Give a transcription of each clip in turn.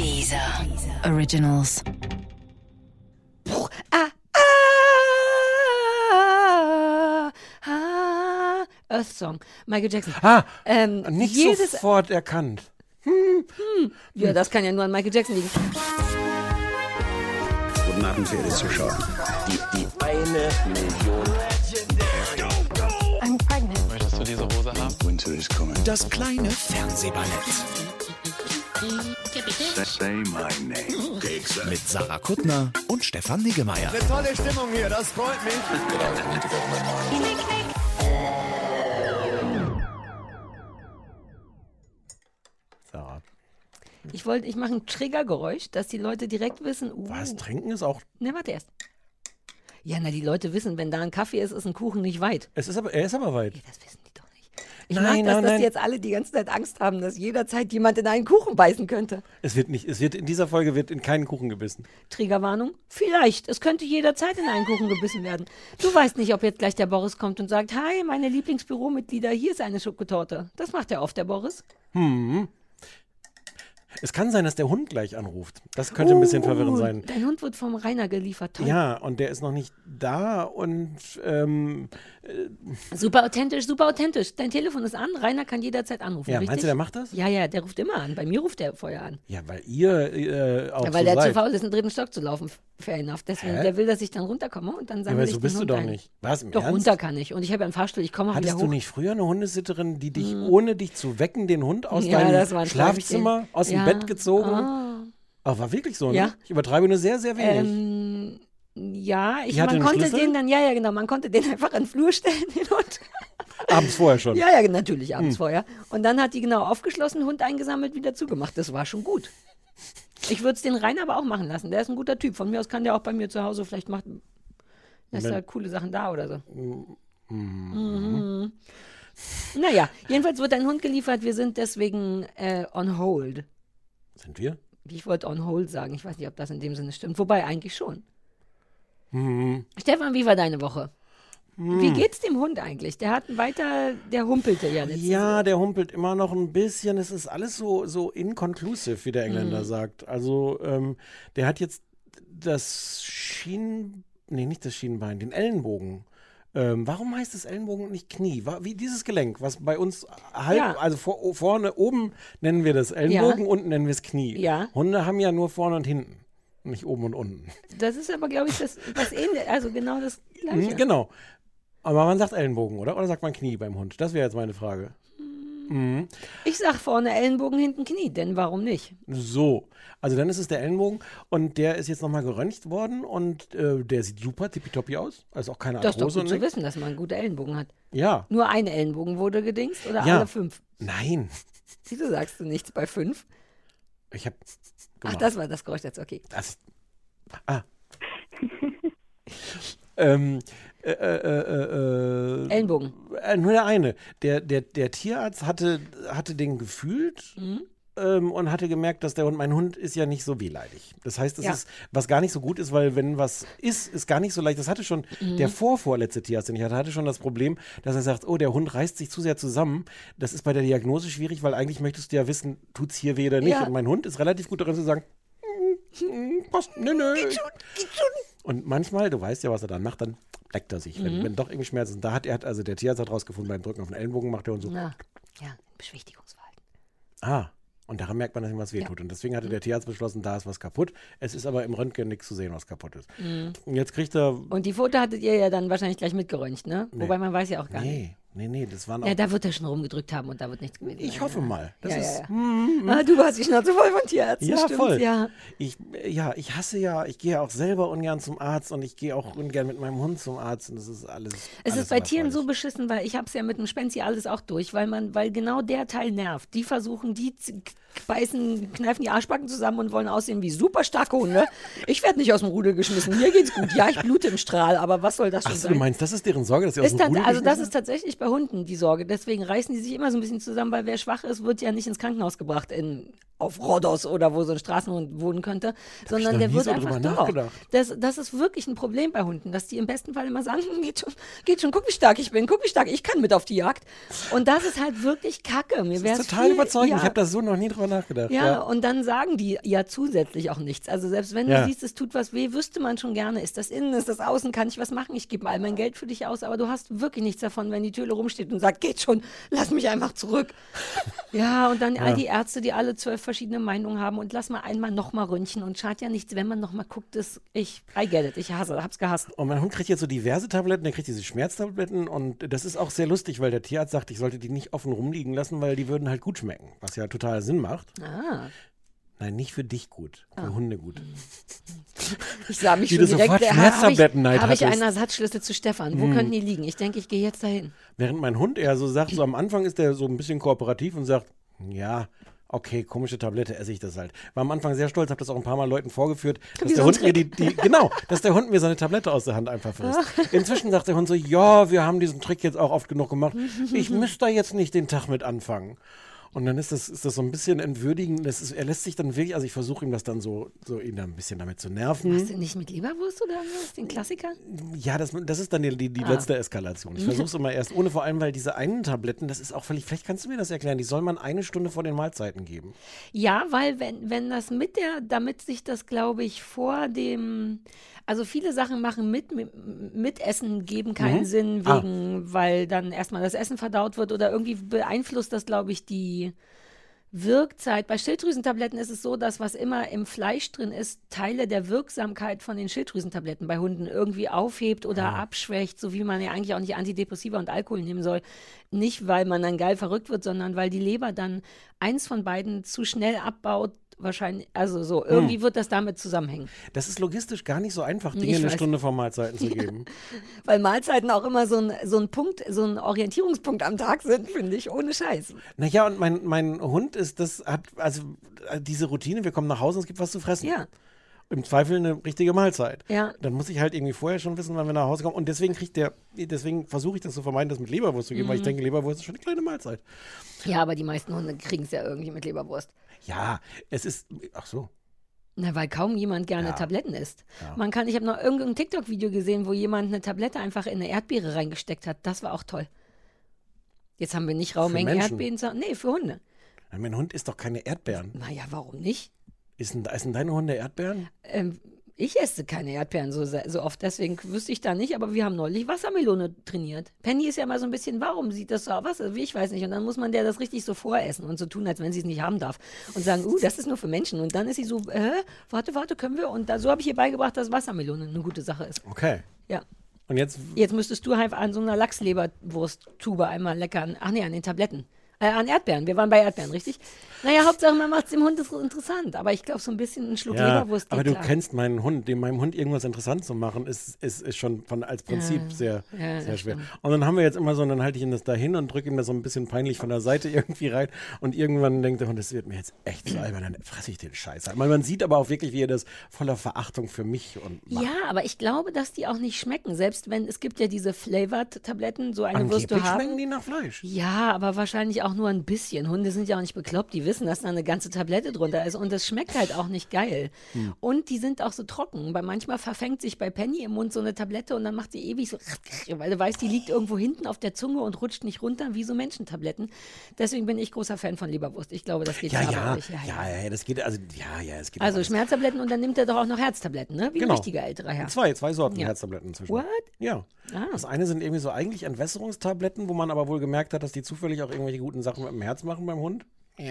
Deezer Originals. Earth Song, Michael Jackson. Nicht sofort erkannt. Ja, das kann ja nur an Michael Jackson liegen. Guten Abend, verehrte Zuschauer. Die 1 Million. I'm pregnant. Möchtest du diese Hose haben? Winter is coming. Das kleine Fernsehballett. Say my name. Mit Sarah Kuttner und Stefan Niggemeier. Eine tolle Stimmung hier, das freut mich. Sarah. Ich mache ein Triggergeräusch, dass die Leute direkt wissen, Was, trinken ist auch... Ne, warte erst. Ja, die Leute wissen, wenn da ein Kaffee ist, ist ein Kuchen nicht weit. Er ist aber weit. Ja, das wissen die doch nicht. Ich mag das, dass die jetzt alle die ganze Zeit Angst haben, dass jederzeit jemand in einen Kuchen beißen könnte. In dieser Folge wird in keinen Kuchen gebissen. Triggerwarnung? Vielleicht. Es könnte jederzeit in einen Kuchen gebissen werden. Du weißt nicht, ob jetzt gleich der Boris kommt und sagt, hi, meine Lieblingsbüromitglieder, hier ist eine Schokotorte. Das macht ja oft der Boris. Es kann sein, dass der Hund gleich anruft. Das könnte ein bisschen verwirrend sein. Dein Hund wird vom Rainer geliefert. Toll. Ja, und der ist noch nicht da und Super authentisch, super authentisch. Dein Telefon ist an, Rainer kann jederzeit anrufen, ja, richtig? meinst du, der macht das? Ja, der ruft immer an. Bei mir ruft der vorher an. Ja, weil ihr auch Ja, weil so der zu seid. faul ist, in den dritten Stock zu laufen. Fair enough. Deswegen, der will, dass ich dann runterkomme und dann Ja, sammle aber ich so den bist du Hund doch ein. nicht. Was, im Doch, Ernst? runter kann ich. Und ich habe ja einen Fahrstuhl, ich komme auch wieder Hattest hoch. du nicht früher eine Hundesitterin, die dich, ohne dich zu wecken, den Hund aus Ja, das war deinem ein Schlafzimmer, aus dem Ja. Bett gezogen? Aber war wirklich so, ne? Ja. Ich übertreibe nur sehr, sehr wenig. Ja, Die hatte man einen konnte Schlüssel? den dann, ja, genau, man konnte den einfach in den Flur stellen, den Hund. Abends vorher schon. Ja, natürlich abends vorher. Und dann hat die genau aufgeschlossen, Hund eingesammelt, wieder zugemacht. Das war schon gut. Ich würde es den Rainer aber auch machen lassen. Der ist ein guter Typ. Von mir aus kann der auch bei mir zu Hause vielleicht machen. Da ist ja coole Sachen da oder so. Mhm. Naja, jedenfalls wird ein Hund geliefert. Wir sind deswegen on hold. Sind wir? Ich wollte on hold sagen. Ich weiß nicht, ob das in dem Sinne stimmt. Wobei, eigentlich schon. Stefan, wie war deine Woche? Wie geht's dem Hund eigentlich? Der humpelte ja letztens. Ja, der humpelt immer noch ein bisschen. Es ist alles so inconclusive, wie der Engländer sagt. Also, der hat jetzt nicht das Schienbein, den Ellenbogen. Warum heißt es Ellenbogen und nicht Knie? Wie dieses Gelenk, was bei uns also vorne, oben nennen wir das Ellenbogen, unten nennen wir es Knie. Ja. Hunde haben ja nur vorne und hinten, nicht oben und unten. Das ist aber, glaube ich, das ähnliche, also genau das Gleiche. Genau. Aber man sagt Ellenbogen, oder? Oder sagt man Knie beim Hund? Das wäre jetzt meine Frage. Ich sag vorne Ellenbogen, hinten Knie, denn warum nicht? So, also dann ist es der Ellenbogen und der ist jetzt nochmal geröntgt worden und der sieht super tippitoppi aus. Also auch keine Das ist doch Arthrose gut und zu nichts. wissen, dass man einen guten Ellenbogen hat. Ja. Nur ein Ellenbogen wurde gedingst oder Ja. alle 5? Nein. Wieso sagst du nichts bei 5? Ich habe Ach, das war das Geräusch jetzt, okay. Ellenbogen. Nur der eine. Der Tierarzt hatte den gefühlt und hatte gemerkt, dass mein Hund ist ja nicht so wehleidig. Das heißt, es ist, was gar nicht so gut ist, weil wenn was ist gar nicht so leicht. Das hatte schon der vorletzte Tierarzt, den ich hatte schon das Problem, dass er sagt, oh, der Hund reißt sich zu sehr zusammen. Das ist bei der Diagnose schwierig, weil eigentlich möchtest du ja wissen, tut's hier weh oder nicht. Ja. Und mein Hund ist relativ gut darin zu sagen, passt, nö. Geht schon. Und manchmal, du weißt ja, was er dann macht, dann leckt er sich. Wenn doch irgendwie Schmerzen sind. Also der Tierarzt hat rausgefunden, beim Drücken auf den Ellenbogen macht er und so. Ja, Beschwichtigungsverhalten. Und daran merkt man, dass ihm was wehtut. Und deswegen hatte der Tierarzt beschlossen, da ist was kaputt. Es ist aber im Röntgen nichts zu sehen, was kaputt ist. Und jetzt kriegt er... Und die Foto hattet ihr ja dann wahrscheinlich gleich mitgeröntgt, ne? Nee. Wobei man weiß ja auch gar nicht. Nee, das waren auch... Ja, da wird er schon rumgedrückt haben und da wird nichts gewesen sein. Ich hoffe mal. Du hast die Schnauze voll von Tierärzten, Ja, stimmt's? voll. Ja. Ich hasse ich gehe auch selber ungern zum Arzt und ich gehe auch ungern mit meinem Hund zum Arzt und das ist alles. Es ist bei Tieren so beschissen, weil ich habe es ja mit dem Spenzi alles auch durch, weil genau der Teil nervt. Die versuchen, kneifen die Arschbacken zusammen und wollen aussehen wie super starke Hunde. Ich werde nicht aus dem Rudel geschmissen. Mir geht's gut. Ja, ich blute im Strahl, aber was soll das schon Achso, sein? du meinst, das ist deren Sorge, dass sie aus dem Rudel Also das geschmissen ist tatsächlich bei Hunden die Sorge. Deswegen reißen die sich immer so ein bisschen zusammen, weil wer schwach ist, wird ja nicht ins Krankenhaus gebracht in auf Rhodos oder wo so ein Straßenhund wohnen könnte, sondern noch der nie wird so einfach drüber doch. nachgedacht. Das ist wirklich ein Problem bei Hunden, dass die im besten Fall immer sagen, geht schon, guck wie stark ich bin, guck wie stark ich kann mit auf die Jagd. Und das ist halt wirklich Kacke. Mir Das ist total überzeugend. Ich habe da so noch nie drüber nachgedacht. Ja, und dann sagen die ja zusätzlich auch nichts. Also selbst wenn du siehst, es tut was weh, wüsste man schon gerne, ist das innen, ist das außen, kann ich was machen, ich gebe all mein Geld für dich aus, aber du hast wirklich nichts davon, wenn die Töle rumsteht und sagt, geht schon, lass mich einfach zurück. Ja, und dann all die Ärzte, die alle 12 verschiedene Meinungen haben und lass mal einmal nochmal röntgen und schadet ja nichts, wenn man nochmal guckt, I get it, ich hab's gehasst. Und mein Hund kriegt jetzt so diverse Tabletten, der kriegt diese Schmerztabletten und das ist auch sehr lustig, weil der Tierarzt sagt, ich sollte die nicht offen rumliegen lassen, weil die würden halt gut schmecken, was ja total Sinn macht. Nein, nicht für dich gut, für Hunde gut. Ich sah mich Wie schon du direkt, sofort Schmerztablettenneid habe ich hattest. einen Ersatzschlüssel zu Stefan. Wo könnten die liegen? Ich denke, ich gehe jetzt dahin. Während mein Hund eher so sagt, so am Anfang ist der so ein bisschen kooperativ und sagt, ja, okay, komische Tablette, esse ich das halt. War am Anfang sehr stolz, habe das auch ein paar Mal Leuten vorgeführt, dass der Hund mir dass der Hund mir seine Tablette aus der Hand einfach frisst. Inzwischen sagt der Hund so, ja, wir haben diesen Trick jetzt auch oft genug gemacht. Ich müsste da jetzt nicht den Tag mit anfangen. Und dann ist das so ein bisschen entwürdigend. Er lässt sich dann wirklich, also ich versuche ihm das dann so ihn da ein bisschen damit zu nerven. Machst du nicht mit Leberwurst oder was? Den Klassiker? Ja, das ist dann die letzte Eskalation. Ich versuche es immer erst ohne, vor allem, weil diese einen Tabletten, das ist auch völlig, vielleicht kannst du mir das erklären, die soll man 1 Stunde vor den Mahlzeiten geben. Ja, weil wenn das damit sich das, glaube ich, vor dem, also viele Sachen machen mit Essen geben keinen Sinn, weil dann erstmal das Essen verdaut wird oder irgendwie beeinflusst das, glaube ich, die Wirkzeit. Bei Schilddrüsentabletten ist es so, dass was immer im Fleisch drin ist, Teile der Wirksamkeit von den Schilddrüsentabletten bei Hunden irgendwie aufhebt oder abschwächt, so wie man ja eigentlich auch nicht Antidepressiva und Alkohol nehmen soll. Nicht, weil man dann geil verrückt wird, sondern weil die Leber dann eins von beiden zu schnell abbaut. Wahrscheinlich, also so, irgendwie wird das damit zusammenhängen. Das ist logistisch gar nicht so einfach, Dinge 1 Stunde vor Mahlzeiten zu geben. Weil Mahlzeiten auch immer so ein Punkt, so ein Orientierungspunkt am Tag sind, finde ich, ohne Scheiß. Naja, und mein Hund hat diese Routine, wir kommen nach Hause und es gibt was zu fressen. Ja. Im Zweifel eine richtige Mahlzeit. Ja. Dann muss ich halt irgendwie vorher schon wissen, wann wir nach Hause kommen. Und deswegen versuche ich das zu vermeiden, das mit Leberwurst zu geben, weil ich denke, Leberwurst ist schon eine kleine Mahlzeit. Ja, aber die meisten Hunde kriegen es ja irgendwie mit Leberwurst. Ja, es ist, ach so. Na, weil kaum jemand gerne Tabletten isst. Ja. Ich habe noch irgendein TikTok-Video gesehen, wo jemand eine Tablette einfach in eine Erdbeere reingesteckt hat. Das war auch toll. Jetzt haben wir nicht raue Mengen Erdbeeren. Nee, für Hunde. Ja, mein Hund isst doch keine Erdbeeren. Naja, warum nicht? Essen deine Hunde Erdbeeren? Ich esse keine Erdbeeren so oft, deswegen wüsste ich da nicht, aber wir haben neulich Wassermelone trainiert. Penny ist ja mal so ein bisschen, warum sieht das so aus? Ich weiß nicht. Und dann muss man der das richtig so voressen und so tun, als wenn sie es nicht haben darf. Und sagen, das ist nur für Menschen. Und dann ist sie so, warte, können wir? Und so habe ich ihr beigebracht, dass Wassermelone eine gute Sache ist. Okay. Ja. Und jetzt müsstest du halt an so einer Lachsleberwursttube einmal lecker an den Tabletten. An Erdbeeren. Wir waren bei Erdbeeren, richtig? Naja, Hauptsache, man macht es dem Hund interessant. Aber ich glaube, so ein bisschen ein Schluck Leberwurst. Aber du kennst meinen Hund. Meinem Hund irgendwas interessant zu machen, ist schon als Prinzip sehr schwer. Stimmt. Und dann haben wir jetzt immer so, dann halte ich ihm das da hin und drücke ihm das so ein bisschen peinlich von der Seite irgendwie rein. Und irgendwann denkt der Hund, das wird mir jetzt echt zu albern, dann fresse ich den Scheiß. Man sieht aber auch wirklich, wie er das voller Verachtung für mich und macht. Ja, aber ich glaube, dass die auch nicht schmecken. Selbst wenn, es gibt ja diese Flavored-Tabletten, so eine wirst du haben. Schmecken die nach Fleisch? Ja, aber wahrscheinlich auch nur ein bisschen. Hunde sind ja auch nicht bekloppt, die wissen, dass da eine ganze Tablette drunter ist und das schmeckt halt auch nicht geil. Und die sind auch so trocken, weil manchmal verfängt sich bei Penny im Mund so eine Tablette und dann macht sie ewig so, weil du weißt, die liegt irgendwo hinten auf der Zunge und rutscht nicht runter, wie so Menschentabletten. Deswegen bin ich großer Fan von Leberwurst. Ich glaube, das geht Ja, das geht, es geht. Also Schmerztabletten und dann nimmt er doch auch noch Herztabletten, ne? Wie ein richtiger älterer Herr. Zwei Sorten Herztabletten inzwischen. What? Ja. Das eine sind irgendwie so eigentlich Entwässerungstabletten, wo man aber wohl gemerkt hat, dass die zufällig auch irgendwelche guten Sachen mit dem Herz machen beim Hund.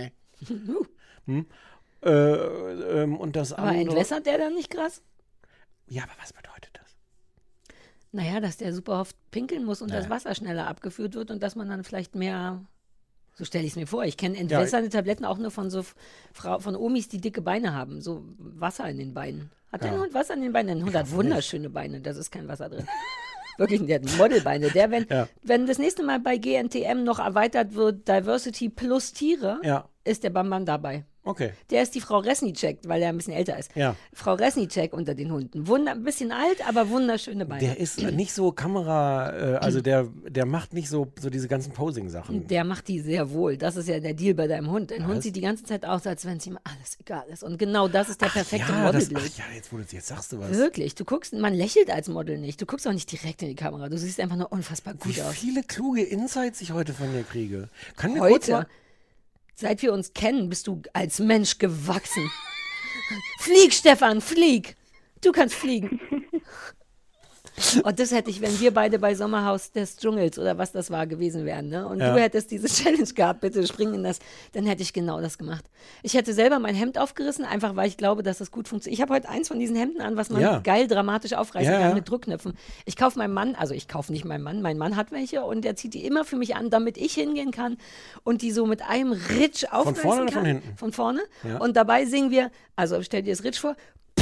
Und das Aber andere. entwässert der dann nicht krass? Ja, aber was bedeutet das? Naja, dass der super oft pinkeln muss und das Wasser schneller abgeführt wird und dass man dann vielleicht mehr, so stelle ich es mir vor. Ich kenne entwässernde Tabletten auch nur von so von Omis, die dicke Beine haben, so Wasser in den Beinen. Hat der Hund Wasser in den Beinen? Der Hund hat wunderschöne Beine, da ist kein Wasser drin. Wirklich, der hat Modelbeine. Wenn das nächste Mal bei GNTM noch erweitert wird, Diversity plus Tiere, ist der Bambam dabei. Okay. Der ist die Frau Resnicek, weil er ein bisschen älter ist. Ja. Frau Resnicek unter den Hunden. Ein bisschen alt, aber wunderschöne Beine. Der ist nicht so also der macht nicht so diese ganzen Posing-Sachen. Der macht die sehr wohl. Das ist ja der Deal bei deinem Hund. Dein Hund sieht die ganze Zeit aus, als wenn es ihm alles egal ist. Und genau das ist der perfekte Modelbild. Jetzt sagst du was. Wirklich, man lächelt als Model nicht. Du guckst auch nicht direkt in die Kamera. Du siehst einfach nur unfassbar gut Wie aus. viele kluge Insights ich heute von dir kriege. Können wir kurz mal... Heute, seit wir uns kennen, bist du als Mensch gewachsen. Flieg, Stefan, flieg! Du kannst fliegen. Und das hätte ich, wenn wir beide bei Sommerhaus des Dschungels oder was das war gewesen wären, ne? Und du hättest diese Challenge gehabt, bitte spring in das, dann hätte ich genau das gemacht. Ich hätte selber mein Hemd aufgerissen, einfach weil ich glaube, dass das gut funktioniert. Ich habe heute eins von diesen Hemden an, was man geil dramatisch aufreißen kann mit Druckknöpfen. Ich kaufe meinem Mann, also ich kaufe nicht meinem Mann, mein Mann hat welche und der zieht die immer für mich an, damit ich hingehen kann und die so mit einem Ritsch aufreißen kann. Von vorne oder von hinten? Von vorne. Ja. Und dabei singen wir, also stell dir das Ritsch vor,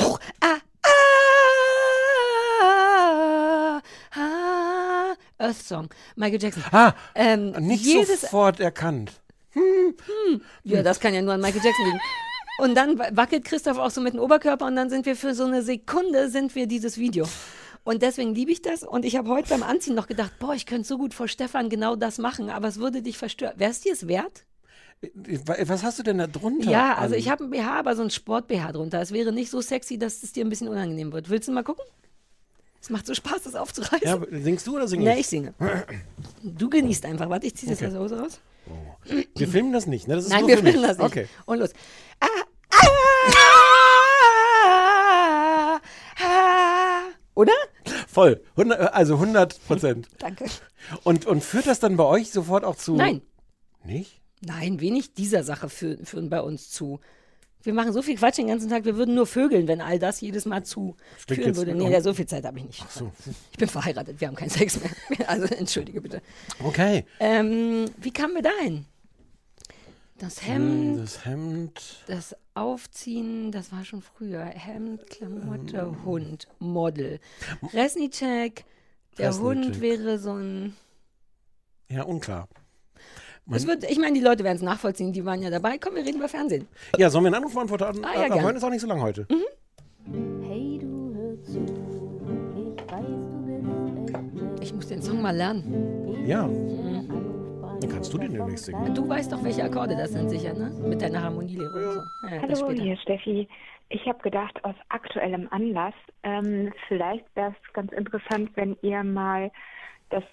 Earth Song, Michael Jackson. Nicht sofort erkannt. Ja, das kann ja nur an Michael Jackson liegen. Und dann wackelt Christoph auch so mit dem Oberkörper und dann sind wir für so eine Sekunde dieses Video. Und deswegen liebe ich das. Und ich habe heute beim Anziehen noch gedacht, boah, ich könnte so gut vor Stefan genau das machen, aber es würde dich verstören. Wäre es dir es wert? Was hast du denn da drunter? Ja, also ich habe ein BH, aber so ein Sport-BH drunter. Es wäre nicht so sexy, dass es dir ein bisschen unangenehm wird. Willst du mal gucken? Es macht so Spaß, das aufzureißen. Ja, singst du oder singst du? Nee, ich singe. Du genießt einfach. Warte, ich ziehe jetzt aus der Hose raus. Oh. Wir filmen das nicht, ne? Das ist Nein, nur wir für mich. filmen das nicht. Okay. Und los. Oder? Voll. 100%. Danke. Und führt das dann bei euch sofort auch zu... Nein. Nicht? Nein, wenig dieser Sache führen bei uns zu. Wir machen so viel Quatsch den ganzen Tag, wir würden nur vögeln, wenn all das jedes Mal führen würde. Nee, so viel Zeit habe ich nicht. Ach so. Ich bin verheiratet, wir haben keinen Sex mehr. Also entschuldige bitte. Okay. Wie kamen wir dahin? Das Hemd, das Aufziehen, das war schon früher. Hemd, Klamotte, Hund, Model. Resnicek, der Hund wäre so ein... Ja, unklar. Ich meine, die Leute werden es nachvollziehen, die waren ja dabei. Komm, wir reden über Fernsehen. Ja, sollen wir einen Anruf beantworten? Ja, gerne. Heute ist auch nicht so lang heute. Hey, du hör zu, ich weiß, du bist echt nett. Ich muss den Song mal lernen. Ja. Dann kannst du den demnächst singen. Du weißt doch, welche Akkorde das sind sicher, ne? Mit deiner Harmonielehre und so. Ja, das Hallo, später. hier ist Steffi. Ich habe gedacht, aus aktuellem Anlass, vielleicht wäre es ganz interessant, wenn ihr mal das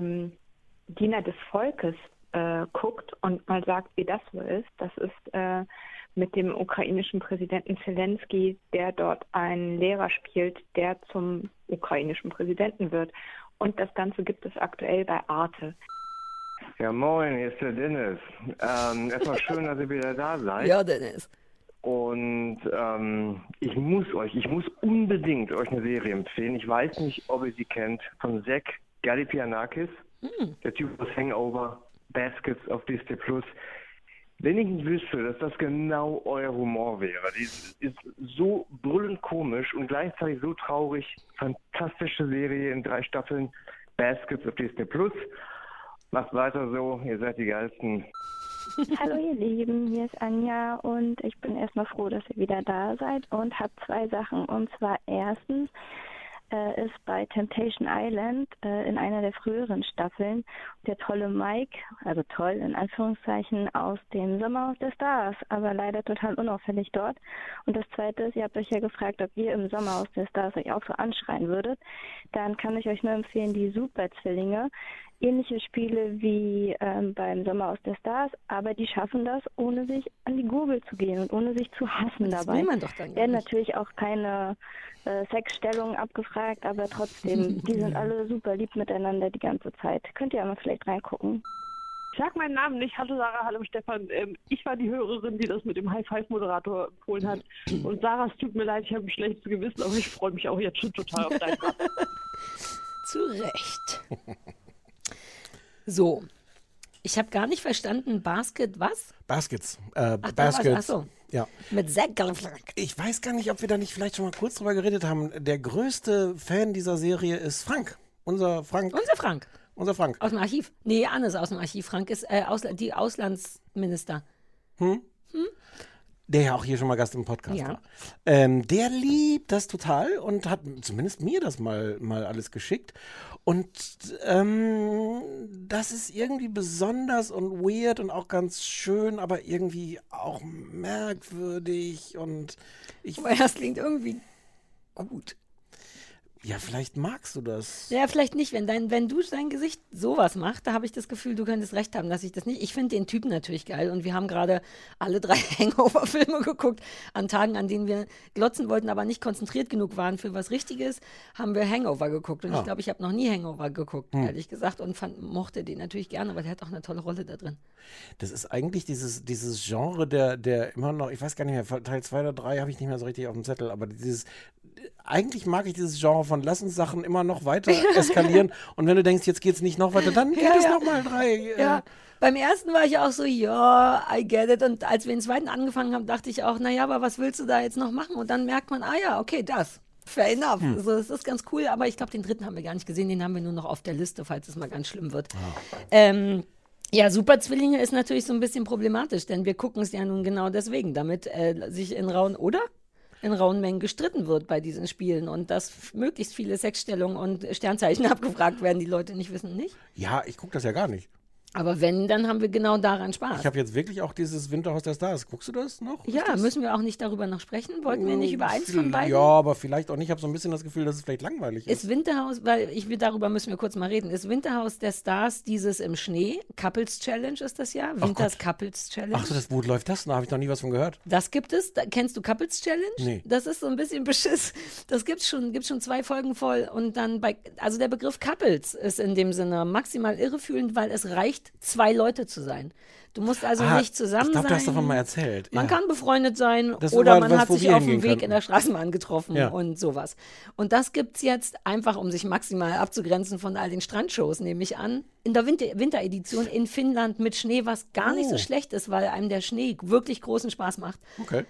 Diener des Volkes guckt und mal sagt, wie das so ist. Das ist mit dem ukrainischen Präsidenten Zelensky, der dort einen Lehrer spielt, der zum ukrainischen Präsidenten wird. Und das Ganze gibt es aktuell bei Arte. Ja, moin, hier ist der Dennis. Erstmal schön, dass ihr wieder da seid. Ja, Dennis. Und ich muss unbedingt euch eine Serie empfehlen. Ich weiß nicht, ob ihr sie kennt, von Zach Galifianakis. Der Typ aus Hangover, Baskets auf Disney Plus. Wenn ich nicht wüsste, dass das genau euer Humor wäre. Die ist so brüllend komisch und gleichzeitig so traurig. Fantastische Serie in 3 Staffeln. Baskets auf Disney Plus. Macht weiter so, ihr seid die Geilsten. Hallo ihr Lieben, hier ist Anja und ich bin erstmal froh, dass ihr wieder da seid und habe 2 Sachen. Und zwar erstens ist bei Temptation Island in einer der früheren Staffeln der tolle Mike, also toll in Anführungszeichen, aus dem Sommerhaus der Stars, aber leider total unauffällig dort. Und das Zweite ist, ihr habt euch ja gefragt, ob ihr im Sommerhaus der Stars euch auch so anschreien würdet. Dann kann ich euch nur empfehlen, die Super-Zwillinge. Ähnliche Spiele wie beim Sommerhaus der Stars, aber die schaffen das, ohne sich an die Gurgel zu gehen und ohne sich zu hassen Das dabei. will man doch dann gar Werden nicht. natürlich auch keine Sexstellungen abgefragt, aber trotzdem, die sind alle super lieb miteinander die ganze Zeit. Könnt ihr mal vielleicht reingucken. Ich sag meinen Namen nicht. Hallo Sarah, hallo Stefan. Ich war die Hörerin, die das mit dem High-Five-Moderator empfohlen hat. Und Sarah, es tut mir leid, ich habe ein schlechtes Gewissen, aber ich freue mich auch jetzt schon total auf deinen Rat. Zu Recht. So. Ich habe gar nicht verstanden, Baskets. Baskets. Achso. Ja. Mit Zach Galifianakis. Ich weiß gar nicht, ob wir da nicht vielleicht schon mal kurz drüber geredet haben. Der größte Fan dieser Serie ist Frank. Unser Frank. Unser Frank. Aus dem Archiv. Nee, Anne ist aus dem Archiv. Frank ist die Auslandsminister. der ja auch hier schon mal Gast im Podcast war. Der liebt das total und hat zumindest mir das mal alles geschickt. Und das ist irgendwie besonders und weird und auch ganz schön, aber irgendwie auch merkwürdig. Und Aber das klingt irgendwie gut. Ja, vielleicht magst du das. Ja, vielleicht nicht. Wenn du dein Gesicht sowas machst, da habe ich das Gefühl, du könntest recht haben, dass ich das nicht. Ich finde den Typen natürlich geil und wir haben gerade alle 3 Hangover-Filme geguckt. An Tagen, an denen wir glotzen wollten, aber nicht konzentriert genug waren für was Richtiges, haben wir Hangover geguckt. Und ich glaube, ich habe noch nie Hangover geguckt, ehrlich gesagt, und mochte den natürlich gerne, aber der hat auch eine tolle Rolle da drin. Das ist eigentlich dieses Genre, der immer noch, ich weiß gar nicht mehr, Teil 2 oder 3 habe ich nicht mehr so richtig auf dem Zettel, aber eigentlich mag ich dieses Genre von lass uns Sachen immer noch weiter eskalieren und wenn du denkst, jetzt geht's nicht noch weiter, dann geht es nochmal 3. Ja, beim ersten war ich auch so, ja, I get it. Und als wir den zweiten angefangen haben, dachte ich auch, naja, aber was willst du da jetzt noch machen? Und dann merkt man, okay, das. Fair enough. Also, das ist ganz cool, aber ich glaube, den dritten haben wir gar nicht gesehen, den haben wir nur noch auf der Liste, falls es mal ganz schlimm wird. Ja, Superzwillinge ist natürlich so ein bisschen problematisch, denn wir gucken es ja nun genau deswegen, damit sich in rauen Mengen gestritten wird bei diesen Spielen und dass möglichst viele Sexstellungen und Sternzeichen abgefragt werden, die Leute nicht wissen, nicht? Ja, ich gucke das ja gar nicht. Aber wenn, dann haben wir genau daran Spaß. Ich habe jetzt wirklich auch dieses Winterhaus der Stars. Guckst du das noch? Ja, müssen wir auch nicht darüber noch sprechen? Wollten wir nicht über eins von beiden? Ja, aber vielleicht auch nicht. Ich habe so ein bisschen das Gefühl, dass es vielleicht langweilig ist. Ist Winterhaus, darüber müssen wir kurz mal reden, ist Winterhaus der Stars dieses im Schnee? Couples Challenge ist das ja? Winters Couples Challenge. Ach so, wo läuft das? Da habe ich noch nie was von gehört. Das gibt es. Kennst du Couples Challenge? Nee. Das ist so ein bisschen Beschiss. Das gibt's schon 2 Folgen voll. Und dann also der Begriff Couples ist in dem Sinne maximal irreführend, weil es reicht, 2 Leute zu sein. Du musst also nicht zusammen sein. Ich glaube, du hast davon mal erzählt. Man kann befreundet sein das oder war man was, hat wo sich wir auf dem hingehen Weg könnten. in der Straßenbahn getroffen und sowas. Und das gibt's jetzt einfach, um sich maximal abzugrenzen von all den Strandshows, nehme ich an, in der Winteredition in Finnland mit Schnee, was gar nicht so schlecht ist, weil einem der Schnee wirklich großen Spaß macht. Okay.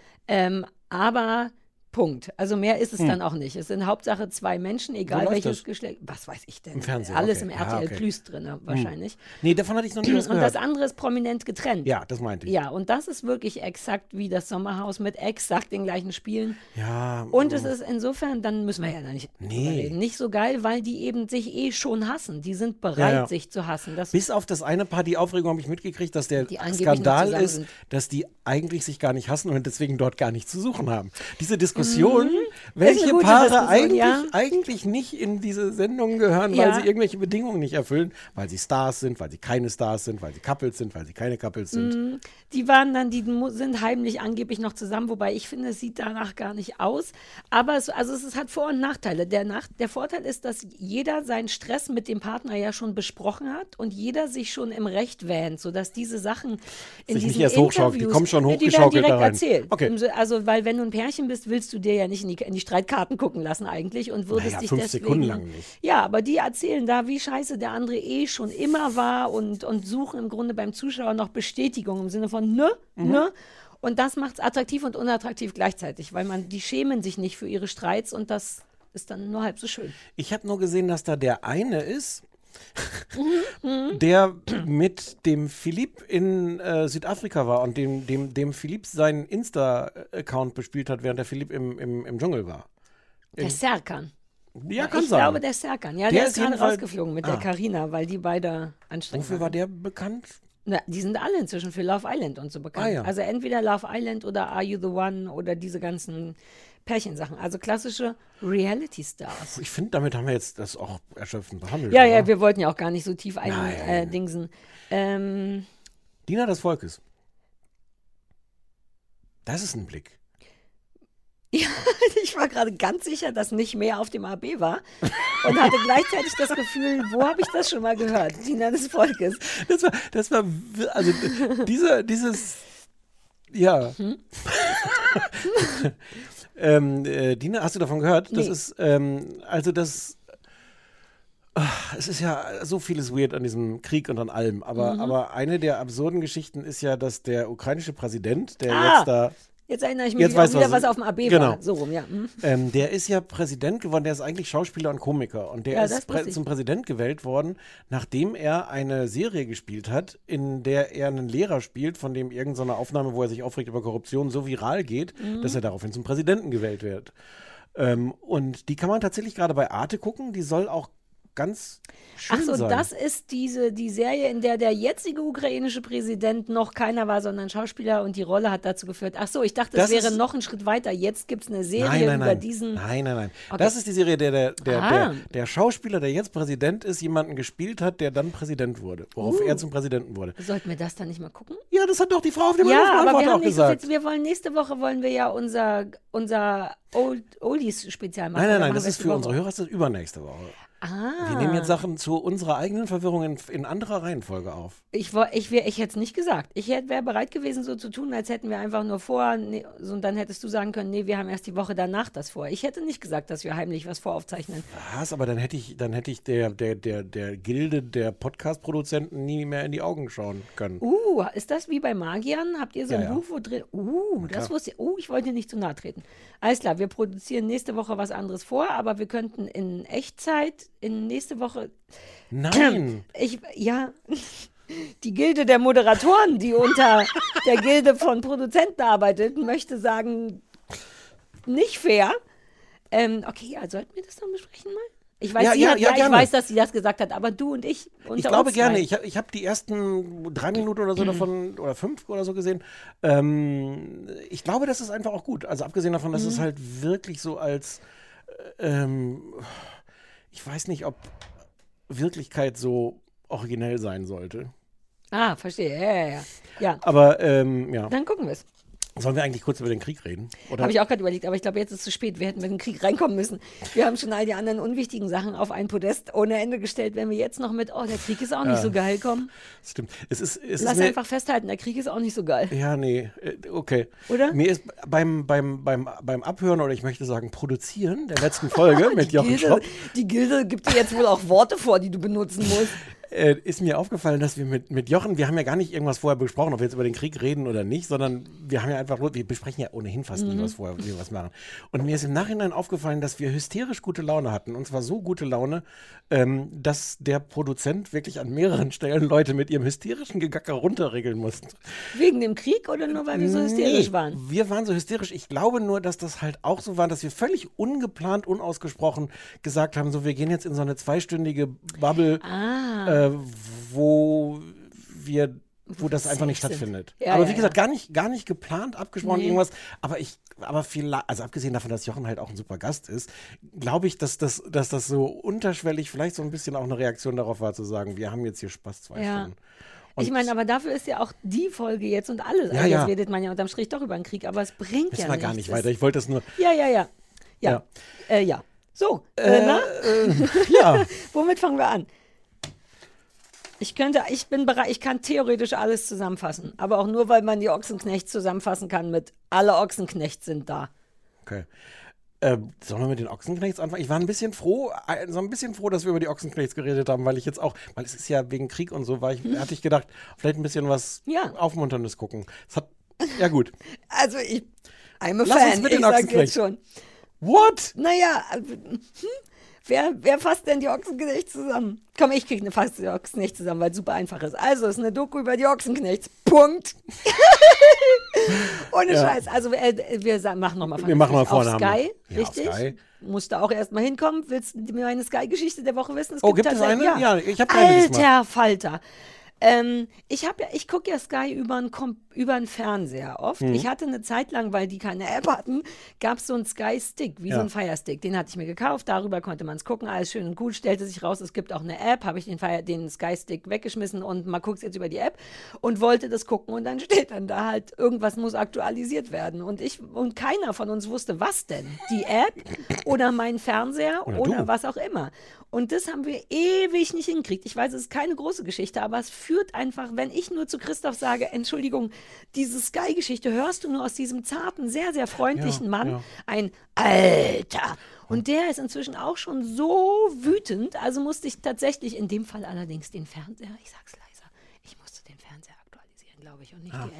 Aber Punkt. Also mehr ist es dann auch nicht. Es sind Hauptsache 2 Menschen, egal welches Geschlecht. Was weiß ich denn? Im Fernsehen. Alles okay. im RTL Plus drin, wahrscheinlich. Nee, davon hatte ich noch nie was Und gehört. das andere ist prominent getrennt. Ja, das meinte ich. Ja, und das ist wirklich exakt wie das Sommerhaus mit exakt den gleichen Spielen. Ja. Und es ist insofern, dann müssen wir ja da nicht drüber reden, nicht so geil, weil die eben sich schon hassen. Die sind bereit, sich zu hassen. Bis auf das eine Paar, die Aufregung habe ich mitgekriegt, dass der Die angeblich Skandal noch ist, zusammen dass die eigentlich sich gar nicht hassen und deswegen dort gar nichts zu suchen haben. Diese Diskussion, welche gute Paare Diskussion, eigentlich nicht in diese Sendung gehören, weil sie irgendwelche Bedingungen nicht erfüllen, weil sie Stars sind, weil sie keine Stars sind, weil sie Couples sind, weil sie keine Couples sind. Die sind heimlich angeblich noch zusammen, wobei ich finde, es sieht danach gar nicht aus. Aber es hat Vor- und Nachteile. Der Vorteil ist, dass jeder seinen Stress mit dem Partner ja schon besprochen hat und jeder sich schon im Recht wähnt, sodass diese Sachen in Sich diesen nicht erst hochschaukeln, die kommen schon hochgeschaukelt die werden direkt da rein. erzählt. Okay. Also, weil wenn du ein Pärchen bist, willst du dir ja nicht in die Streitkarten gucken lassen eigentlich und würdest dich 5 deswegen... Sekunden lang nicht. Ja, aber die erzählen da, wie scheiße der andere schon immer war und suchen im Grunde beim Zuschauer noch Bestätigung im Sinne von ne. Und das macht es attraktiv und unattraktiv gleichzeitig, weil die schämen sich nicht für ihre Streits und das ist dann nur halb so schön. Ich habe nur gesehen, dass da der eine ist, der mit dem Philipp in Südafrika war und dem Philipp seinen Insta-Account bespielt hat, während der Philipp im Dschungel war. Der Serkan. Ja, kann ich sein. glaube, der Serkan. Ja, der ist gerade rausgeflogen mit der Carina, weil die beide anstrengend Wofür waren. war der bekannt? Na, die sind alle inzwischen für Love Island und so bekannt. Ja. Also entweder Love Island oder Are You the One oder diese ganzen Pärchensachen. Also klassische Reality-Stars. Ich finde, damit haben wir jetzt das auch erschöpfend behandelt. Ja, oder? ja, wir wollten ja auch gar nicht so tief eindingsen. Diener des Volkes. Das ist ein Blick. Ja, ich war gerade ganz sicher, dass nicht mehr auf dem AB war und hatte gleichzeitig das Gefühl, wo habe ich das schon mal gehört? Diener des Volkes. Das war also dieses, ja. Dina, hast du davon gehört? Das ist, es ist ja so vieles weird an diesem Krieg und an allem, aber eine der absurden Geschichten ist ja, dass der ukrainische Präsident, der jetzt da Jetzt erinnere ich mich Jetzt auch weißt du, wieder, was auf dem AB genau. war. So rum, ja. Hm. Der ist ja Präsident geworden, der ist eigentlich Schauspieler und Komiker. Und der Ja, das ist wusste ich. zum Präsident gewählt worden, nachdem er eine Serie gespielt hat, in der er einen Lehrer spielt, von dem irgendeine Aufnahme, wo er sich aufregt über Korruption, so viral geht, dass er daraufhin zum Präsidenten gewählt wird. Und die kann man tatsächlich gerade bei Arte gucken. Die soll auch ganz schön Ach so, sein. das ist die Serie, in der der jetzige ukrainische Präsident noch keiner war, sondern Schauspieler und die Rolle hat dazu geführt. Ach so, ich dachte, Das es wäre ist- noch ein Schritt weiter. Jetzt gibt es eine Serie über diesen... Nein. Okay. Das ist die Serie, Ah. der Schauspieler, der jetzt Präsident ist, jemanden gespielt hat, der dann Präsident wurde, worauf er zum Präsidenten wurde. Sollten wir das dann nicht mal gucken? Ja, das hat doch die Frau auf dem Ja, aber Anrufbeantworter wir auch haben nicht so gesagt. viel, wir wollen nächste Woche wollen wir ja unser Oldies-Spezial machen. Nein, Oder machen das wir ist die für Woche? unsere Hörer, das ist übernächste Woche. Ah. Wir nehmen jetzt Sachen zu unserer eigenen Verwirrung in anderer Reihenfolge auf. Ich hätte es nicht gesagt. Ich wäre bereit gewesen, so zu tun, als hätten wir einfach nur vor. Nee, so, und dann hättest du sagen können, nee, wir haben erst die Woche danach das vor. Ich hätte nicht gesagt, dass wir heimlich was voraufzeichnen. Was? Aber dann hätte ich der Gilde der Podcast-Produzenten nie mehr in die Augen schauen können. Ist das wie bei Magiern? Habt ihr so ein Ja. Buch, wo drin... das klar. wusste ich. Ich wollte dir nicht zu nahe treten. Alles klar, wir produzieren nächste Woche was anderes vor, aber wir könnten in Echtzeit in nächste Woche... Nein! Die Gilde der Moderatoren, die unter der Gilde von Produzenten arbeitet, möchte sagen, nicht fair. Okay, ja, sollten wir das dann besprechen mal? Ich weiß, ich gerne. weiß, dass sie das gesagt hat, aber du und ich unter Ich glaube uns gerne. zwei. Ich habe die ersten 3 Minuten oder so davon, oder 5 oder so gesehen. Ich glaube, das ist einfach auch gut. Also abgesehen davon, dass es halt wirklich so als, ich weiß nicht, ob Wirklichkeit so originell sein sollte. Ah, verstehe. Ja. Aber ja. Dann gucken wir es. Sollen wir eigentlich kurz über den Krieg reden? Oder? Habe ich auch gerade überlegt, aber ich glaube, jetzt ist es zu spät. Wir hätten mit dem Krieg reinkommen müssen. Wir haben schon all die anderen unwichtigen Sachen auf ein Podest ohne Ende gestellt. Wenn wir jetzt noch mit, der Krieg ist auch nicht so geil kommen. Stimmt. Es Lass ist einfach festhalten, der Krieg ist auch nicht so geil. Ja, nee, okay. Oder? Mir ist beim Abhören oder ich möchte sagen Produzieren der letzten Folge mit Jochen Schropp Die Gilde gibt dir jetzt wohl auch Worte vor, die du benutzen musst. ist mir aufgefallen, dass wir mit Jochen, wir haben ja gar nicht irgendwas vorher besprochen, ob wir jetzt über den Krieg reden oder nicht, sondern wir haben ja einfach nur, wir besprechen ja ohnehin fast nie was vorher, wie wir was machen. Und mir ist im Nachhinein aufgefallen, dass wir hysterisch gute Laune hatten. Und zwar so gute Laune, dass der Produzent wirklich an mehreren Stellen Leute mit ihrem hysterischen Gegacker runterregeln musste. Wegen dem Krieg oder nur, weil wir so hysterisch waren? Wir waren so hysterisch. Ich glaube nur, dass das halt auch so war, dass wir völlig ungeplant, unausgesprochen gesagt haben, so wir gehen jetzt in so eine 2-stündige Bubble, wo das einfach nicht safe sind. stattfindet. Ja, aber ja, wie gesagt, gar nicht geplant, abgesprochen, Nee. irgendwas. Aber viel, also abgesehen davon, dass Jochen halt auch ein super Gast ist, glaube ich, dass das so unterschwellig vielleicht so ein bisschen auch eine Reaktion darauf war, zu sagen, wir haben jetzt hier Spaß 2 Ja. Stunden. Und Ich meine, aber dafür ist ja auch die Folge jetzt und alles. Ja, Also ja. jetzt redet man ja unterm Strich doch über den Krieg, aber es bringt wissen ja wir nichts. gar nicht weiter. Ich wollte das nur. Ja. Ja. So, na? Ja. Womit fangen wir an? Ich bin bereit, ich kann theoretisch alles zusammenfassen, aber auch nur, weil man die Ochsenknechts zusammenfassen kann mit alle Ochsenknechts sind da. Okay. Sollen wir mit den Ochsenknechts anfangen? Ich war ein bisschen froh, dass wir über die Ochsenknechts geredet haben, weil es ist ja wegen Krieg und so, hatte ich gedacht, vielleicht ein bisschen was Ja. Aufmunterndes gucken. Ja gut. Also I'm a Lass Fan, uns mit ich den sag Ochsenknechts. jetzt schon. What? Naja, wer fasst denn die Ochsenknechts zusammen? Komm, ich krieg fast die Ochsenknechts zusammen, weil es super einfach ist. Also, es ist eine Doku über die Ochsenknechts. Punkt. Ohne Ja. Scheiß. Also, wir machen nochmal Wir machen mal auf vorne. Sky, Ja, auf richtig? Sky. Musst du auch erstmal hinkommen. Willst du meine Sky-Geschichte der Woche wissen? Gibt es eine? tatsächlich- Ja, ich habe eine diesmal. Alter Falter. Ich gucke ja Sky über einen Fernseher oft. Ich hatte eine Zeit lang, weil die keine App hatten, gab es so einen Sky-Stick, wie so ein Fire Stick. Den hatte ich mir gekauft, darüber konnte man es gucken, alles schön und gut. Stellte sich raus, es gibt auch eine App, habe ich den Sky-Stick weggeschmissen und man guckt es jetzt über die App und wollte das gucken und dann steht dann da halt, irgendwas muss aktualisiert werden. Und keiner von uns wusste, was denn? Die App oder mein Fernseher oder du. was auch immer. Und das haben wir ewig nicht hingekriegt. Ich weiß, es ist keine große Geschichte, aber es führt einfach, wenn ich nur zu Christoph sage, Entschuldigung, diese Sky-Geschichte hörst du nur aus diesem zarten, sehr, sehr freundlichen Mann, ja. ein Alter. Und der ist inzwischen auch schon so wütend, also musste ich tatsächlich, in dem Fall allerdings den Fernseher, ich sag's leiser, ich musste den Fernseher aktualisieren, glaube ich, und nicht die App.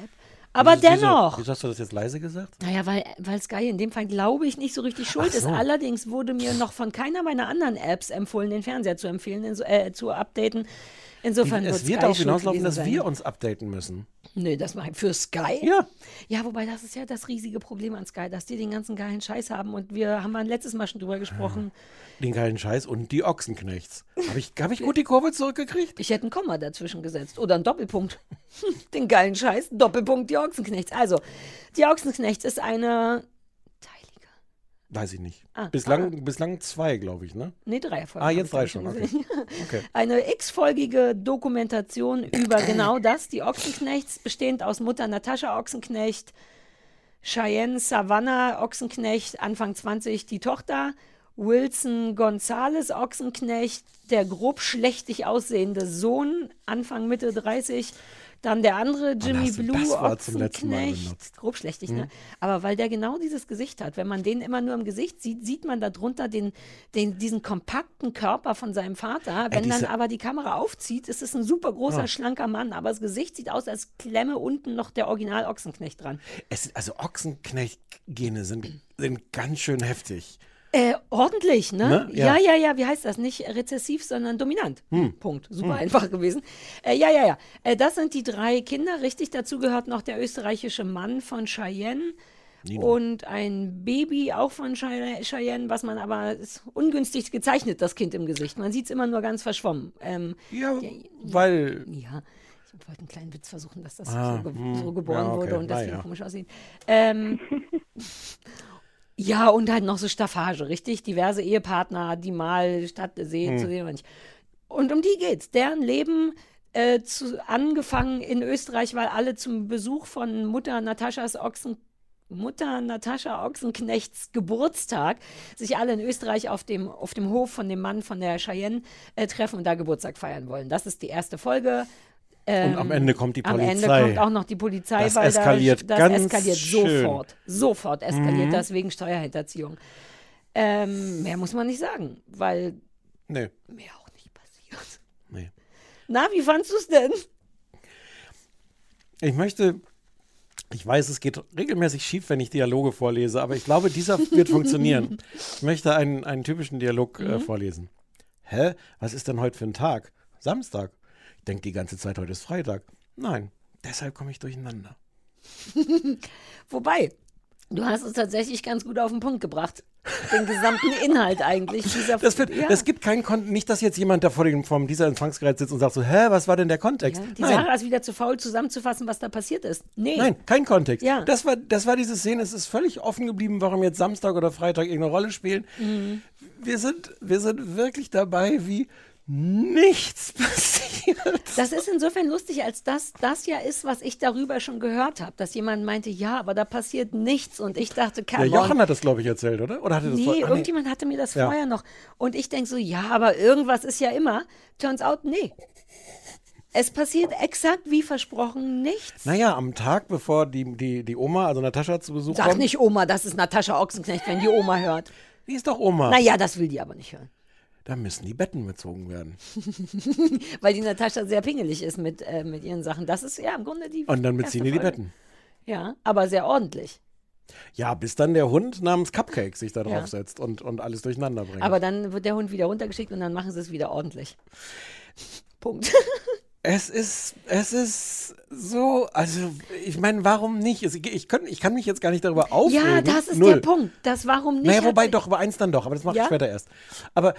Aber dennoch. Wieso hast du das jetzt leise gesagt? Naja, weil Sky in dem Fall, glaube ich, nicht so richtig schuld ist. Allerdings wurde mir noch von keiner meiner anderen Apps empfohlen, den Fernseher zu empfehlen, zu updaten. Insofern es wird darauf hinauslaufen, dass wir uns updaten müssen. Nee, das mache ich für Sky? Ja. Ja, wobei das ist ja das riesige Problem an Sky, dass die den ganzen geilen Scheiß haben und wir haben letztes Mal schon drüber gesprochen. Den geilen Scheiß und die Ochsenknechts. Hab ich gut die Kurve zurückgekriegt? Ich hätte ein Komma dazwischen gesetzt oder einen Doppelpunkt. Den geilen Scheiß, Doppelpunkt, die Ochsenknechts. Also, die Ochsenknechts ist eine teilige. Weiß ich nicht. Bislang 2, glaube ich, ne? Nee, 3 Folgen. Jetzt 3 schon, okay. Eine x-folgige Dokumentation über genau das. Die Ochsenknechts, bestehend aus Mutter Natascha Ochsenknecht, Cheyenne Savannah Ochsenknecht, Anfang 20 die Tochter, Wilson Gonzales Ochsenknecht, der grob schlechtig aussehende Sohn, Anfang Mitte 30, dann der andere Jimmy Blue Ochsenknecht, grob schlechtig, ne? Aber weil der genau dieses Gesicht hat, wenn man den immer nur im Gesicht sieht, sieht man darunter diesen kompakten Körper von seinem Vater. Wenn dann aber die Kamera aufzieht, ist es ein super großer, schlanker Mann, aber das Gesicht sieht aus, als klemme unten noch der Original Ochsenknecht dran. Also Ochsenknecht-Gene sind ganz schön heftig. Ordentlich, ne? Ja. Ja, wie heißt das? Nicht rezessiv, sondern dominant. Punkt. Super einfach gewesen. Ja. Das sind die 3 Kinder. Richtig, dazu gehört noch der österreichische Mann von Cheyenne. Nino. Und ein Baby auch von Cheyenne, was man aber ist ungünstig gezeichnet, das Kind im Gesicht. Man sieht es immer nur ganz verschwommen. Weil... Ja. Ich wollte einen kleinen Witz versuchen, dass das so geboren wurde und deswegen komisch aussieht. Ja, und halt noch so Staffage, richtig? Diverse Ehepartner, die mal Stadt sehen, zu sehen oder nicht. Und um die geht's. Deren Leben angefangen in Österreich, weil alle zum Besuch von Mutter Natascha Ochsenknechts Geburtstag sich alle in Österreich auf dem Hof von dem Mann von der Cheyenne treffen und da Geburtstag feiern wollen. Das ist die erste Folge. Und am Ende kommt die Polizei. Am Ende kommt auch noch die Polizei, das weil eskaliert das ganz eskaliert schön. Sofort eskaliert das wegen Steuerhinterziehung. Mehr muss man nicht sagen, weil mehr auch nicht passiert. Nee. Na, wie fandst du es denn? Ich weiß, es geht regelmäßig schief, wenn ich Dialoge vorlese, aber ich glaube, dieser wird funktionieren. Ich möchte einen typischen Dialog vorlesen. Hä? Was ist denn heute für ein Tag? Samstag. Ich denke die ganze Zeit, heute ist Freitag. Nein, deshalb komme ich durcheinander. Wobei, du hast es tatsächlich ganz gut auf den Punkt gebracht. Den gesamten Inhalt eigentlich. Das gibt keinen Kontext. Nicht, dass jetzt jemand da vor dieser Empfangsgerät sitzt und sagt so, hä, was war denn der Kontext? Ja, die Sache ist wieder zu faul, zusammenzufassen, was da passiert ist. Nee. Nein, kein Kontext. Ja. Das war diese Szene. Es ist völlig offen geblieben, warum jetzt Samstag oder Freitag irgendeine Rolle spielen. Wir sind wirklich dabei, wie nichts passiert. Das ist insofern lustig, als das ja ist, was ich darüber schon gehört habe. Dass jemand meinte, ja, aber da passiert nichts. Und ich dachte, Der Jochen hat das, glaube ich, erzählt, oder? Oder hatte das irgendjemand hatte mir das vorher noch. Und ich denke so, ja, aber irgendwas ist ja immer. Turns out, nee. Es passiert exakt wie versprochen nichts. Naja, am Tag, bevor die Oma, also Natascha, zu Besuch kommt. Sag nicht Oma, das ist Natascha Ochsenknecht, wenn die Oma hört. Die ist doch Oma. Naja, das will die aber nicht hören. Da müssen die Betten bezogen werden. Weil die Natascha sehr pingelig ist mit ihren Sachen. Das ist ja im Grunde die. Und dann beziehen die Betten. Ja, aber sehr ordentlich. Ja, bis dann der Hund namens Cupcake sich da drauf setzt und alles durcheinander bringt. Aber dann wird der Hund wieder runtergeschickt und dann machen sie es wieder ordentlich. Punkt. Es ist so, also ich meine, warum nicht? Ich kann mich jetzt gar nicht darüber aufregen. Ja, das ist der Punkt. Das warum nicht. Naja, wobei doch, über eins dann doch, aber das mache ich später erst. Aber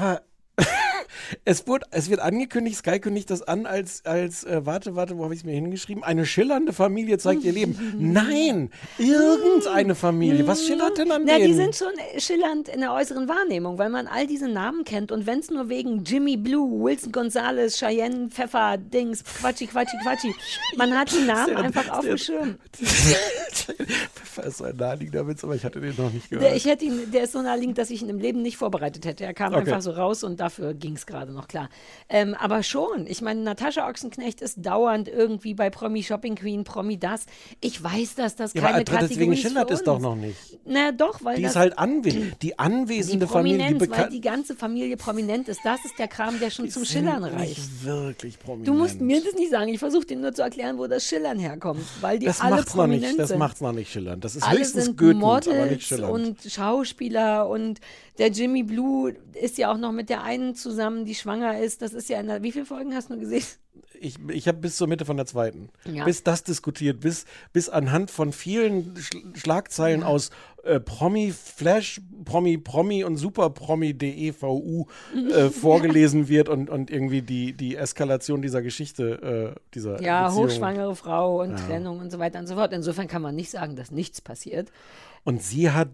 es wird angekündigt, Sky kündigt das an als warte, wo habe ich es mir hingeschrieben? Eine schillernde Familie zeigt ihr Leben. Nein, irgendeine Familie. Was schillert denn an denen? Die sind schon schillernd in der äußeren Wahrnehmung, weil man all diese Namen kennt und wenn es nur wegen Jimmy Blue, Wilson Gonzales, Cheyenne, Pfeffer, Dings, Quatschi. Man hat die Namen einfach auf dem Schirm. Pfeffer ist so ein naheliegender Witz, aber ich hatte den noch nicht gehört. Der ist so naheliegend, dass ich ihn im Leben nicht vorbereitet hätte. Er kam einfach so raus und dafür ging es gerade noch, klar. Aber schon, ich meine, Natascha Ochsenknecht ist dauernd irgendwie bei Promi Shopping Queen, Promi das. Ich weiß, dass das Ja, keine aber Kategorie deswegen ist schillert für es doch uns. noch nicht. Na doch, weil Die das ist halt die anwesende Familie, die Prominenz, weil bekannt. die ganze Familie prominent ist. Das ist der Kram, der schon zum Schillern reicht. Nicht wirklich prominent. Du musst mir das nicht sagen. Ich versuche dir nur zu erklären, wo das Schillern herkommt, weil die das alle macht's noch nicht. prominent Das sind. macht's noch nicht schillernd. Das ist Alle höchstens sind Goethens, aber nicht Models schillernd. und Schauspieler und der Jimmy Blue ist ja auch noch mit der einen zusammen, die schwanger ist. Das ist ja wie viele Folgen hast du gesehen? Ich habe bis zur Mitte von der 2. Ja. Bis das diskutiert, bis anhand von vielen Schlagzeilen aus Promi Flash, Promi und Superpromi.devu vorgelesen wird und irgendwie die Eskalation dieser Geschichte, dieser Ja, Beziehung. hochschwangere Frau und Trennung und so weiter und so fort. Insofern kann man nicht sagen, dass nichts passiert. Und sie hat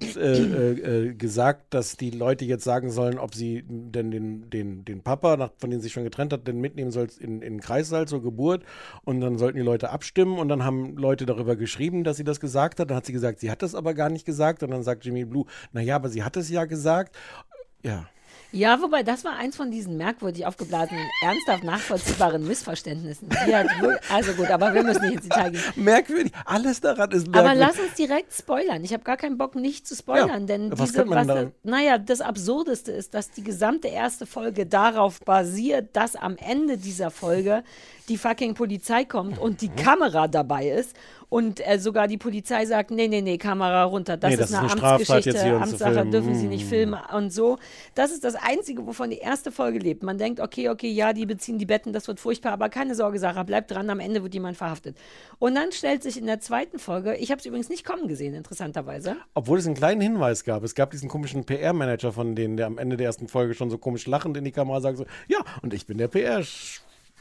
gesagt, dass die Leute jetzt sagen sollen, ob sie denn den Papa, von dem sie sich schon getrennt hat, denn mitnehmen soll in den Kreissaal zur Geburt. Und dann sollten die Leute abstimmen. Und dann haben Leute darüber geschrieben, dass sie das gesagt hat. Dann hat sie gesagt, sie hat das aber gar nicht gesagt. Und dann sagt Jimmy Blue, naja, aber sie hat es ja gesagt. Ja. Ja, wobei, das war eins von diesen merkwürdig aufgeblasenen, ernsthaft nachvollziehbaren Missverständnissen. Also gut, aber wir müssen nicht ins Detail gehen. Merkwürdig, alles daran ist merkwürdig. Aber lass uns direkt spoilern. Ich habe gar keinen Bock, nicht zu spoilern, Ja, denn was könnte man da- das Absurdeste ist, dass die gesamte erste Folge darauf basiert, dass am Ende dieser Folge die fucking Polizei kommt und die Kamera dabei ist und sogar die Polizei sagt, nee, Kamera runter, das ist eine Straftat, Amtsgeschichte, jetzt hier uns zu Amtssache, filmen. dürfen Sie nicht filmen und so. Das ist das Einzige, wovon die erste Folge lebt. Man denkt, okay, ja, die beziehen die Betten, das wird furchtbar, aber keine Sorge, Sarah, bleib dran, am Ende wird jemand verhaftet. Und dann stellt sich in der zweiten Folge, ich habe es übrigens nicht kommen gesehen, interessanterweise. Obwohl es einen kleinen Hinweis gab. Es gab diesen komischen PR-Manager von denen, der am Ende der ersten Folge schon so komisch lachend in die Kamera sagt, so, ja, und ich bin der PR-Chef.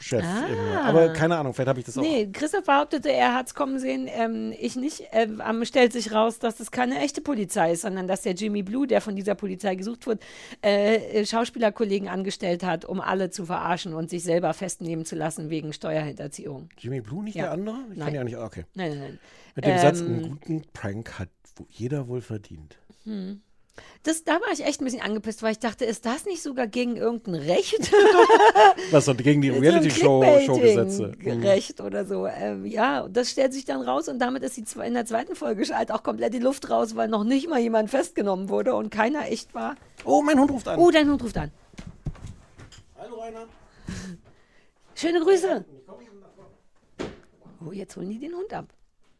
Aber keine Ahnung, vielleicht habe ich das auch. Nee, Christoph behauptete, er hat es kommen sehen, ich nicht. Stellt sich raus, dass das keine echte Polizei ist, sondern dass der Jimmy Blue, der von dieser Polizei gesucht wird, Schauspielerkollegen angestellt hat, um alle zu verarschen und sich selber festnehmen zu lassen wegen Steuerhinterziehung. Jimmy Blue, nicht Ja. der andere? Ich kann Nein. ja nicht, okay. Nein. Mit dem Satz, einen guten Prank hat jeder wohl verdient. Da war ich echt ein bisschen angepisst, weil ich dachte, ist das nicht sogar gegen irgendein Recht? Was, und gegen die So ein Reality-Show-Gesetze? Recht oder so. Ja, das stellt sich dann raus und damit ist in der zweiten Folge halt auch komplett die Luft raus, weil noch nicht mal jemand festgenommen wurde und keiner echt war. Oh, mein Hund ruft an. Oh, dein Hund ruft an. Hallo, Rainer. Schöne Grüße. Oh, jetzt holen die den Hund ab.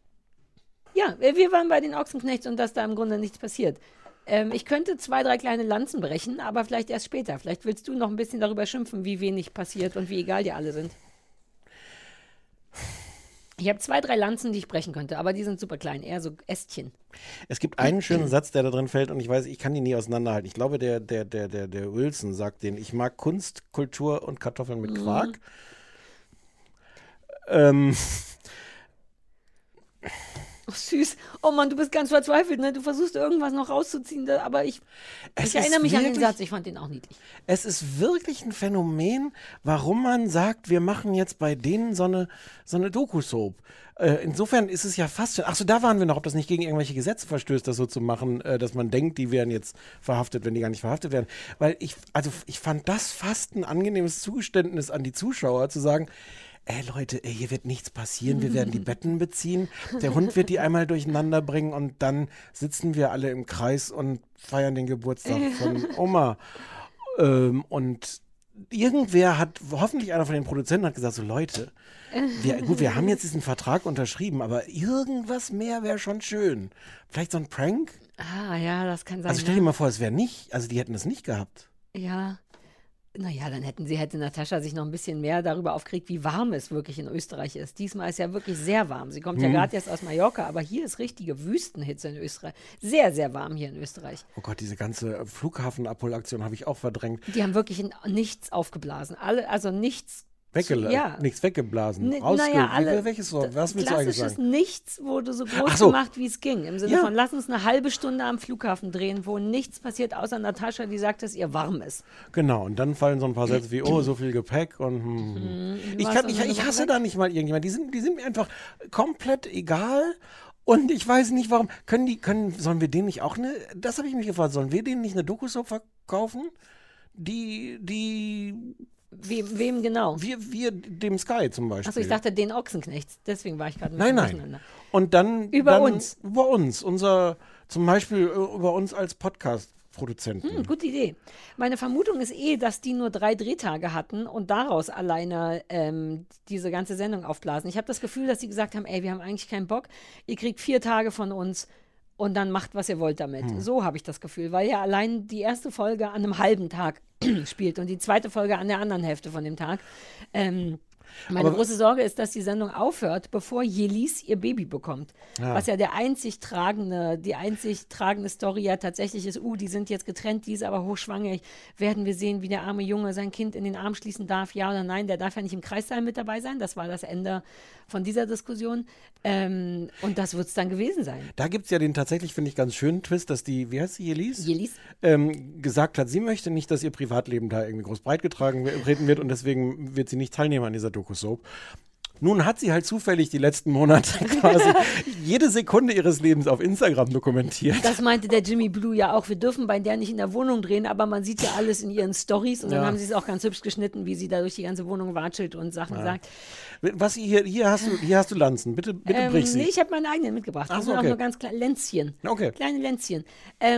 Ja, wir waren bei den Ochsenknechts und dass da im Grunde nichts passiert. Ich könnte 2, 3 kleine Lanzen brechen, aber vielleicht erst später. Vielleicht willst du noch ein bisschen darüber schimpfen, wie wenig passiert und wie egal die alle sind. Ich habe 2, 3 Lanzen, die ich brechen könnte, aber die sind super klein, eher so Ästchen. Es gibt einen schönen Satz, der da drin fällt und ich weiß, ich kann ihn nie auseinanderhalten. Ich glaube, der Wilson sagt den, ich mag Kunst, Kultur und Kartoffeln mit Quark. Oh, süß. Oh Mann, du bist ganz verzweifelt, ne? Du versuchst irgendwas noch rauszuziehen, aber ich erinnere mich an den Satz, ich fand den auch niedlich. Es ist wirklich ein Phänomen, warum man sagt, wir machen jetzt bei denen so eine Doku-Soap. Insofern ist es ja fast schon, da waren wir noch, ob das nicht gegen irgendwelche Gesetze verstößt, das so zu machen, dass man denkt, die werden jetzt verhaftet, wenn die gar nicht verhaftet werden. Weil ich fand das fast ein angenehmes Zugeständnis an die Zuschauer, zu sagen, Leute, hier wird nichts passieren, wir werden die Betten beziehen, der Hund wird die einmal durcheinander bringen und dann sitzen wir alle im Kreis und feiern den Geburtstag von Oma. Und irgendwer hat, hoffentlich einer von den Produzenten hat gesagt, so Leute, wir haben jetzt diesen Vertrag unterschrieben, aber irgendwas mehr wäre schon schön. Vielleicht so ein Prank? Ah, ja, das kann sein. Also stell dir mal vor, es wäre nicht, also die hätten das nicht gehabt. Ja. Naja, dann hätte Natascha sich noch ein bisschen mehr darüber aufgeregt, wie warm es wirklich in Österreich ist. Diesmal ist ja wirklich sehr warm. Sie kommt ja gerade erst aus Mallorca, aber hier ist richtige Wüstenhitze in Österreich. Sehr, sehr warm hier in Österreich. Oh Gott, diese ganze Flughafenabholaktion habe ich auch verdrängt. Die haben wirklich nichts aufgeblasen. Also nichts. Nichts weggeblasen. Welches Wort? Was willst du eigentlich klassisches sagen? Nichts wurde so groß gemacht, wie es ging. Im Sinne von, lass uns eine halbe Stunde am Flughafen drehen, wo nichts passiert, außer Natascha, die sagt, dass ihr warm ist. Genau, und dann fallen so ein paar Sätze wie, oh, so viel Gepäck und Ich hasse da nicht mal irgendjemand. Die sind mir einfach komplett egal. Und ich weiß nicht, warum. Sollen wir denen nicht auch das habe ich mich gefragt, sollen wir denen nicht eine Doku-Soap verkaufen? Wem genau? Wir dem Sky zum Beispiel. Achso, ich dachte den Ochsenknechts. Deswegen war ich gerade Nein. Und dann Über uns. Über uns. Zum Beispiel über uns als Podcast-Produzenten. Gute Idee. Meine Vermutung ist dass die nur 3 Drehtage hatten und daraus alleine diese ganze Sendung aufblasen. Ich habe das Gefühl, dass sie gesagt haben, wir haben eigentlich keinen Bock. Ihr kriegt 4 Tage von uns und dann macht, was ihr wollt damit. So habe ich das Gefühl, weil ja allein die erste Folge an einem halben Tag spielt und die zweite Folge an der anderen Hälfte von dem Tag. Meine große Sorge ist, dass die Sendung aufhört, bevor Jelis ihr Baby bekommt. Ja. Was ja die einzig tragende Story ja tatsächlich ist, die sind jetzt getrennt, die ist aber hochschwanger. Werden wir sehen, wie der arme Junge sein Kind in den Arm schließen darf, ja oder nein. Der darf ja nicht im Kreissaal mit dabei sein. Das war das Ende von dieser Diskussion. Und das wird es dann gewesen sein. Da gibt es ja den tatsächlich, finde ich, ganz schönen Twist, dass die, wie heißt sie, Jelis? Gesagt hat, sie möchte nicht, dass ihr Privatleben da irgendwie groß breit getragen wird und deswegen wird sie nicht teilnehmen an dieser Doku-Soap. Nun hat sie halt zufällig die letzten Monate quasi jede Sekunde ihres Lebens auf Instagram dokumentiert. Das meinte der Jimmy Blue ja auch. Wir dürfen bei der nicht in der Wohnung drehen, aber man sieht ja alles in ihren Stories und dann haben sie es auch ganz hübsch geschnitten, wie sie da durch die ganze Wohnung watschelt und Sachen sagt. Was hier hast du Lanzen. Bitte brich sie. Nee, ich habe meine eigenen mitgebracht. Das sind auch nur ganz kleine Länzchen. Okay. Kleine Länzchen.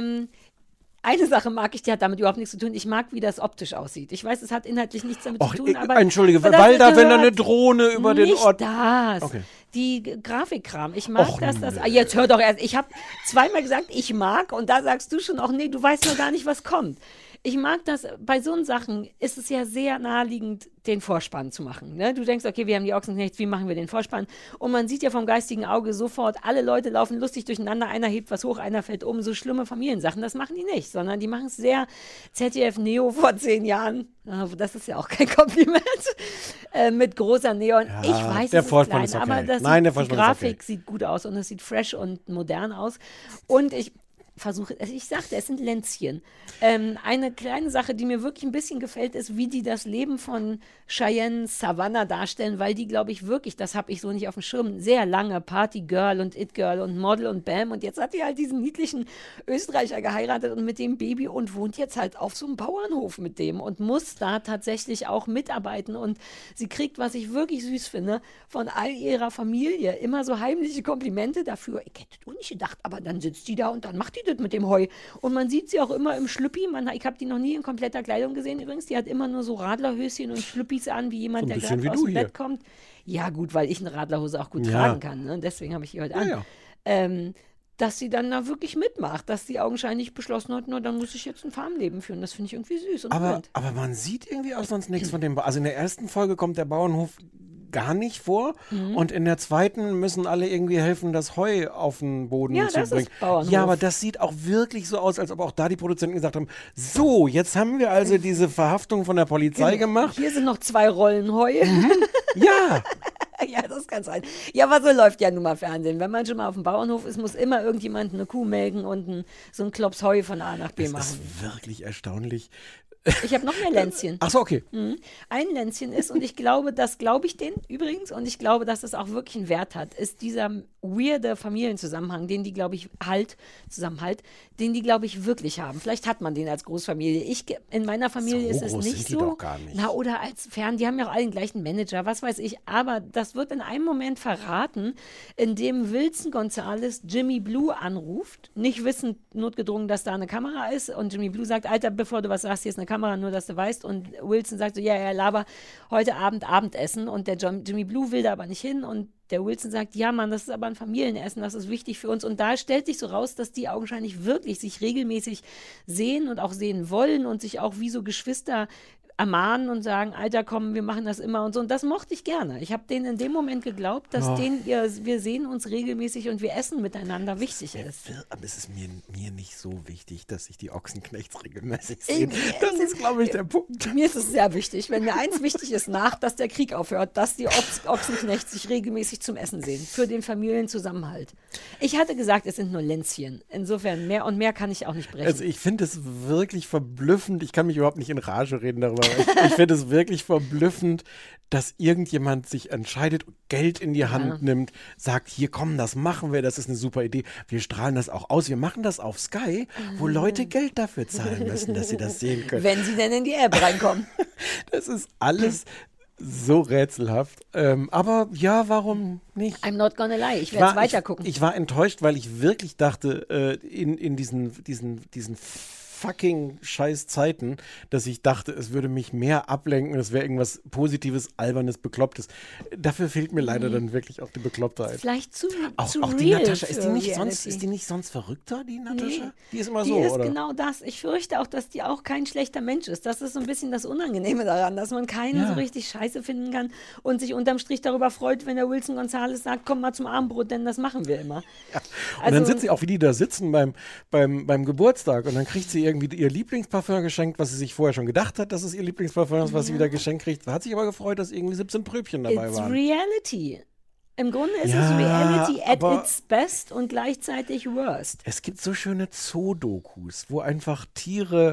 Eine Sache mag ich, die hat damit überhaupt nichts zu tun. Ich mag, wie das optisch aussieht. Ich weiß, es hat inhaltlich nichts damit zu tun, aber... Entschuldige, weil da, wenn da eine Drohne über den Ort... Das. Okay. Die Grafikkram. Ich mag jetzt hör doch erst. Ich habe zweimal gesagt, ich mag und da sagst du schon auch, nee, du weißt noch gar nicht, was kommt. Ich mag das, bei so Sachen ist es ja sehr naheliegend, den Vorspann zu machen. Ne? Du denkst, okay, wir haben die Ochsenknechts, wie machen wir den Vorspann? Und man sieht ja vom geistigen Auge sofort, alle Leute laufen lustig durcheinander, einer hebt was hoch, einer fällt um, so schlimme Familiensachen. Das machen die nicht, sondern die machen es sehr ZDF-Neo vor 10 Jahren. Das ist ja auch kein Kompliment. Mit großer Neon. Ja, ich weiß, der es Vorspann ist klein, ist okay. aber die Grafik sieht gut aus und es sieht fresh und modern aus. Und ich sagte, es sind Länzchen. Eine kleine Sache, die mir wirklich ein bisschen gefällt, ist, wie die das Leben von Cheyenne Savannah darstellen, weil die, glaube ich, wirklich, das habe ich so nicht auf dem Schirm, sehr lange Party-Girl und It-Girl und Model und Bam und jetzt hat die halt diesen niedlichen Österreicher geheiratet und mit dem Baby und wohnt jetzt halt auf so einem Bauernhof mit dem und muss da tatsächlich auch mitarbeiten und sie kriegt, was ich wirklich süß finde, von all ihrer Familie immer so heimliche Komplimente dafür. Ich hätte es auch nicht gedacht, aber dann sitzt die da und dann macht die das mit dem Heu. Und man sieht sie auch immer im Schlüppi. Ich habe die noch nie in kompletter Kleidung gesehen übrigens. Die hat immer nur so Radlerhöschen und Schlüppis an, wie jemand, der gerade aus dem Bett kommt. Ja gut, weil ich eine Radlerhose auch gut tragen kann. Ne? Deswegen habe ich die heute an. Ja. Dass sie dann da wirklich mitmacht, dass sie augenscheinlich beschlossen hat, dann muss ich jetzt ein Farmleben führen. Das finde ich irgendwie süß und aber man sieht irgendwie auch sonst nichts von dem. Also in der ersten Folge kommt der Bauernhof gar nicht vor und in der zweiten müssen alle irgendwie helfen, das Heu auf den Boden zu bringen. Ist Bauernhof. Ja, aber das sieht auch wirklich so aus, als ob auch da die Produzenten gesagt haben, so, jetzt haben wir also diese Verhaftung von der Polizei gemacht. Hier sind noch 2 Rollen Heu. Ja. Ja, das kann sein. Ja, aber so läuft ja nun mal Fernsehen. Wenn man schon mal auf dem Bauernhof ist, muss immer irgendjemand eine Kuh melken und so einen Klops Heu von A nach B machen. Das ist wirklich erstaunlich. Ich habe noch mehr Länzchen. Ach so, okay. Ein Länzchen ist, und ich glaube, das glaube ich denen übrigens, und ich glaube, dass das auch wirklich einen Wert hat, ist dieser weirde Familienzusammenhang, den die, glaube ich, den die, glaube ich, wirklich haben. Vielleicht hat man den als Großfamilie. In meiner Familie so ist es nicht so. Doch gar nicht. Na, oder als die haben ja auch alle den gleichen Manager, was weiß ich. Aber das wird in einem Moment verraten, in dem Wilson Gonzalez Jimmy Blue anruft, nicht wissend, notgedrungen, dass da eine Kamera ist. Und Jimmy Blue sagt, Alter, bevor du was sagst, hier ist eine Kamera, nur dass du weißt. Und Wilson sagt so, ja, laber, heute Abend Abendessen. Und der Jimmy Blue will da aber nicht hin. Und der Wilson sagt, ja Mann, das ist aber ein Familienessen, das ist wichtig für uns. Und da stellt sich so raus, dass die augenscheinlich wirklich sich regelmäßig sehen und auch sehen wollen und sich auch wie so Geschwister ermahnen und sagen, Alter, komm, wir machen das immer und so. Und das mochte ich gerne. Ich habe denen in dem Moment geglaubt, dass wir sehen uns regelmäßig und wir essen miteinander wichtig ist. Aber es ist mir nicht so wichtig, dass sich die Ochsenknechts regelmäßig sehen. Das ist, glaube ich, der Punkt. Mir ist es sehr wichtig. Wenn mir eins wichtig ist, dass der Krieg aufhört, dass die Ochsenknechts sich regelmäßig zum Essen sehen. Für den Familienzusammenhalt. Ich hatte gesagt, es sind nur Länzchen. Insofern mehr kann ich auch nicht brechen. Also ich finde es wirklich verblüffend. Ich kann mich überhaupt nicht in Rage reden darüber, Ich finde es wirklich verblüffend, dass irgendjemand sich entscheidet, Geld in die Hand nimmt, sagt, hier komm, das machen wir, das ist eine super Idee. Wir strahlen das auch aus. Wir machen das auf Sky, wo Leute Geld dafür zahlen müssen, dass sie das sehen können. Wenn sie denn in die App reinkommen. Das ist alles so rätselhaft. Aber ja, warum nicht? I'm not gonna lie, ich werde es weiter gucken. Ich war enttäuscht, weil ich wirklich dachte, in diesen fucking scheiß Zeiten, dass ich dachte, es würde mich mehr ablenken, es wäre irgendwas Positives, Albernes, Beklopptes. Dafür fehlt mir leider dann wirklich auch die Beklopptheit. Vielleicht zu auch real die Natascha, ist Reality. die nicht sonst verrückter, die Natascha? Nee, die ist immer die so, ist oder? genau das. Ich fürchte auch, dass die auch kein schlechter Mensch ist. Das ist so ein bisschen das Unangenehme daran, dass man keinen so richtig scheiße finden kann und sich unterm Strich darüber freut, wenn der Wilson Gonzalez sagt, komm mal zum Abendbrot, denn das machen wir immer. Ja. Und dann sitzt sie auch, wie die da sitzen beim Geburtstag und dann kriegt sie irgendwie ihr Lieblingsparfum geschenkt, was sie sich vorher schon gedacht hat, dass es ihr Lieblingsparfum ist, was sie wieder geschenkt kriegt. Hat sich aber gefreut, dass irgendwie 17 Pröbchen dabei waren. Reality. Im Grunde ist es Reality at its best und gleichzeitig worst. Es gibt so schöne Zoo-Dokus, wo einfach Tiere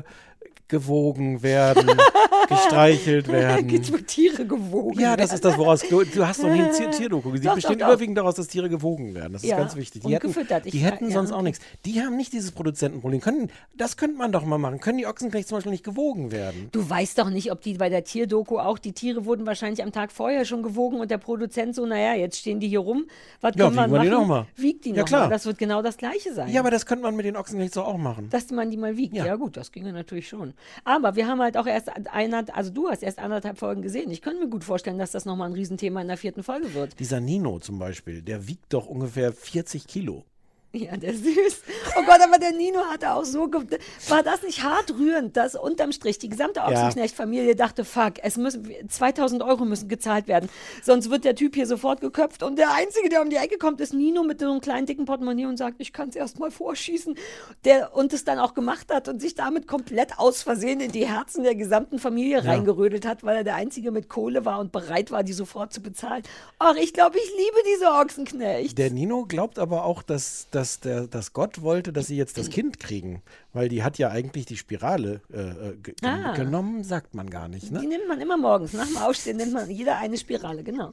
gewogen werden, gestreichelt werden. Wo Tiere gewogen werden. Das ist das, woraus du hast noch nie ein Tierdoku gesehen. Die bestehen überwiegend daraus, dass Tiere gewogen werden. Das ist ganz wichtig. Die hätten sonst auch nichts. Die haben nicht dieses Produzentenproblem. Das könnte man doch mal machen. Können die Ochsenknechts zum Beispiel nicht gewogen werden? Du weißt doch nicht, ob die bei der Tierdoku auch, die Tiere wurden wahrscheinlich am Tag vorher schon gewogen und der Produzent so, naja, jetzt stehen die hier rum, was können wir machen? Die noch mal. Wiegt die noch mal. Das wird genau das Gleiche sein. Ja, aber das könnte man mit den Ochsenknechts auch machen. Dass man die mal wiegt. Ja gut, das ginge natürlich schon. Aber wir haben halt auch erst du hast erst 1,5 Folgen gesehen. Ich könnte mir gut vorstellen, dass das nochmal ein Riesenthema in der 4. Folge wird. Dieser Nino zum Beispiel, der wiegt doch ungefähr 40 Kilo. Ja, der ist süß. Oh Gott, aber der Nino hatte auch so... War das nicht hart rührend, dass unterm Strich die gesamte Ochsenknecht-Familie dachte, fuck, 2.000 Euro müssen gezahlt werden, sonst wird der Typ hier sofort geköpft und der Einzige, der um die Ecke kommt, ist Nino mit so einem kleinen, dicken Portemonnaie und sagt, ich kann es erst mal vorschießen, und es dann auch gemacht hat und sich damit komplett aus Versehen in die Herzen der gesamten Familie reingerödelt hat, weil er der Einzige mit Kohle war und bereit war, die sofort zu bezahlen. Ach, ich glaube, ich liebe diese Ochsenknecht. Der Nino glaubt aber auch, dass Gott wollte, dass sie jetzt das Kind kriegen, weil die hat ja eigentlich die Spirale genommen, sagt man gar nicht. Ne? Die nimmt man immer morgens, nach dem Aufstehen nimmt man jeder eine Spirale, genau.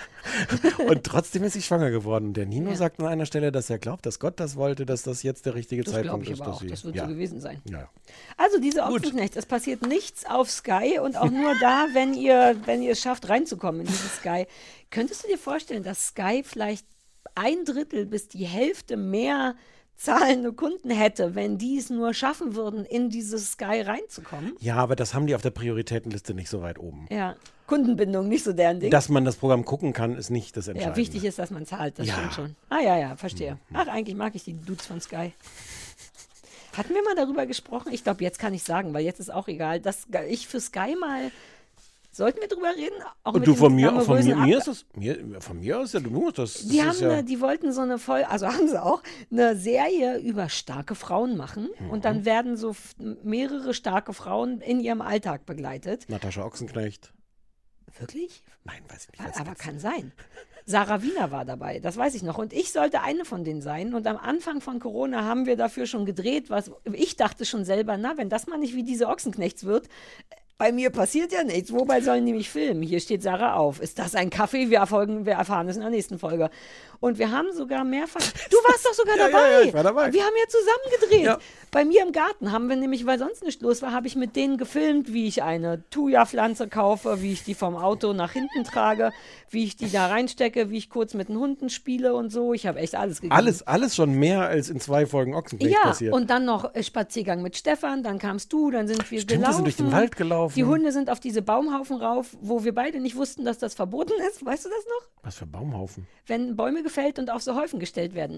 Und trotzdem ist sie schwanger geworden. Der Nino sagt an einer Stelle, dass er glaubt, dass Gott das wollte, dass das jetzt der richtige Zeitpunkt ist. Das wird so gewesen sein. Ja. Also diese Ochsenknecht, es passiert nichts auf Sky und auch nur da, wenn ihr es schafft, reinzukommen in dieses Sky. Könntest du dir vorstellen, dass Sky vielleicht 1/3 bis die Hälfte mehr zahlende Kunden hätte, wenn die es nur schaffen würden, in dieses Sky reinzukommen? Ja, aber das haben die auf der Prioritätenliste nicht so weit oben. Ja, Kundenbindung, nicht so deren Ding. Dass man das Programm gucken kann, ist nicht das Entscheidende. Ja, wichtig ist, dass man zahlt, das stimmt schon. Ja, verstehe. Ach, eigentlich mag ich die Dudes von Sky. Hatten wir mal darüber gesprochen? Ich glaube, jetzt kann ich sagen, weil jetzt ist auch egal, dass ich für Sky mal... Sollten wir drüber reden? Auch und mit du von mir aus ja, du musst das. Die wollten so eine haben sie auch, eine Serie über starke Frauen machen und dann werden so mehrere starke Frauen in ihrem Alltag begleitet. Natascha Ochsenknecht. Wirklich? Nein, weiß ich nicht. Aber kann sein. Sarah Wiener war dabei, das weiß ich noch. Und ich sollte eine von denen sein. Und am Anfang von Corona haben wir dafür schon gedreht, was ich dachte schon selber, wenn das mal nicht wie diese Ochsenknechts wird, bei mir passiert ja nichts. Wobei sollen die mich filmen? Hier steht Sarah auf. Ist das ein Kaffee? Wir erfahren es in der nächsten Folge. Und wir haben sogar mehrfach... Du warst doch sogar dabei. Ja, ich war dabei. Wir haben ja zusammen gedreht. Ja. Bei mir im Garten haben wir nämlich, weil sonst nichts los war, habe ich mit denen gefilmt, wie ich eine Thuja-Pflanze kaufe, wie ich die vom Auto nach hinten trage, wie ich die da reinstecke, wie ich kurz mit den Hunden spiele und so. Ich habe echt alles gegeben. Alles schon mehr als in 2 Folgen Ochsenknecht passiert. Ja, und dann noch Spaziergang mit Stefan, dann kamst du, dann sind wir gelaufen. Wir sind durch den Wald gelaufen. Die Hunde sind auf diese Baumhaufen rauf, wo wir beide nicht wussten, dass das verboten ist. Weißt du das noch? Was für Baumhaufen? Wenn Bäume gefällt und auf so Haufen gestellt werden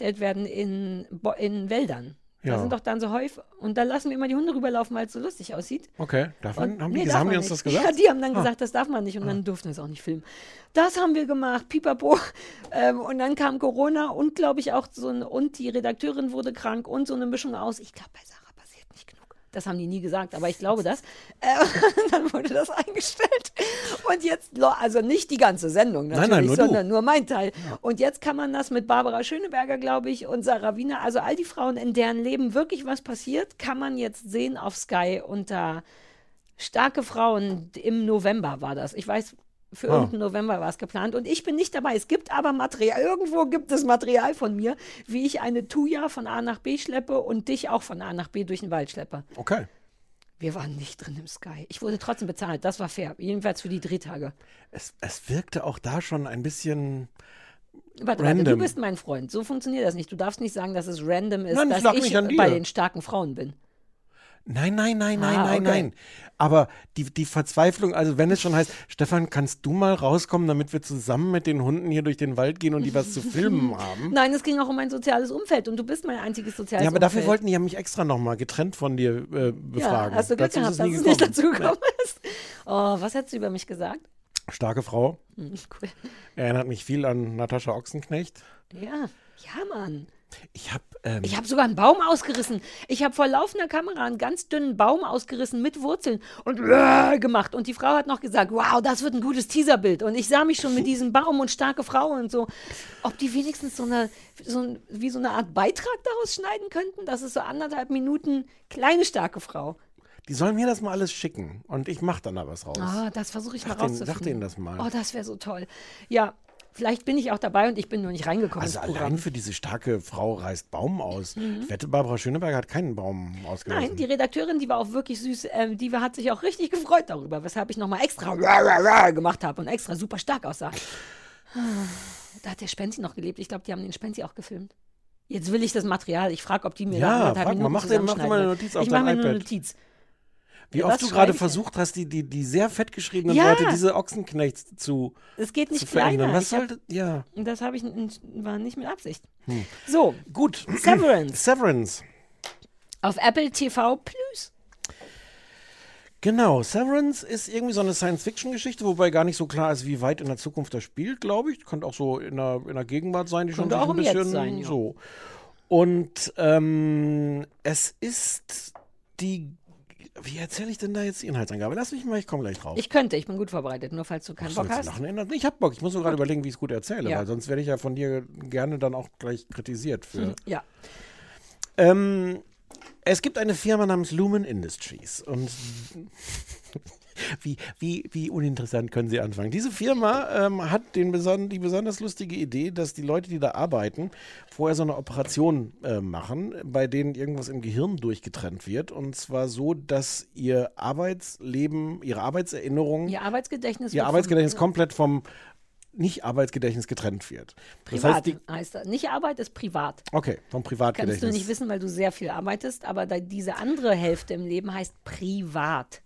in Wäldern. Ja. Da sind doch dann so Häufe. Und da lassen wir immer die Hunde rüberlaufen, weil es so lustig aussieht. Okay, haben die uns das gesagt? Ja, die haben dann gesagt, das darf man nicht. Und dann durften wir es auch nicht filmen. Das haben wir gemacht, pipapo. Und dann kam Corona und, glaube ich, auch und die Redakteurin wurde krank und so eine Mischung aus. Ich glaube, bei Sarah passiert nicht genug. Das haben die nie gesagt, aber ich glaube das. Dann wurde das eingestellt. Und jetzt, also nicht die ganze Sendung natürlich, sondern nur mein Teil. Ja. Und jetzt kann man das mit Barbara Schöneberger, glaube ich, und Sarah Wiener, also all die Frauen, in deren Leben wirklich was passiert, kann man jetzt sehen auf Sky unter Starke Frauen im November war das. Ich weiß, für irgendeinen November war es geplant und ich bin nicht dabei. Es gibt aber Material, irgendwo gibt es Material von mir, wie ich eine Tuya von A nach B schleppe und dich auch von A nach B durch den Wald schleppe. Okay. Wir waren nicht drin im Sky. Ich wurde trotzdem bezahlt, das war fair. Jedenfalls für die Drehtage. Es wirkte auch da schon ein bisschen Warte, du bist mein Freund. So funktioniert das nicht. Du darfst nicht sagen, dass es random ist, Nein, ich dass lag ich nicht an dir. bei den starken Frauen bin. Nein. Aber die Verzweiflung, also wenn es schon heißt, Stefan, kannst du mal rauskommen, damit wir zusammen mit den Hunden hier durch den Wald gehen und die was zu filmen haben? Nein, es ging auch um mein soziales Umfeld und du bist mein einziges soziales Umfeld. Ja, aber dafür wollten die ja mich extra nochmal getrennt von dir befragen. Ja, hast du Glück gehabt, dass es nicht dazu gekommen ist. Oh, was hättest du über mich gesagt? Starke Frau. Cool. Erinnert mich viel an Natascha Ochsenknecht. Ja, Mann. Ich habe sogar einen Baum ausgerissen. Ich habe vor laufender Kamera einen ganz dünnen Baum ausgerissen mit Wurzeln und gemacht. Und die Frau hat noch gesagt, wow, das wird ein gutes Teaserbild. Und ich sah mich schon mit diesem Baum und starke Frau und so. Ob die wenigstens so eine Art Beitrag daraus schneiden könnten? Das ist so 1,5 Minuten kleine starke Frau. Die sollen mir das mal alles schicken und ich mache dann da was raus. Das versuche ich mal rauszufinden. Sag denen das mal. Oh, das wäre so toll. Ja, vielleicht bin ich auch dabei und ich bin nur nicht reingekommen. Also allein für diese starke Frau reißt Baum aus. Ich wette, Barbara Schöneberger hat keinen Baum ausgerissen. Nein, die Redakteurin, die war auch wirklich süß, die hat sich auch richtig gefreut darüber, weshalb ich nochmal extra gemacht habe und extra super stark aussah. Da hat der Spenzi noch gelebt. Ich glaube, die haben den Spenzi auch gefilmt. Jetzt will ich das Material. Ich frage, ob die mir ja, 1,5 Minuten mach dir mal eine Notiz auf dein iPad. Ich mache mir nur eine Notiz. Wie oft du gerade versucht hast, die sehr fett geschriebenen Leute, diese Ochsenknechts zu Es geht nicht verändern. kleiner. Was sollte, ja. Das war nicht mit Absicht. So, gut. Severance. Auf Apple TV Plus. Genau, Severance ist irgendwie so eine Science-Fiction-Geschichte, wobei gar nicht so klar ist, wie weit in der Zukunft das spielt, glaube ich. Könnte auch so in der Gegenwart sein, die schon auch ein bisschen Jetzt sein, ja. so. Und es ist wie erzähle ich denn da jetzt die Inhaltsangabe? Lass mich mal, ich komme gleich drauf. Ich bin gut vorbereitet, nur falls du keinen Bock hast. Ich habe Bock, ich muss nur gerade überlegen, wie ich es gut erzähle, weil sonst werde ich ja von dir gerne dann auch gleich kritisiert für. Ja. Es gibt eine Firma namens Lumen Industries und wie uninteressant können Sie anfangen? Diese Firma hat die besonders lustige Idee, dass die Leute, die da arbeiten, vorher so eine Operation machen, bei denen irgendwas im Gehirn durchgetrennt wird. Und zwar so, dass ihr Arbeitsleben, ihre Arbeitserinnerungen, ihr Arbeitsgedächtnis komplett vom Nicht-Arbeitsgedächtnis getrennt wird. Privat heißt das. Nicht Arbeit ist privat. Okay, vom Privatgedächtnis. Kannst du nicht wissen, weil du sehr viel arbeitest, aber diese andere Hälfte im Leben heißt privat.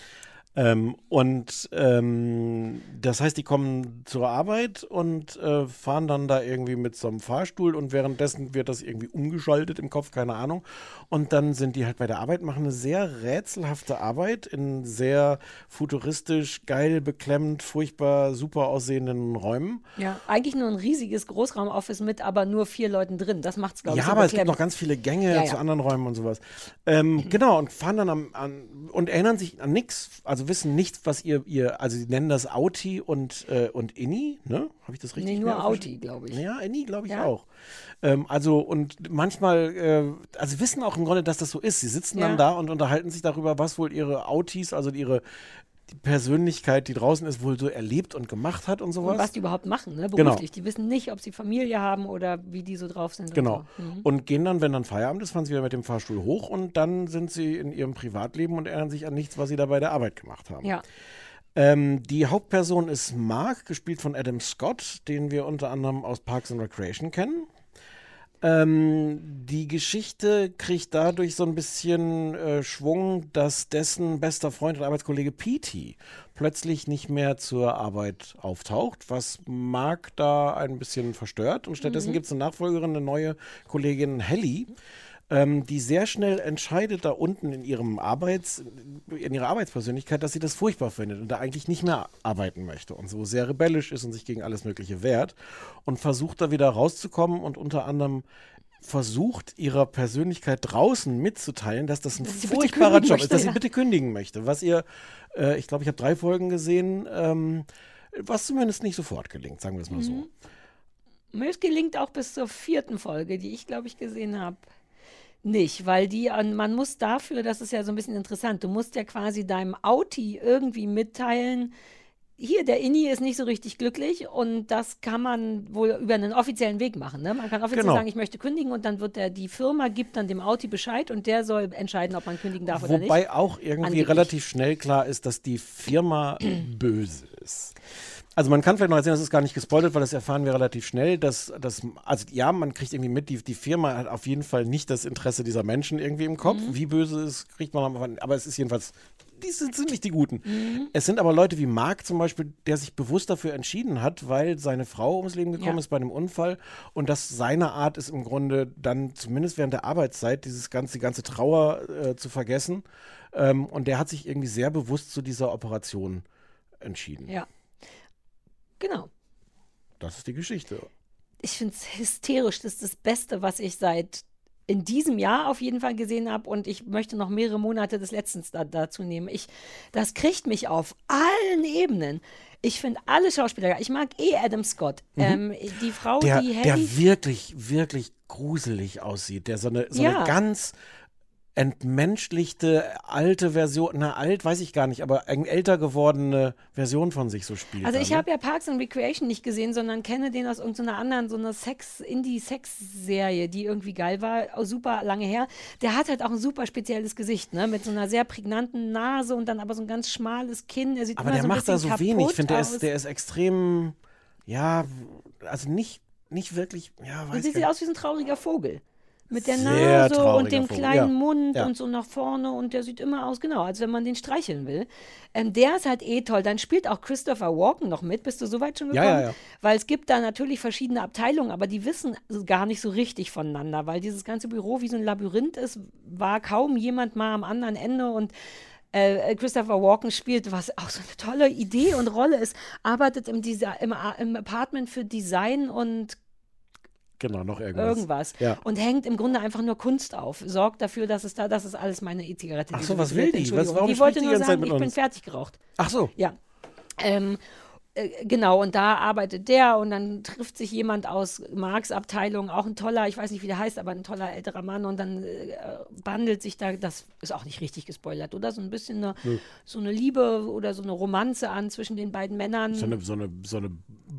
Das heißt, die kommen zur Arbeit und fahren dann da irgendwie mit so einem Fahrstuhl und währenddessen wird das irgendwie umgeschaltet im Kopf, keine Ahnung. Und dann sind die halt bei der Arbeit, machen eine sehr rätselhafte Arbeit in sehr futuristisch, geil, beklemmend, furchtbar, super aussehenden Räumen. Ja, eigentlich nur ein riesiges Großraumoffice mit aber nur 4 Leuten drin. Das macht's, glaube ich, Ja, aber es gibt noch ganz viele Gänge zu anderen Räumen und sowas. Genau, und fahren dann und erinnern sich an nichts, also wissen nichts, was also sie nennen das Auti und Inni, ne? Habe ich das richtig? Nee, nur Auti, glaube ich. Ja, Inni glaube ich auch. Und manchmal, also wissen auch im Grunde, dass das so ist. Sie sitzen dann da und unterhalten sich darüber, was wohl ihre Autis, also die Persönlichkeit, die draußen ist, wohl so erlebt und gemacht hat und sowas. Und was die überhaupt machen, ne, beruflich. Genau. Die wissen nicht, ob sie Familie haben oder wie die so drauf sind. Genau. Und, so. Und gehen dann, wenn dann Feierabend ist, fahren sie wieder mit dem Fahrstuhl hoch und dann sind sie in ihrem Privatleben und erinnern sich an nichts, was sie da bei der Arbeit gemacht haben. Ja. Die Hauptperson ist Mark, gespielt von Adam Scott, den wir unter anderem aus Parks and Recreation kennen. Die Geschichte kriegt dadurch so ein bisschen Schwung, dass dessen bester Freund und Arbeitskollege Petey plötzlich nicht mehr zur Arbeit auftaucht, was Mark da ein bisschen verstört. Und stattdessen gibt es eine Nachfolgerin, eine neue Kollegin Helly, die sehr schnell entscheidet da unten in ihrer Arbeitspersönlichkeit, dass sie das furchtbar findet und da eigentlich nicht mehr arbeiten möchte und so sehr rebellisch ist und sich gegen alles Mögliche wehrt und versucht da wieder rauszukommen und unter anderem versucht, ihrer Persönlichkeit draußen mitzuteilen, dass das ein furchtbarer Job ist, dass sie bitte kündigen möchte. Was ihr, ich glaube, ich habe 3 Folgen gesehen, was zumindest nicht sofort gelingt, sagen wir es mal so. Mir gelingt auch bis zur 4. Folge, die ich, glaube ich, gesehen habe. nicht, weil man muss dafür, das ist ja so ein bisschen interessant, du musst ja quasi deinem Auti irgendwie mitteilen, hier, der Inni ist nicht so richtig glücklich und das kann man wohl über einen offiziellen Weg machen. Ne? Man kann offiziell sagen, ich möchte kündigen und dann die Firma gibt dann dem Auti Bescheid und der soll entscheiden, ob man kündigen darf oder nicht. Wobei auch irgendwie relativ schnell klar ist, dass die Firma böse ist. Also man kann vielleicht noch erzählen, das ist gar nicht gespoilert, weil das erfahren wir relativ schnell, man kriegt irgendwie mit, die Firma hat auf jeden Fall nicht das Interesse dieser Menschen irgendwie im Kopf. Wie böse es ist, kriegt man aber es ist jedenfalls, die sind nicht die Guten. Es sind aber Leute wie Mark zum Beispiel, der sich bewusst dafür entschieden hat, weil seine Frau ums Leben gekommen ist bei einem Unfall und das seine Art ist im Grunde dann zumindest während der Arbeitszeit die ganze Trauer zu vergessen und der hat sich irgendwie sehr bewusst zu dieser Operation entschieden. Ja. Genau. Das ist die Geschichte. Ich finde es hysterisch. Das ist das Beste, was ich seit in diesem Jahr auf jeden Fall gesehen habe. Und ich möchte noch mehrere Monate des Letztens dazu nehmen. Das kriegt mich auf allen Ebenen. Ich finde alle Schauspieler, ich mag Adam Scott. Die Frau, der wirklich, wirklich gruselig aussieht. Der so eine ganz entmenschlichte, alte Version, alt weiß ich gar nicht, aber eine älter gewordene Version von sich so spielt. Also ich habe ja Parks and Recreation nicht gesehen, sondern kenne den aus irgendeiner anderen, so einer Indie-Sex-Serie, die irgendwie geil war, super lange her. Der hat halt auch ein super spezielles Gesicht, ne, mit so einer sehr prägnanten Nase und dann aber so ein ganz schmales Kinn. Er sieht aber immer der macht da so wenig. Ich finde, der ist extrem, also nicht wirklich, und sieht aus wie so ein trauriger Vogel. Mit der Sehr Nase und dem Vogel. kleinen Mund und so nach vorne und der sieht immer aus, genau, als wenn man den streicheln will. Der ist halt toll. Dann spielt auch Christopher Walken noch mit. Bist du soweit schon gekommen? Ja. Weil es gibt da natürlich verschiedene Abteilungen, aber die wissen gar nicht so richtig voneinander, weil dieses ganze Büro wie so ein Labyrinth ist, war kaum jemand mal am anderen Ende und Christopher Walken spielt, was auch so eine tolle Idee und Rolle ist, arbeitet im Apartment für Design und genau, noch irgendwas. Ja. Und hängt im Grunde einfach nur Kunst auf. Sorgt dafür, das ist alles meine E-Zigarette. Ach so, was will die? Warum die wollte nur sagen, ich bin fertig geraucht. Ach so. Ja. Genau, und da arbeitet der und dann trifft sich jemand aus Marks Abteilung, auch ein toller, ich weiß nicht, wie der heißt, aber ein toller älterer Mann und dann bandelt sich da, das ist auch nicht richtig gespoilert, oder? So ein bisschen so eine Liebe oder so eine Romanze an zwischen den beiden Männern. So eine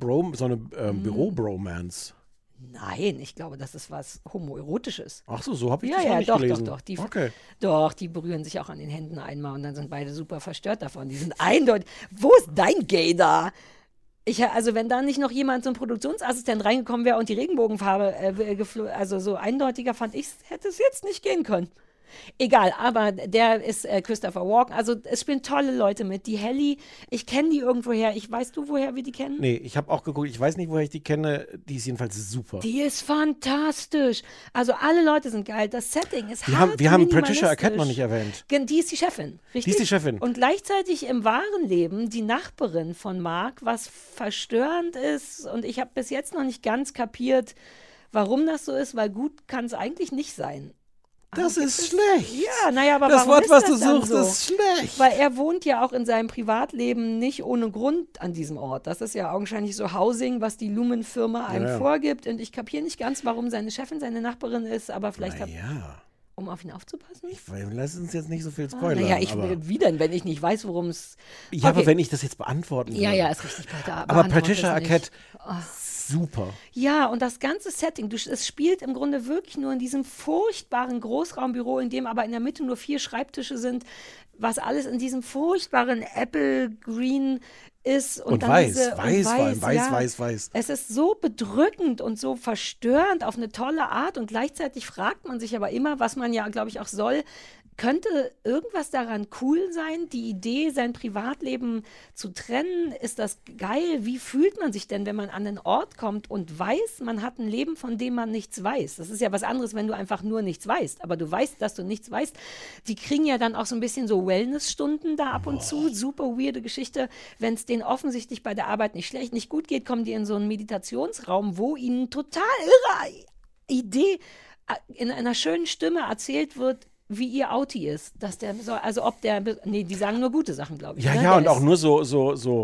Büro-Bromance. Nein, ich glaube, das ist was Homoerotisches. Ach so habe ich das noch nicht gelesen. Doch. Die berühren sich auch an den Händen einmal und dann sind beide super verstört davon. Die sind eindeutig. Wo ist dein Gay da? Also wenn da nicht noch jemand, so ein Produktionsassistent reingekommen wäre und die Regenbogenfarbe also so eindeutiger fand ich, hätte es jetzt nicht gehen können. Egal, aber der ist Christopher Walken. Also es spielen tolle Leute mit. Die Helly, ich kenne die irgendwoher. Weißt du, woher wir die kennen? Nee, ich habe auch geguckt. Ich weiß nicht, woher ich die kenne. Die ist jedenfalls super. Die ist fantastisch. Also alle Leute sind geil. Das Setting ist Wir haben Patricia Arquette noch nicht erwähnt. Die ist die Chefin, richtig? Die ist die Chefin. Und gleichzeitig im wahren Leben die Nachbarin von Mark, was verstörend ist. Und ich habe bis jetzt noch nicht ganz kapiert, warum das so ist, weil gut kann es eigentlich nicht sein. Das ist schlecht. Ja, naja, aber das warum Wort, ist was das du suchst, so? ist schlecht. Weil er wohnt ja auch in seinem Privatleben nicht ohne Grund an diesem Ort. Das ist ja augenscheinlich so Housing, was die Lumen-Firma einem vorgibt. Und ich kapiere nicht ganz, warum seine Chefin seine Nachbarin ist, aber vielleicht um auf ihn aufzupassen? Lass uns jetzt nicht so viel spoilern. Wie denn, wenn ich nicht weiß, worum es... Ja, aber wenn ich das jetzt beantworten würde. Ja, ist richtig. Aber Patricia Arquette, super. Ja, und das ganze Setting, es spielt im Grunde wirklich nur in diesem furchtbaren Großraumbüro, in dem aber in der Mitte nur 4 Schreibtische sind, was alles in diesem furchtbaren Apple Green ist. Und dann weiß. Es ist so bedrückend und so verstörend auf eine tolle Art und gleichzeitig fragt man sich aber immer, was man ja, glaube ich, auch soll, könnte irgendwas daran cool sein? Die Idee, sein Privatleben zu trennen, ist das geil? Wie fühlt man sich denn, wenn man an den Ort kommt und weiß, man hat ein Leben, von dem man nichts weiß? Das ist ja was anderes, wenn du einfach nur nichts weißt. Aber du weißt, dass du nichts weißt. Die kriegen ja dann auch so ein bisschen so Wellness-Stunden da ab und zu. Super weirde Geschichte. Wenn es denen offensichtlich bei der Arbeit nicht gut geht, kommen die in so einen Meditationsraum, wo ihnen total irre Idee in einer schönen Stimme erzählt wird, wie ihr Auti ist, dass der soll, also ob der, die sagen nur gute Sachen, glaube ich. Ja, und auch nur so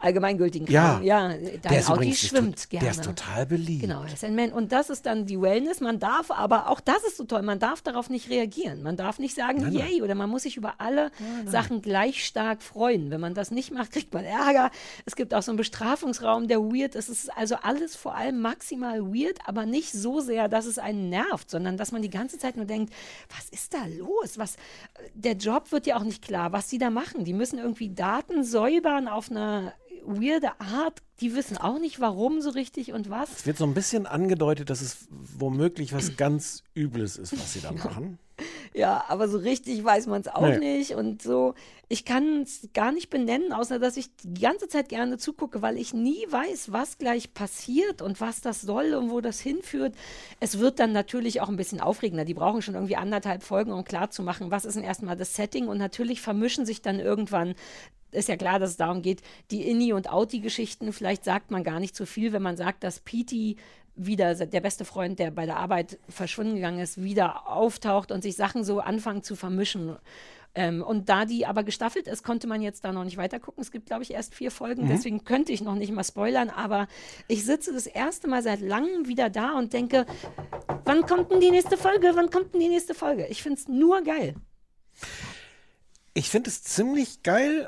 allgemeingültigen Ja. Kram. Ja, Der dein ist Audi übrigens schwimmt gerne. Der ist total beliebt. Genau, er ist ein Man. Und das ist dann die Wellness. Man darf, aber auch das ist so toll, man darf darauf nicht reagieren. Man darf nicht sagen, Nein, nein. yay, oder man muss sich über alle Sachen gleich stark freuen. Wenn man das nicht macht, kriegt man Ärger. Es gibt auch so einen Bestrafungsraum, der weird ist. Es ist also alles vor allem maximal weird, aber nicht so sehr, dass es einen nervt, sondern dass man die ganze Zeit nur denkt, was ist da los? Der Job wird ja auch nicht klar, was die da machen. Die müssen irgendwie Daten säubern auf eine weirde Art. Die wissen auch nicht, warum so richtig und was. Es wird so ein bisschen angedeutet, dass es womöglich was ganz Übles ist, was sie da machen. Ja, aber so richtig weiß man es auch nicht und so. Ich kann es gar nicht benennen, außer dass ich die ganze Zeit gerne zugucke, weil ich nie weiß, was gleich passiert und was das soll und wo das hinführt. Es wird dann natürlich auch ein bisschen aufregender. Die brauchen schon irgendwie 1,5 Folgen, um klarzumachen, was ist denn erstmal das Setting, und natürlich vermischen sich dann irgendwann, ist ja klar, dass es darum geht, die Inni- und Outi-Geschichten. Vielleicht sagt man gar nicht so viel, wenn man sagt, dass Petey wieder, der beste Freund, der bei der Arbeit verschwunden gegangen ist, wieder auftaucht und sich Sachen so anfangen zu vermischen. Und da die aber gestaffelt ist, konnte man jetzt da noch nicht weiter gucken. Es gibt, glaube ich, erst 4 Folgen, deswegen könnte ich noch nicht mal spoilern, aber ich sitze das erste Mal seit langem wieder da und denke, wann kommt denn die nächste Folge? Wann kommt denn die nächste Folge? Ich finde es nur geil. Ich finde es ziemlich geil.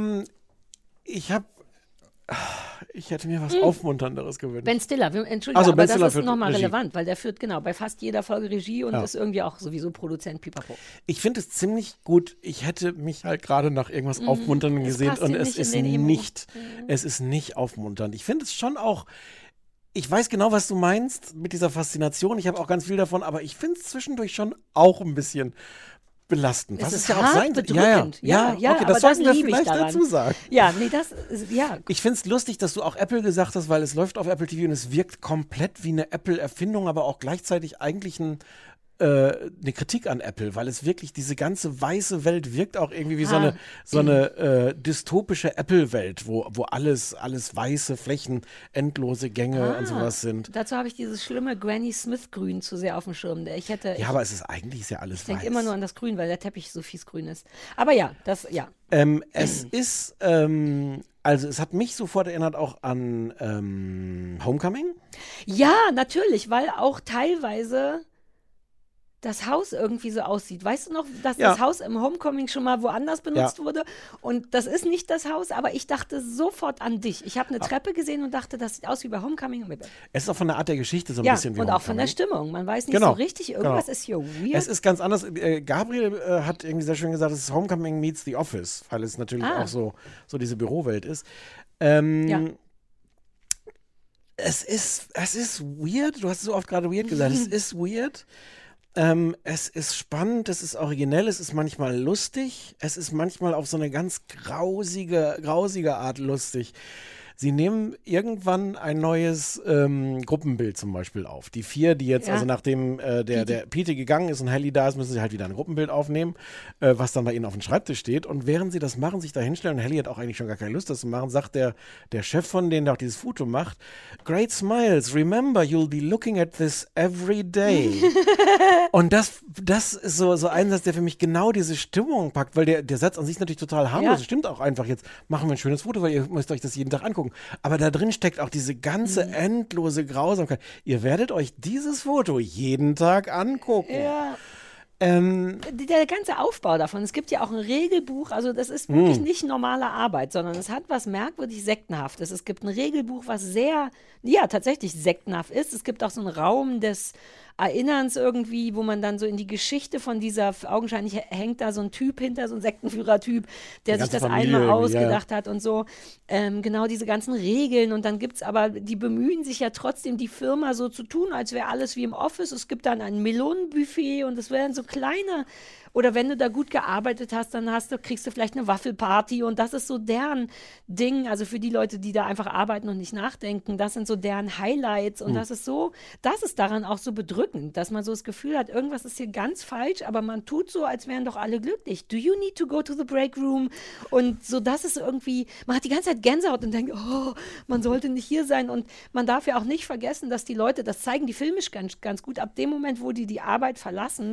Ich hätte mir was Aufmunternderes gewünscht. Ben Stiller, Entschuldigung, Also, aber Ben das Stiller ist für nochmal Regie. relevant, weil der führt bei fast jeder Folge Regie und ist irgendwie auch sowieso Produzent, pipapo. Ich finde es ziemlich gut. Ich hätte mich halt gerade nach irgendwas Aufmunterndem Es gesehen passt und ihm es nicht ist in den Emo. es ist nicht aufmunternd. Ich finde es schon auch, ich weiß genau, was du meinst mit dieser Faszination. Ich habe auch ganz viel davon, aber ich finde es zwischendurch schon auch ein bisschen belastend. Es Was ist es ja auch hart sein bedrückend. Ja, Ja, okay, aber das sollten wir liebe ich vielleicht daran. dazu sagen. Ja, nee, das ist, ja. Ich finde es lustig, dass du auch Apple gesagt hast, weil es läuft auf Apple TV und es wirkt komplett wie eine Apple-Erfindung, aber auch gleichzeitig eigentlich eine Kritik an Apple, weil es wirklich, diese ganze weiße Welt wirkt auch irgendwie wie so eine dystopische Apple-Welt, wo alles weiße Flächen, endlose Gänge und sowas sind. Dazu habe ich dieses schlimme Granny Smith-Grün zu sehr auf dem Schirm. Ja, aber es ist eigentlich ja alles Ich denke weiß. immer nur an das Grün, weil der Teppich so fies grün ist. Aber ja, Es ist, also es hat mich sofort erinnert auch an Homecoming. Ja, natürlich, weil auch teilweise das Haus irgendwie so aussieht. Weißt du noch, dass das Haus im Homecoming schon mal woanders benutzt wurde? Und das ist nicht das Haus, aber ich dachte sofort an dich. Ich habe eine Treppe gesehen und dachte, das sieht aus wie bei Homecoming. Es ist auch von der Art der Geschichte so ein bisschen wie und auch von der Homecoming. Stimmung. Man weiß nicht so richtig, irgendwas ist hier weird. Es ist ganz anders. Gabriel hat irgendwie sehr schön gesagt, es ist Homecoming meets The Office, weil es natürlich auch so diese Bürowelt ist. Es ist weird, du hast so oft gerade weird gesagt, es ist weird. Es ist spannend, es ist originell, es ist manchmal lustig, es ist manchmal auf so eine ganz grausige Art lustig. Sie nehmen irgendwann ein neues Gruppenbild zum Beispiel auf. Die 4, die jetzt, also nachdem der Petey gegangen ist und Hallie da ist, müssen sie halt wieder ein Gruppenbild aufnehmen, was dann bei ihnen auf dem Schreibtisch steht. Und während sie das machen, sich da hinstellen, und Hallie hat auch eigentlich schon gar keine Lust, das zu machen, sagt der Chef von denen, der auch dieses Foto macht, "Great smiles, remember, you'll be looking at this every day." Und das ist so ein Satz, der für mich genau diese Stimmung packt, weil der Satz an sich natürlich total harmlos. Stimmt auch einfach, jetzt machen wir ein schönes Foto, weil ihr müsst euch das jeden Tag angucken. Aber da drin steckt auch diese ganze endlose Grausamkeit. Ihr werdet euch dieses Foto jeden Tag angucken. Ja. Der ganze Aufbau davon, es gibt ja auch ein Regelbuch, also das ist wirklich nicht normale Arbeit, sondern es hat was merkwürdig Sektenhaftes. Es gibt ein Regelbuch, was sehr, tatsächlich sektenhaft ist. Es gibt auch so einen Raum des Erinnerns irgendwie, wo man dann so in die Geschichte von dieser, augenscheinlich hängt da so ein Typ hinter, so ein Sektenführer-Typ, der sich das Familie einmal ausgedacht hat und so. Genau diese ganzen Regeln, und dann gibt es aber, die bemühen sich ja trotzdem, die Firma so zu tun, als wäre alles wie im Office. Es gibt dann ein Melonenbuffet und es werden so kleine, oder wenn du da gut gearbeitet hast, dann kriegst du vielleicht eine Waffelparty, und das ist so deren Ding, also für die Leute, die da einfach arbeiten und nicht nachdenken, das sind so deren Highlights, und das ist daran auch so bedrückend, dass man so das Gefühl hat, irgendwas ist hier ganz falsch, aber man tut so, als wären doch alle glücklich. Do you need to go to the break room? Und so, das ist irgendwie, man hat die ganze Zeit Gänsehaut und denkt, oh, man sollte nicht hier sein, und man darf ja auch nicht vergessen, dass die Leute, das zeigen die filmisch ganz, ganz gut, ab dem Moment, wo die Arbeit verlassen,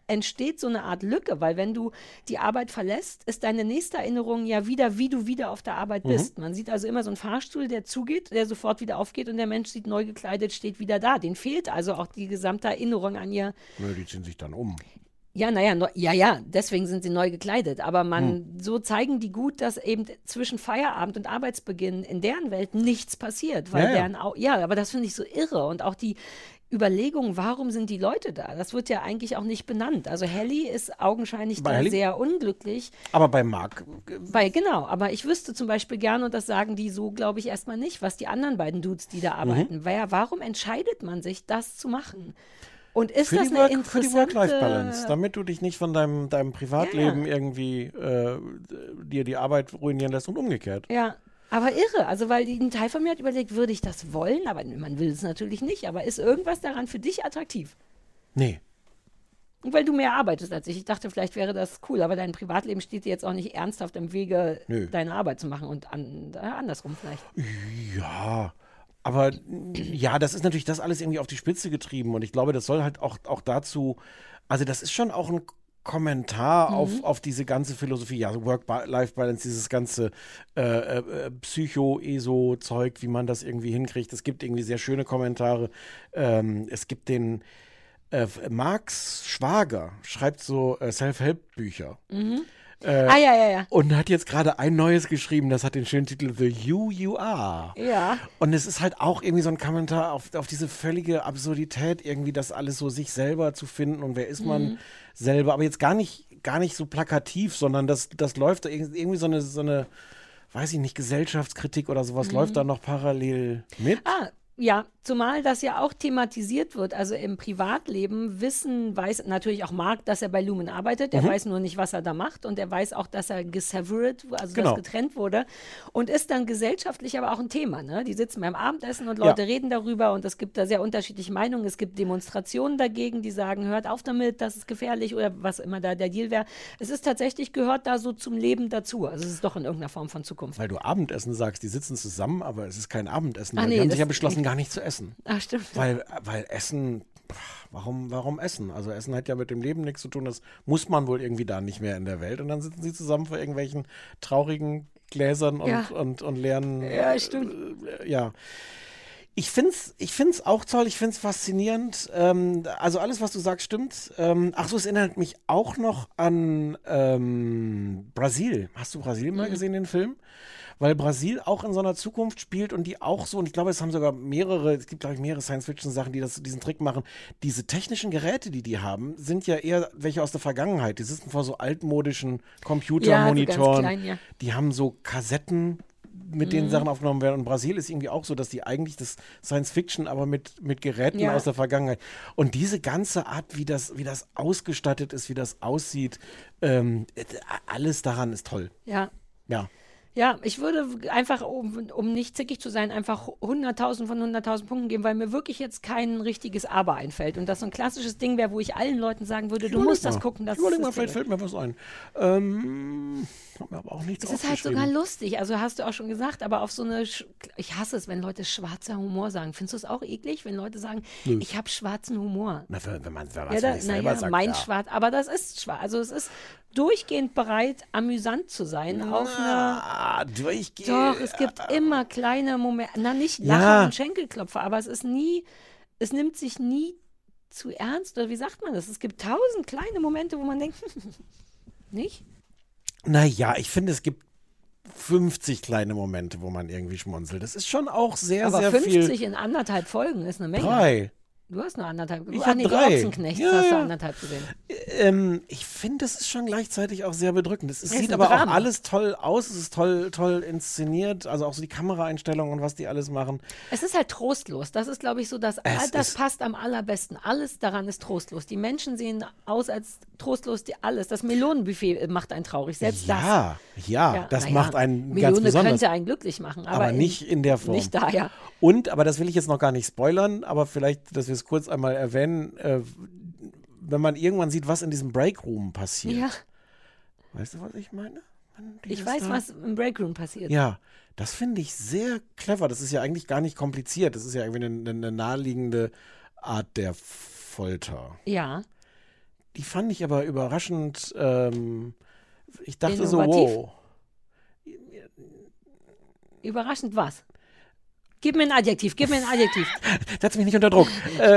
entsteht so eine Art Lücke, weil wenn du die Arbeit verlässt, ist deine nächste Erinnerung ja wieder, wie du wieder auf der Arbeit bist. Man sieht also immer so einen Fahrstuhl, der zugeht, der sofort wieder aufgeht und der Mensch sieht neu gekleidet, steht wieder da. Den fehlt also auch die gesamte Erinnerung an ihr. Nö, die ziehen sich dann um. Ja, deswegen sind sie neu gekleidet. Aber so zeigen die gut, dass eben zwischen Feierabend und Arbeitsbeginn in deren Welt nichts passiert. Weil aber das finde ich so irre. Und auch die Überlegung, warum sind die Leute da? Das wird ja eigentlich auch nicht benannt. Also Helly ist augenscheinlich da sehr unglücklich. Aber bei Mark. Genau, aber ich wüsste zum Beispiel gerne, und das sagen die so, glaube ich, erstmal nicht, was die anderen beiden Dudes, die da arbeiten. Warum entscheidet man sich, das zu machen? Und ist das eine interessante... Für die Work-Life-Balance, damit du dich nicht von deinem Privatleben irgendwie dir die Arbeit ruinieren lässt und umgekehrt. Ja, aber irre. Also, weil ein Teil von mir hat überlegt, würde ich das wollen? Aber man will es natürlich nicht. Aber ist irgendwas daran für dich attraktiv? Nee. Weil du mehr arbeitest als ich. Ich dachte, vielleicht wäre das cool. Aber dein Privatleben steht dir jetzt auch nicht ernsthaft im Wege, deine Arbeit zu machen. Und andersrum vielleicht. Ja, aber ja, das ist natürlich das alles irgendwie auf die Spitze getrieben. Und ich glaube, das soll halt auch dazu, also das ist schon auch ein Kommentar auf diese ganze Philosophie, ja, so Work-Life-Balance, dieses ganze Psycho-ESO-Zeug, wie man das irgendwie hinkriegt. Es gibt irgendwie sehr schöne Kommentare. Es gibt den Marks Schwager, schreibt so Self-Help-Bücher. Ja. Und hat jetzt gerade ein neues geschrieben, das hat den schönen Titel The You Are. Ja. Und es ist halt auch irgendwie so ein Kommentar auf diese völlige Absurdität, irgendwie das alles so sich selber zu finden und wer ist man selber, aber jetzt gar nicht so plakativ, sondern das läuft da irgendwie so eine, weiß ich nicht, Gesellschaftskritik oder sowas läuft da noch parallel mit. Ja, zumal das ja auch thematisiert wird. Also im Privatleben weiß natürlich auch Mark, dass er bei Lumen arbeitet. Der weiß nur nicht, was er da macht. Und er weiß auch, dass er gesevered, also dass getrennt wurde. Und ist dann gesellschaftlich aber auch ein Thema. Ne? Die sitzen beim Abendessen und Leute reden darüber. Und es gibt da sehr unterschiedliche Meinungen. Es gibt Demonstrationen dagegen, die sagen, hört auf damit, das ist gefährlich oder was immer da der Deal wäre. Es ist tatsächlich, gehört da so zum Leben dazu. Also es ist doch in irgendeiner Form von Zukunft. Weil du Abendessen sagst, die sitzen zusammen, aber es ist kein Abendessen. Die haben sich ja beschlossen, gar nicht zu essen. Ach, stimmt. Weil Essen, warum Essen? Also Essen hat ja mit dem Leben nichts zu tun, das muss man wohl irgendwie da nicht mehr in der Welt. Und dann sitzen sie zusammen vor irgendwelchen traurigen Gläsern und leeren... Ja, stimmt. Ja. Ich find's auch toll, ich find's faszinierend. Also alles, was du sagst, stimmt. Es erinnert mich auch noch an Brasil. Hast du Brasil mal gesehen, den Film? Weil Brasil auch in so einer Zukunft spielt und die auch so, und ich glaube, es gibt, glaube ich, mehrere Science-Fiction-Sachen, die diesen Trick machen. Diese technischen Geräte, die haben, sind ja eher welche aus der Vergangenheit. Die sitzen vor so altmodischen Computermonitoren. So ganz klein, Die haben so Kassetten, mit denen Sachen aufgenommen werden. Und Brasil ist irgendwie auch so, dass die eigentlich das Science-Fiction, aber mit Geräten aus der Vergangenheit. Und diese ganze Art, wie das ausgestattet ist, wie das aussieht, alles daran ist toll. Ja. Ja, ich würde einfach, um nicht zickig zu sein, einfach 100.000 von 100.000 Punkten geben, weil mir wirklich jetzt kein richtiges Aber einfällt. Und das so ein klassisches Ding wäre, wo ich allen Leuten sagen würde, du musst das gucken. Überleg mal, vielleicht fällt mir was ein. Hab mir aber auch nichts Es ist halt sogar lustig, also hast du auch schon gesagt, aber auf so eine, ich hasse es, wenn Leute schwarzer Humor sagen. Findest du es auch eklig, wenn Leute sagen, ich habe schwarzen Humor? Na, wenn man selber sagt, mein schwarz, aber das ist schwarz. Also es ist durchgehend bereit, amüsant zu sein. Durchgehend. Doch, es gibt immer kleine Momente, nicht Lacher und Schenkelklopfer, aber es nimmt sich nie zu ernst, oder wie sagt man das? Es gibt 1000 kleine Momente, wo man denkt, nicht? Naja, ich finde, es gibt 50 kleine Momente, wo man irgendwie schmunzelt. Das ist schon auch sehr, sehr viel. Aber 50 in 1,5 Folgen ist eine Menge. 3. Du hast nur 1,5 gesehen. Ich habe 3. Ochsenknechts hast du 1,5 gesehen. Ich finde, das ist schon gleichzeitig auch sehr bedrückend. Es sieht ein aber Drama. auch alles toll aus. Es ist toll inszeniert. Also auch so die Kameraeinstellungen und was die alles machen. Es ist halt trostlos. Das ist, glaube ich, so, das passt am allerbesten. Alles daran ist trostlos. Die Menschen sehen aus als trostlos. Alles. Das Melonenbuffet macht einen traurig. Selbst das. Ja, das macht einen Melone ganz besonders. könnte einen glücklich machen. Aber nicht in der Form. Nicht da, ja. Und, aber das will ich jetzt noch gar nicht spoilern, aber vielleicht, dass wir es kurz einmal erwähnen, wenn man irgendwann sieht, was in diesem Breakroom passiert. Ja. Weißt du, was ich meine? Ich weiß, was im Breakroom passiert. Ja, das finde ich sehr clever. Das ist ja eigentlich gar nicht kompliziert. Das ist ja irgendwie eine naheliegende Art der Folter. Ja. Die fand ich aber überraschend, ich dachte Innovativ? so, wow. Überraschend was? Gib mir ein Adjektiv. Setz mich nicht unter Druck.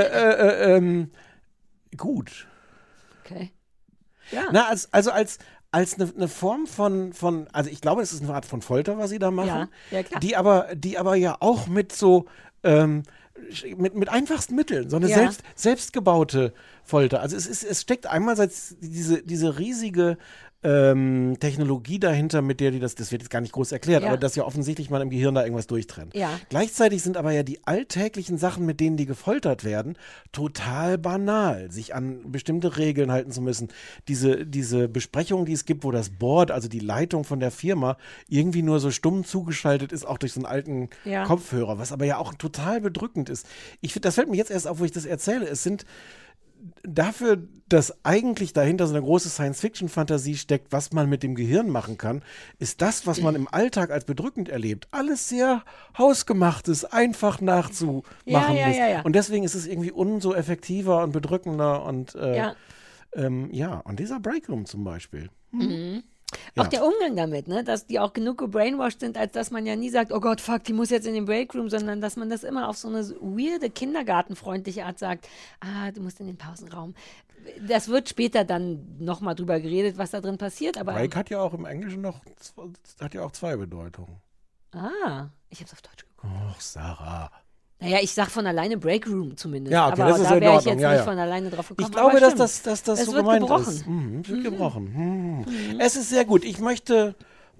Gut. Okay. Ja. Na, als eine Form von, also ich glaube, es ist eine Art von Folter, was sie da machen. Ja, klar. Die aber ja auch mit so, mit einfachsten Mitteln, so eine selbstgebaute Folter. Also es steckt einerseits diese riesige Technologie dahinter, mit der das wird jetzt gar nicht groß erklärt, aber dass ja offensichtlich man im Gehirn da irgendwas durchtrennt. Ja. Gleichzeitig sind aber ja die alltäglichen Sachen, mit denen die gefoltert werden, total banal, sich an bestimmte Regeln halten zu müssen. Diese Besprechung, die es gibt, wo das Board, also die Leitung von der Firma, irgendwie nur so stumm zugeschaltet ist, auch durch so einen alten Kopfhörer, was aber ja auch total bedrückend ist. Das fällt mir jetzt erst auf, wo ich das erzähle. Es sind dafür, dass eigentlich dahinter so eine große Science-Fiction-Fantasie steckt, was man mit dem Gehirn machen kann, ist das, was man im Alltag als bedrückend erlebt, alles sehr hausgemachtes, einfach nachzumachen ist. Und deswegen ist es irgendwie umso effektiver und bedrückender und und dieser Breakroom zum Beispiel. Auch der Umgang damit, ne? Dass die auch genug gebrainwashed sind, als dass man ja nie sagt, oh Gott, fuck, die muss jetzt in den Breakroom, sondern dass man das immer auf so eine weirde, kindergartenfreundliche Art sagt, du musst in den Pausenraum. Das wird später dann nochmal drüber geredet, was da drin passiert. Aber Break hat ja auch im Englischen hat ja auch zwei Bedeutungen. Ich hab's auf Deutsch geguckt. Och, Sarah. Naja, ich sag von alleine Breakroom zumindest. Ja, okay, aber das ist da in wäre ich Ordnung. jetzt nicht von alleine drauf gekommen. Ich glaube, aber dass das es so wird gemeint gebrochen. ist. Es wird gebrochen. Es ist sehr gut. Ich möchte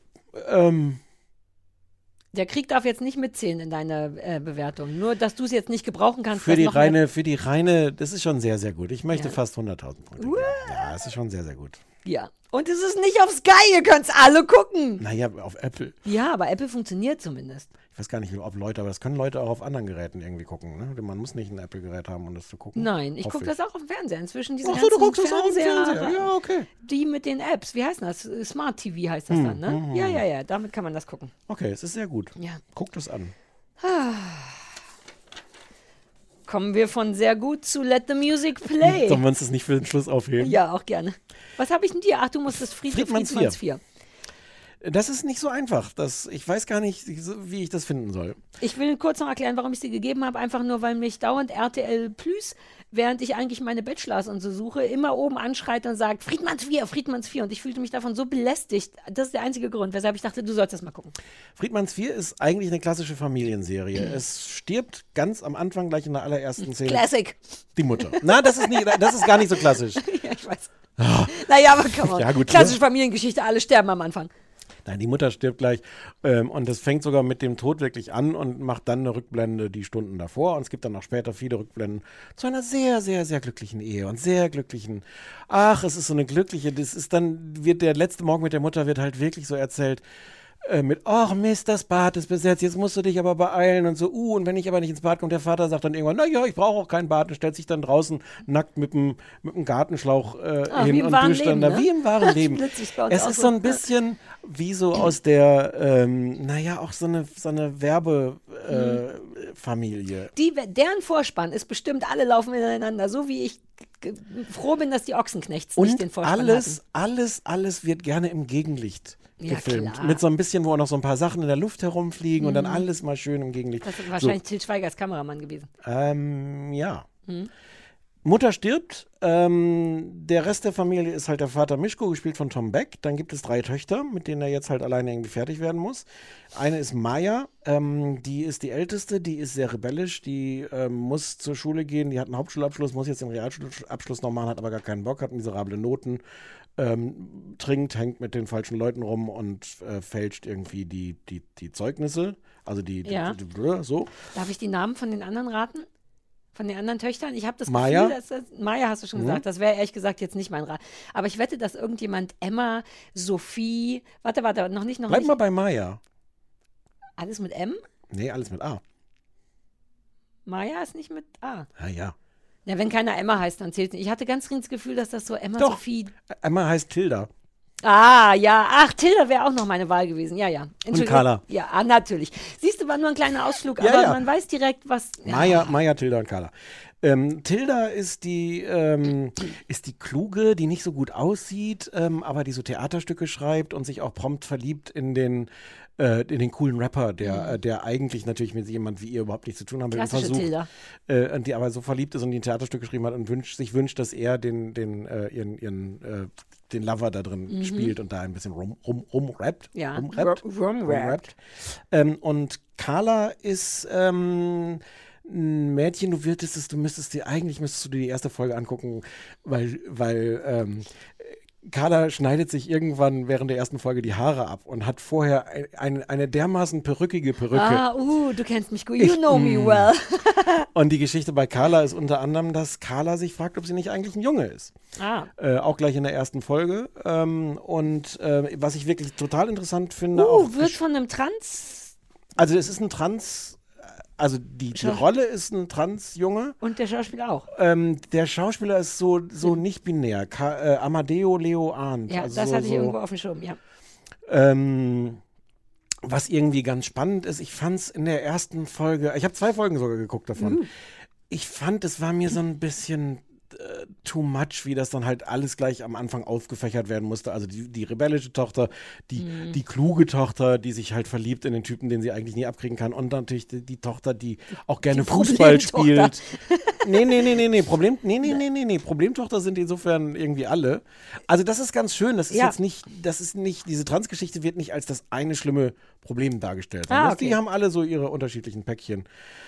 der Krieg darf jetzt nicht mitzählen in deiner Bewertung. Nur, dass du es jetzt nicht gebrauchen kannst. Für die reine, das ist schon sehr, sehr gut. Ich möchte fast 100.000 Punkte geben. Ja, es ist schon sehr, sehr gut. Ja. Und es ist nicht auf Sky, ihr könnt's alle gucken. Naja, auf Apple. Ja, aber Apple funktioniert zumindest. Ich weiß gar nicht, ob Leute, aber das können Leute auch auf anderen Geräten irgendwie gucken. Ne? Man muss nicht ein Apple-Gerät haben, um das zu gucken. Nein, ich gucke das auch auf dem Fernseher. Inzwischen diese du guckst das auch im Fernseher. Fernseher. Ja, okay. Die mit den Apps, wie heißt das? Smart TV heißt das dann, ne? Ja, damit kann man das gucken. Okay, es ist sehr gut. Ja. Guck das an. Kommen wir von sehr gut zu Let the Music Play. Sollen wir uns das nicht für den Schluss aufheben? Ja, auch gerne. Was habe ich denn dir? Ach, du musstest Friedmanns 4. Das ist nicht so einfach. Ich weiß gar nicht, wie ich das finden soll. Ich will kurz noch erklären, warum ich sie gegeben habe. Einfach nur, weil mich dauernd RTL Plus, während ich eigentlich meine Bachelors und so suche, immer oben anschreit und sagt, Friedmanns 4. Und ich fühlte mich davon so belästigt. Das ist der einzige Grund, weshalb ich dachte, du sollst das mal gucken. Friedmanns 4 ist eigentlich eine klassische Familienserie. Es stirbt ganz am Anfang gleich in der allerersten Szene. Classic. Die Mutter. Na, das ist gar nicht so klassisch. Ja, ich weiß. Naja, aber come on. Ja, gut, klassische Familiengeschichte, alle sterben am Anfang. Nein, die Mutter stirbt gleich und das fängt sogar mit dem Tod wirklich an und macht dann eine Rückblende die Stunden davor und es gibt dann auch später viele Rückblenden zu einer sehr, sehr, sehr glücklichen Ehe und sehr glücklichen, es ist so eine glückliche, wird der letzte Morgen mit der Mutter wird halt wirklich so erzählt, ach Mist, das Bad ist besetzt, jetzt musst du dich aber beeilen und so, und wenn ich aber nicht ins Bad komme, der Vater sagt dann irgendwann, naja, ich brauche auch kein Bad und stellt sich dann draußen nackt mit dem Gartenschlauch hin und duscht dann da, wie im wahren Leben. Es ist so ein bisschen wie so aus der, auch so eine Werbefamilie. Deren Vorspann ist bestimmt, alle laufen ineinander, so wie ich froh bin, dass die Ochsenknechts nicht den Vorspann hatten. Alles wird gerne im Gegenlicht gefilmt. Klar. Mit so ein bisschen, wo auch noch so ein paar Sachen in der Luft herumfliegen und dann alles mal schön im Gegenlicht. Das ist wahrscheinlich Til Schweigers Kameramann gewesen. Ja. Mutter stirbt, der Rest der Familie ist halt der Vater Mischko, gespielt von Tom Beck. Dann gibt es 3 Töchter, mit denen er jetzt halt alleine irgendwie fertig werden muss. Eine ist Maya, die ist die Älteste, die ist sehr rebellisch, die muss zur Schule gehen, die hat einen Hauptschulabschluss, muss jetzt den Realschulabschluss noch machen, hat aber gar keinen Bock, hat miserable Noten, trinkt, hängt mit den falschen Leuten rum und fälscht irgendwie die Zeugnisse, also so. Darf ich die Namen von den anderen raten? Von den anderen Töchtern? Ich habe das Maya? Gefühl, Maya hast du schon gesagt, das wäre ehrlich gesagt jetzt nicht mein Rat. Aber ich wette, dass irgendjemand Emma, Sophie, warte, noch nicht. Bleib mal bei Maya. Alles mit M? Nee, alles mit A. Maya ist nicht mit A. Ja. Ja, wenn keiner Emma heißt, dann zählt es nicht. Ich hatte ganz dringend das Gefühl, dass das so Emma, Doch. Sophie... Emma heißt Tilda. Ah, ja. Ach, Tilda wäre auch noch meine Wahl gewesen. Ja, ja. Und Carla. Ja, natürlich. Siehst du, war nur ein kleiner Ausflug, Ja, aber ja. man weiß direkt, was... Ja. Maya, Tilda und Carla. Tilda ist die Kluge, die nicht so gut aussieht, aber die so Theaterstücke schreibt und sich auch prompt verliebt in den coolen Rapper, der eigentlich natürlich mit jemand wie ihr überhaupt nichts zu tun haben will. Klassische und Tilda. Die aber so verliebt ist und die ein Theaterstück geschrieben hat und sich wünscht, dass er den Lover da drin spielt und da ein bisschen rumrappt. Ja, rumrappt. Und Carla ist ein Mädchen, müsstest du dir die erste Folge angucken, weil Carla schneidet sich irgendwann während der ersten Folge die Haare ab und hat vorher eine dermaßen perückige Perücke. Ah, du kennst mich gut. You know me well. Und die Geschichte bei Carla ist unter anderem, dass Carla sich fragt, ob sie nicht eigentlich ein Junge ist. Auch gleich in der ersten Folge. Was ich wirklich total interessant finde. Wird von einem Trans... Also es ist ein Trans... Also die Rolle ist ein Trans-Junge. Und der Schauspieler auch. Der Schauspieler ist so nicht binär. Amadeo Leo Arndt. Ja, also das hatte ich irgendwo auf dem Schirm, ja. Was irgendwie ganz spannend ist, ich fand es in der ersten Folge, ich habe 2 Folgen sogar geguckt davon. Ich fand, es war mir so ein bisschen too much, wie das dann halt alles gleich am Anfang aufgefächert werden musste. Also die rebellische Tochter, die kluge Tochter, die sich halt verliebt in den Typen, den sie eigentlich nie abkriegen kann. Und natürlich die Tochter, die auch gerne Fußball spielt. Nee. Problemtochter sind insofern irgendwie alle. Also das ist ganz schön. Das ist nicht, diese Transgeschichte wird nicht als das eine schlimme Problem dargestellt. Okay. Die haben alle so ihre unterschiedlichen Päckchen.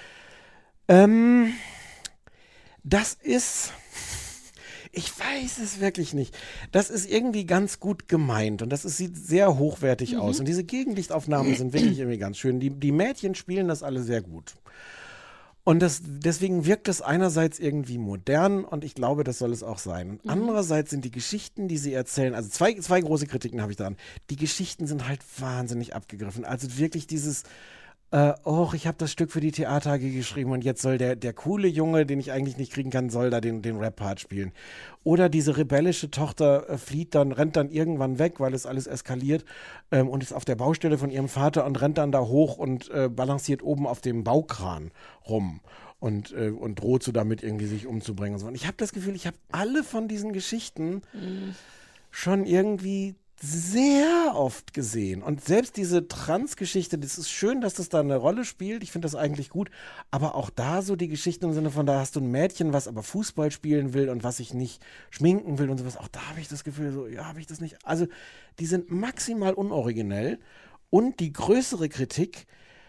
Das ist, ich weiß es wirklich nicht, das ist irgendwie ganz gut gemeint und sieht sehr hochwertig aus und diese Gegenlichtaufnahmen sind wirklich irgendwie ganz schön. Die Mädchen spielen das alle sehr gut. Und deswegen wirkt es einerseits irgendwie modern und ich glaube, das soll es auch sein. Und andererseits sind die Geschichten, die sie erzählen, also zwei große Kritiken habe ich daran. Die Geschichten sind halt wahnsinnig abgegriffen. Also wirklich dieses... ich habe das Stück für die Theater AG geschrieben und jetzt soll der coole Junge, den ich eigentlich nicht kriegen kann, soll da den Rap-Part spielen. Oder diese rebellische Tochter rennt dann irgendwann weg, weil es alles eskaliert und ist auf der Baustelle von ihrem Vater und rennt dann da hoch und balanciert oben auf dem Baukran rum und droht so damit irgendwie sich umzubringen. Und so. Und ich habe das Gefühl, ich habe alle von diesen Geschichten schon irgendwie sehr oft gesehen. Und selbst diese Trans-Geschichte, das ist schön, dass das da eine Rolle spielt. Ich finde das eigentlich gut. Aber auch da so die Geschichte im Sinne von, da hast du ein Mädchen, was aber Fußball spielen will und was sich nicht schminken will und sowas. Auch da habe ich das Gefühl, so, ja, habe ich das nicht. Also, die sind maximal unoriginell. Und die größere Kritik,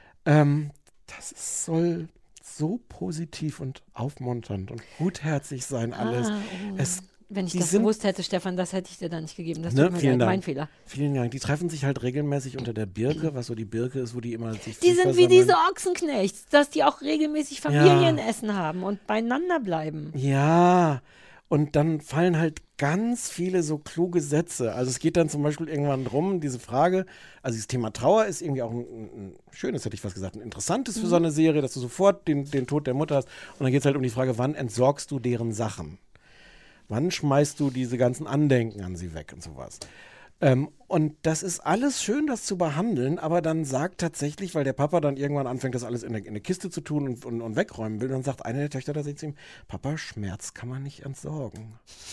soll so positiv und aufmunternd und gutherzig sein alles. Wenn ich das gewusst hätte, Stefan, das hätte ich dir dann nicht gegeben. Das tut mir leid, mein Fehler. Vielen Dank. Die treffen sich halt regelmäßig unter der Birke, was so die Birke ist, wo die immer sich Die sind wie diese Ochsenknechts, dass die auch regelmäßig Familienessen haben und beieinander bleiben. Ja, und dann fallen halt ganz viele so kluge Sätze. Also es geht dann zum Beispiel irgendwann drum, diese Frage, also das Thema Trauer ist irgendwie auch ein schönes, hätte ich fast gesagt, ein interessantes für so eine Serie, dass du sofort den Tod der Mutter hast. Und dann geht es halt um die Frage, wann entsorgst du deren Sachen? Wann schmeißt du diese ganzen Andenken an sie weg und sowas? Und das ist alles schön, das zu behandeln, aber dann sagt tatsächlich, weil der Papa dann irgendwann anfängt, das alles in eine Kiste zu tun und wegräumen will, dann sagt eine der Töchter da zu ihm, Papa, Schmerz kann man nicht entsorgen.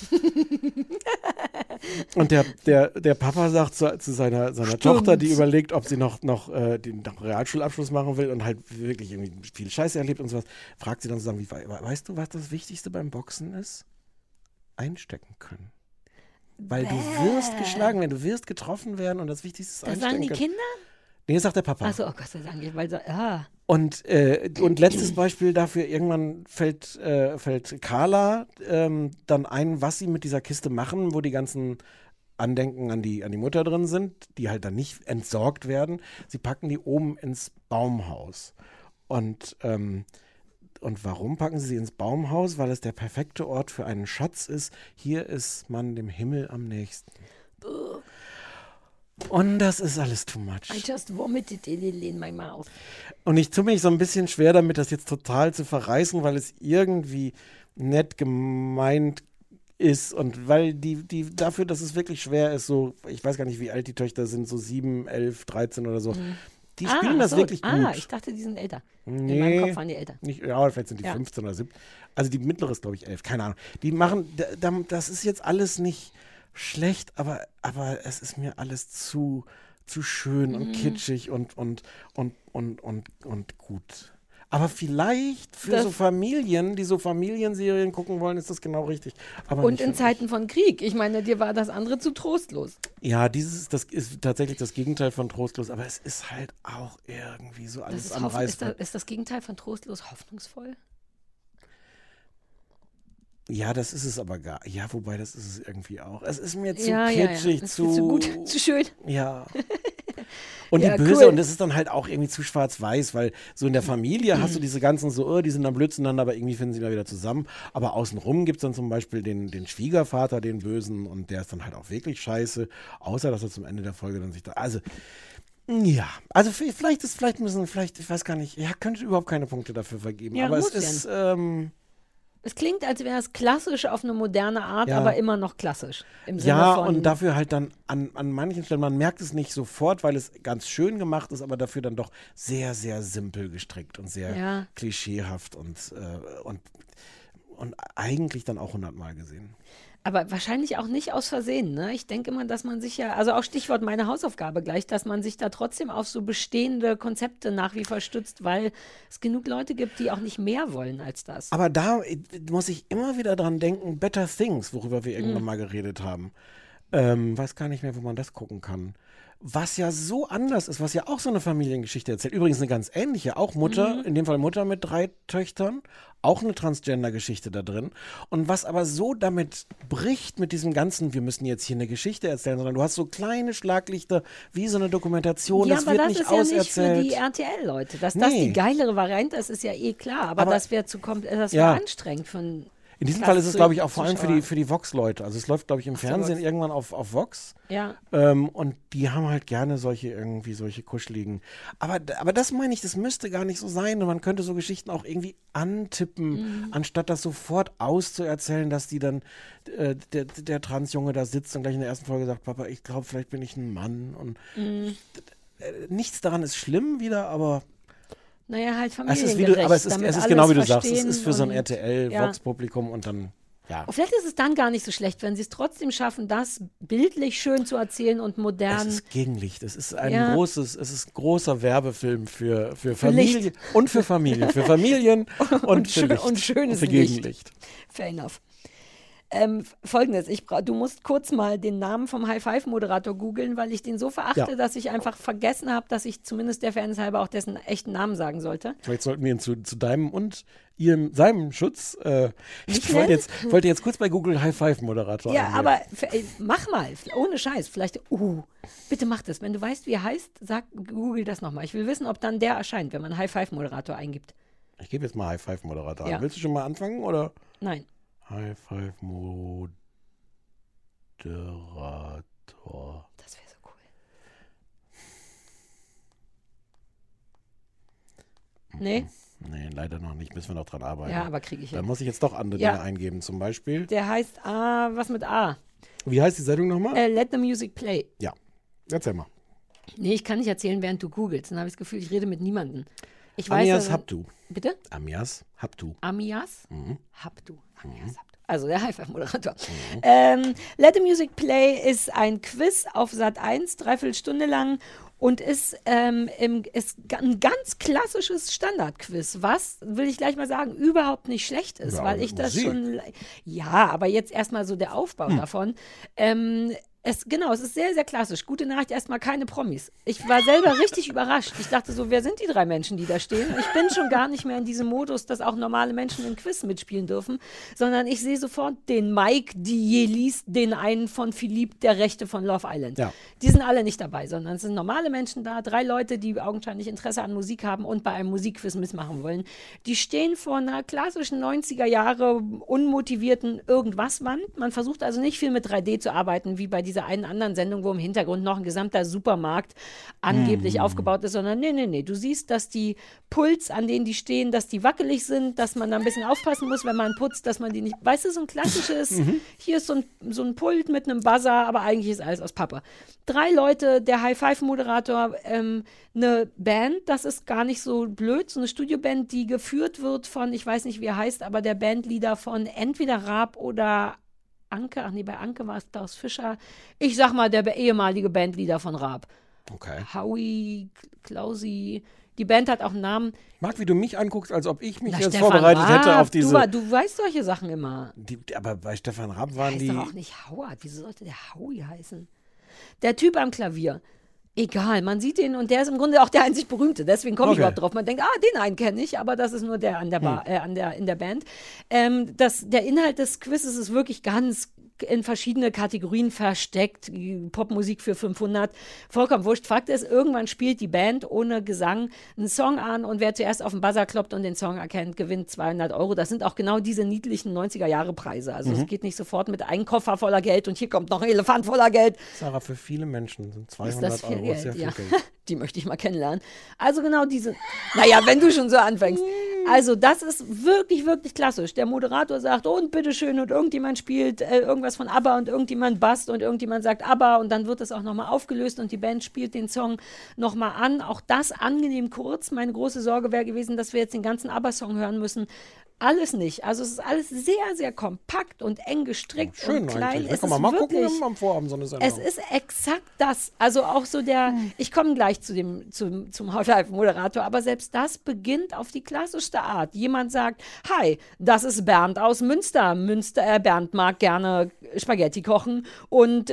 Und der Papa sagt zu seiner Tochter, die überlegt, ob sie noch den Realschulabschluss machen will und halt wirklich irgendwie viel Scheiße erlebt und sowas, fragt sie dann zusammen, weißt du, was das Wichtigste beim Boxen ist? Einstecken können. Weil du wirst geschlagen werden, du wirst getroffen werden und das Wichtigste ist einstecken können. Das sagen die Kinder? Nee, sagt der Papa. Achso, oh Gott sei Dank. Weil so, Und letztes Beispiel dafür, irgendwann fällt Carla dann ein, was sie mit dieser Kiste machen, wo die ganzen Andenken an die Mutter drin sind, die halt dann nicht entsorgt werden. Sie packen die oben ins Baumhaus. Und warum packen sie ins Baumhaus? Weil es der perfekte Ort für einen Schatz ist. Hier ist man dem Himmel am nächsten. Und das ist alles too much. I just vomited in my mouth. Und ich tue mich so ein bisschen schwer damit, das jetzt total zu verreißen, weil es irgendwie nett gemeint ist und weil die dafür, dass es wirklich schwer ist, so, ich weiß gar nicht, wie alt die Töchter sind, so 7, 11, 13 oder so, die spielen das wirklich gut. Ich dachte, die sind älter. Nee, in meinem Kopf waren die älter. Ja, vielleicht sind die 15 oder 17. Also die mittlere ist, glaube ich, 11, keine Ahnung. Die machen, das ist jetzt alles nicht schlecht, aber es ist mir alles zu schön und kitschig und gut. Aber vielleicht für so Familien, die so Familienserien gucken wollen, ist das genau richtig. Aber und in Zeiten von Krieg. Ich meine, dir war das andere zu trostlos. Ja, das ist tatsächlich das Gegenteil von trostlos, aber es ist halt auch irgendwie so alles am Reißbrett. Ist das Gegenteil von trostlos hoffnungsvoll? Ja, das ist es aber gar. Ja, wobei, das ist es irgendwie auch. Es ist mir zu kitschig, zu gut, zu schön. Ja. Und Ja, die Böse, cool. und das ist dann halt auch irgendwie zu schwarz-weiß, weil so in der Familie hast du diese ganzen so, die sind dann blöd zueinander, aber irgendwie finden sie da wieder zusammen. Aber außenrum gibt es dann zum Beispiel den Schwiegervater, den Bösen, und der ist dann halt auch wirklich scheiße, außer dass er zum Ende der Folge dann sich da, also vielleicht, ich weiß gar nicht, könnte überhaupt keine Punkte dafür vergeben, Ja, aber es muss ist, Es klingt, als wäre es klassisch auf eine moderne Art, aber immer noch klassisch. Im Sinne ja, von, und dafür halt dann an manchen Stellen, man merkt es nicht sofort, weil es ganz schön gemacht ist, aber dafür dann doch sehr, sehr simpel gestrickt und sehr klischeehaft und eigentlich dann auch 100-mal gesehen. Aber wahrscheinlich auch nicht aus Versehen, ne? Ich denke immer, dass man sich also auch Stichwort meine Hausaufgabe gleich, dass man sich da trotzdem auf so bestehende Konzepte nach wie vor stützt, weil es genug Leute gibt, die auch nicht mehr wollen als das. Aber da muss ich immer wieder dran denken, Better Things, worüber wir irgendwann mal geredet haben. Weiß gar nicht mehr, wo man das gucken kann. Was ja so anders ist, was ja auch so eine Familiengeschichte erzählt. Übrigens eine ganz ähnliche, auch Mutter, in dem Fall Mutter mit 3 Töchtern, auch eine Transgender-Geschichte da drin. Und was aber so damit bricht mit diesem ganzen, wir müssen jetzt hier eine Geschichte erzählen, sondern du hast so kleine Schlaglichter, wie so eine Dokumentation, das wird nicht auserzählt. Ja, aber das ist ja nicht für die RTL-Leute. Dass das die geilere Variante ist, ist ja eh klar. Aber das wäre anstrengend für einen In diesem Fall ist es, glaube ich, auch vor allem für die Vox-Leute. Also es läuft, glaube ich, im Fernsehen irgendwann auf Vox. Ja. Und die haben halt gerne solche kuscheligen. Aber das meine ich, das müsste gar nicht so sein. Und man könnte so Geschichten auch irgendwie antippen, anstatt das sofort auszuerzählen, dass die dann der Transjunge da sitzt und gleich in der ersten Folge sagt, Papa, ich glaube, vielleicht bin ich ein Mann. Und nichts daran ist schlimm wieder, aber naja, halt familiengerecht. Aber es ist genau wie du sagst, es ist für so ein RTL-Vox-Publikum und dann, Und vielleicht ist es dann gar nicht so schlecht, wenn sie es trotzdem schaffen, das bildlich schön zu erzählen und modern. Es ist Gegenlicht. Es ist ein großer Werbefilm für Familie und für Familien. Für Familien und für Licht. Und schönes für Gegenlicht. Licht. Fair enough. Folgendes, du musst kurz mal den Namen vom High-Five-Moderator googeln, weil ich den so verachte, dass ich einfach vergessen habe, dass ich zumindest der Fairness halber auch dessen echten Namen sagen sollte. Vielleicht sollten wir ihn zu deinem und seinem Schutz, ich wollte jetzt kurz bei Google High-Five-Moderator eingeben. Aber mach mal, ohne Scheiß, vielleicht, bitte mach das. Wenn du weißt, wie er heißt, google das nochmal. Ich will wissen, ob dann der erscheint, wenn man High-Five-Moderator eingibt. Ich gebe jetzt mal High-Five-Moderator an. Willst du schon mal anfangen, oder? Nein. High-Five-Moderator. Das wäre so cool. Nee? Nee, leider noch nicht. Müssen wir noch dran arbeiten. Ja, aber kriege ich hin. Da muss ich jetzt doch andere Dinge eingeben, zum Beispiel. Der heißt was mit A? Wie heißt die Sendung nochmal? Let the Music Play. Ja, erzähl mal. Nee, ich kann nicht erzählen, während du googelst. Dann habe ich das Gefühl, ich rede mit niemandem. Amias Habtu. Bitte? Amias Habtu. Amias? Mhm. Habtu. Amias Habtu. Also der High-Five-Moderator. Let the Music Play ist ein Quiz auf Sat.1, 3/4 Stunde lang und ist ein ganz klassisches Standardquiz, was, will ich gleich mal sagen, überhaupt nicht schlecht ist, weil ich das schon... Ja, aber jetzt erstmal so der Aufbau davon. Es ist sehr, sehr klassisch. Gute Nachricht, erstmal keine Promis. Ich war selber richtig überrascht. Ich dachte so, wer sind die 3 Menschen, die da stehen? Ich bin schon gar nicht mehr in diesem Modus, dass auch normale Menschen im Quiz mitspielen dürfen, sondern ich sehe sofort den Mike, die je liest, den einen von Philippe, der Rechte von Love Island. Ja. Die sind alle nicht dabei, sondern es sind normale Menschen da, 3 Leute, die augenscheinlich Interesse an Musik haben und bei einem Musikquiz mitmachen wollen. Die stehen vor einer klassischen 90er Jahre unmotivierten Irgendwas-Wand. Man versucht also nicht viel mit 3D zu arbeiten, wie bei diesen dieser einen anderen Sendung, wo im Hintergrund noch ein gesamter Supermarkt angeblich aufgebaut ist, sondern nee. Du siehst, dass die Puls, an denen die stehen, dass die wackelig sind, dass man da ein bisschen aufpassen muss, wenn man putzt, dass man die nicht, weißt du, so ein klassisches, hier ist so ein Pult mit einem Buzzer, aber eigentlich ist alles aus Pappe. 3 Leute, der High-Five-Moderator, eine Band, das ist gar nicht so blöd, so eine Studioband, die geführt wird von, ich weiß nicht, wie er heißt, aber der Bandleader von entweder Raab oder Anke, bei Anke war es Klaus Fischer, ich sag mal, der ehemalige Bandleader von Raab. Okay. Howie, Klausi, die Band hat auch einen Namen. Marc, wie du mich anguckst, als ob ich mich jetzt Stefan vorbereitet Raab, hätte auf diese... Du weißt solche Sachen immer. Aber bei Stefan Raab waren heißt die... doch auch nicht Howard, wieso sollte der Howie heißen? Der Typ am Klavier. Egal, man sieht ihn und der ist im Grunde auch der einzig Berühmte. Deswegen komme ich überhaupt drauf. Man denkt, den einen kenne ich, aber das ist nur der an der Bar, in der Band. Der Inhalt des Quizzes ist wirklich ganz in verschiedene Kategorien versteckt. Popmusik für 500, vollkommen wurscht. Fakt ist, irgendwann spielt die Band ohne Gesang einen Song an und wer zuerst auf den Buzzer kloppt und den Song erkennt, gewinnt 200 €. Das sind auch genau diese niedlichen 90er-Jahre-Preise. Also es geht nicht sofort mit einem Koffer voller Geld und hier kommt noch ein Elefant voller Geld. Sarah, für viele Menschen sind 200 ist das viel € Geld? sehr viel Ja. Geld. Die möchte ich mal kennenlernen. Also genau diese, naja, wenn du schon so anfängst. Also das ist wirklich, wirklich klassisch. Der Moderator sagt, und bitteschön, und irgendjemand spielt irgendwas von ABBA und irgendjemand basst und irgendjemand sagt ABBA und dann wird es auch nochmal aufgelöst und die Band spielt den Song nochmal an. Auch das angenehm kurz. Meine große Sorge wäre gewesen, dass wir jetzt den ganzen ABBA-Song hören müssen. Alles nicht. Also es ist alles sehr, sehr kompakt und eng gestrickt Schön und klein. eigentlich. Da Es kann man ist mal wirklich, gucken am Vorabend so eine Sendung. es ist exakt das. Also auch so ich komme gleich zum High-Five-Moderator, aber selbst das beginnt auf die klassischste Art. Jemand sagt, hi, das ist Bernd aus Münster. Bernd mag gerne Spaghetti kochen und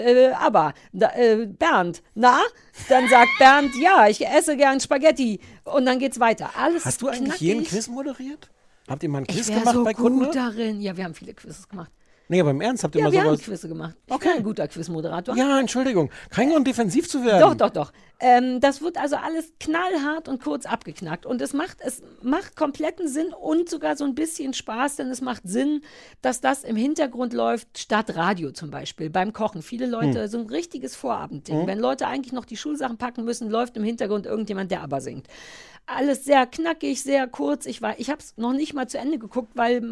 Bernd, na? Dann sagt Bernd, ja, ich esse gern Spaghetti und dann geht's weiter. Alles Hast du eigentlich knackig. jeden Quiz moderiert? Habt ihr mal einen Quiz Ich wäre gemacht so bei gut Kunden? darin. Ja, wir haben viele Quizzes gemacht. Nee, aber im Ernst, habt ihr Ja, mal wir haben sowas... Quizze gemacht. Ich bin ein guter Quizmoderator. Ja, Entschuldigung. Kein Grund, defensiv zu werden. Doch. Das wird also alles knallhart und kurz abgeknackt. Und es macht kompletten Sinn und sogar so ein bisschen Spaß, denn es macht Sinn, dass das im Hintergrund läuft, statt Radio zum Beispiel, beim Kochen. Viele Leute, so ein richtiges Vorabendding. Wenn Leute eigentlich noch die Schulsachen packen müssen, läuft im Hintergrund irgendjemand, der ABBA singt. Alles sehr knackig, sehr kurz. Ich habe es noch nicht mal zu Ende geguckt, weil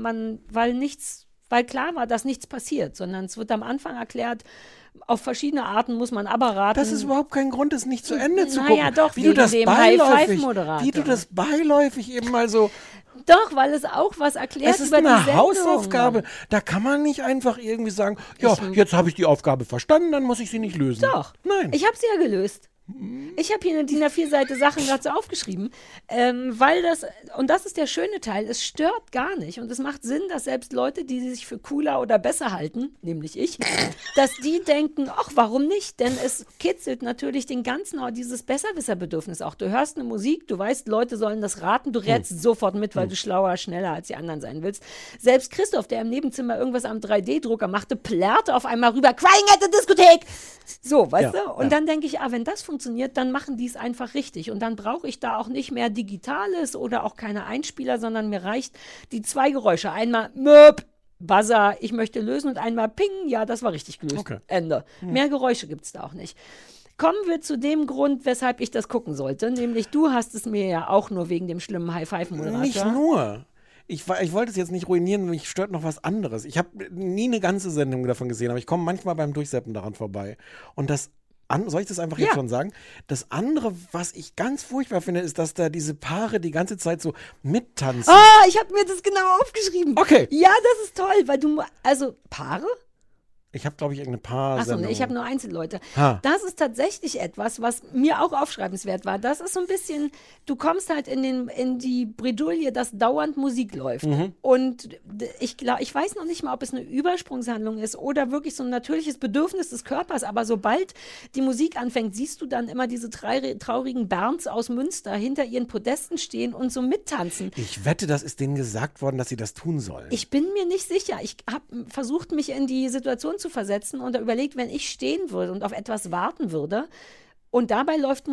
klar war, dass nichts passiert, sondern es wird am Anfang erklärt, auf verschiedene Arten muss man aber raten. Das ist überhaupt kein Grund, es nicht zu Ende zu gucken. Naja, doch, wie du das dem beiläufig, wie du das beiläufig eben mal so... Doch, weil es auch was erklärt Es ist über die eine Sendung. Hausaufgabe. Da kann man nicht einfach irgendwie sagen, ja, jetzt habe ich die Aufgabe verstanden, dann muss ich sie nicht lösen. Doch. Nein. Ich habe sie ja gelöst. Ich habe hier eine DIN A4-Seite Sachen dazu aufgeschrieben, weil und das ist der schöne Teil, es stört gar nicht und es macht Sinn, dass selbst Leute, die sich für cooler oder besser halten, nämlich ich, dass die denken, ach, warum nicht? Denn es kitzelt natürlich den ganzen, dieses Besserwisserbedürfnis auch. Du hörst eine Musik, du weißt, Leute sollen das raten, du rätst sofort mit, weil du schlauer, schneller als die anderen sein willst. Selbst Christoph, der im Nebenzimmer irgendwas am 3D-Drucker machte, plärrte auf einmal rüber, Crying at the Diskothek! So, weißt du? Und dann denke ich, wenn das funktioniert, dann machen die es einfach richtig. Und dann brauche ich da auch nicht mehr Digitales oder auch keine Einspieler, sondern mir reicht die 2 Geräusche. Einmal Möp, Buzzer, ich möchte lösen und einmal Ping, ja, das war richtig gelöst. Okay. Ende. Mehr Geräusche gibt es da auch nicht. Kommen wir zu dem Grund, weshalb ich das gucken sollte. Nämlich, du hast es mir ja auch nur wegen dem schlimmen High-Five-Moderator. Nicht nur. Ich wollte es jetzt nicht ruinieren, mich stört noch was anderes. Ich habe nie eine ganze Sendung davon gesehen, aber ich komme manchmal beim Durchseppen daran vorbei. Und soll ich das einfach jetzt schon sagen? Das andere, was ich ganz furchtbar finde, ist, dass da diese Paare die ganze Zeit so mittanzen. Ich habe mir das genau aufgeschrieben. Okay. Ja, das ist toll, weil Paare? Ich habe, glaube ich, irgendeine Paar-Sendung. Achso, nee, ich habe nur Einzelleute. Das ist tatsächlich etwas, was mir auch aufschreibenswert war. Das ist so ein bisschen, du kommst halt in die Bredouille, dass dauernd Musik läuft. Und ich weiß noch nicht mal, ob es eine Übersprungshandlung ist oder wirklich so ein natürliches Bedürfnis des Körpers. Aber sobald die Musik anfängt, siehst du dann immer diese traurigen Bernds aus Münster hinter ihren Podesten stehen und so mittanzen. Ich wette, das ist denen gesagt worden, dass sie das tun sollen. Ich bin mir nicht sicher. Ich habe versucht, mich in die Situation zu versetzen und überlegt, wenn ich stehen würde und auf etwas warten würde und dabei läuft Musik,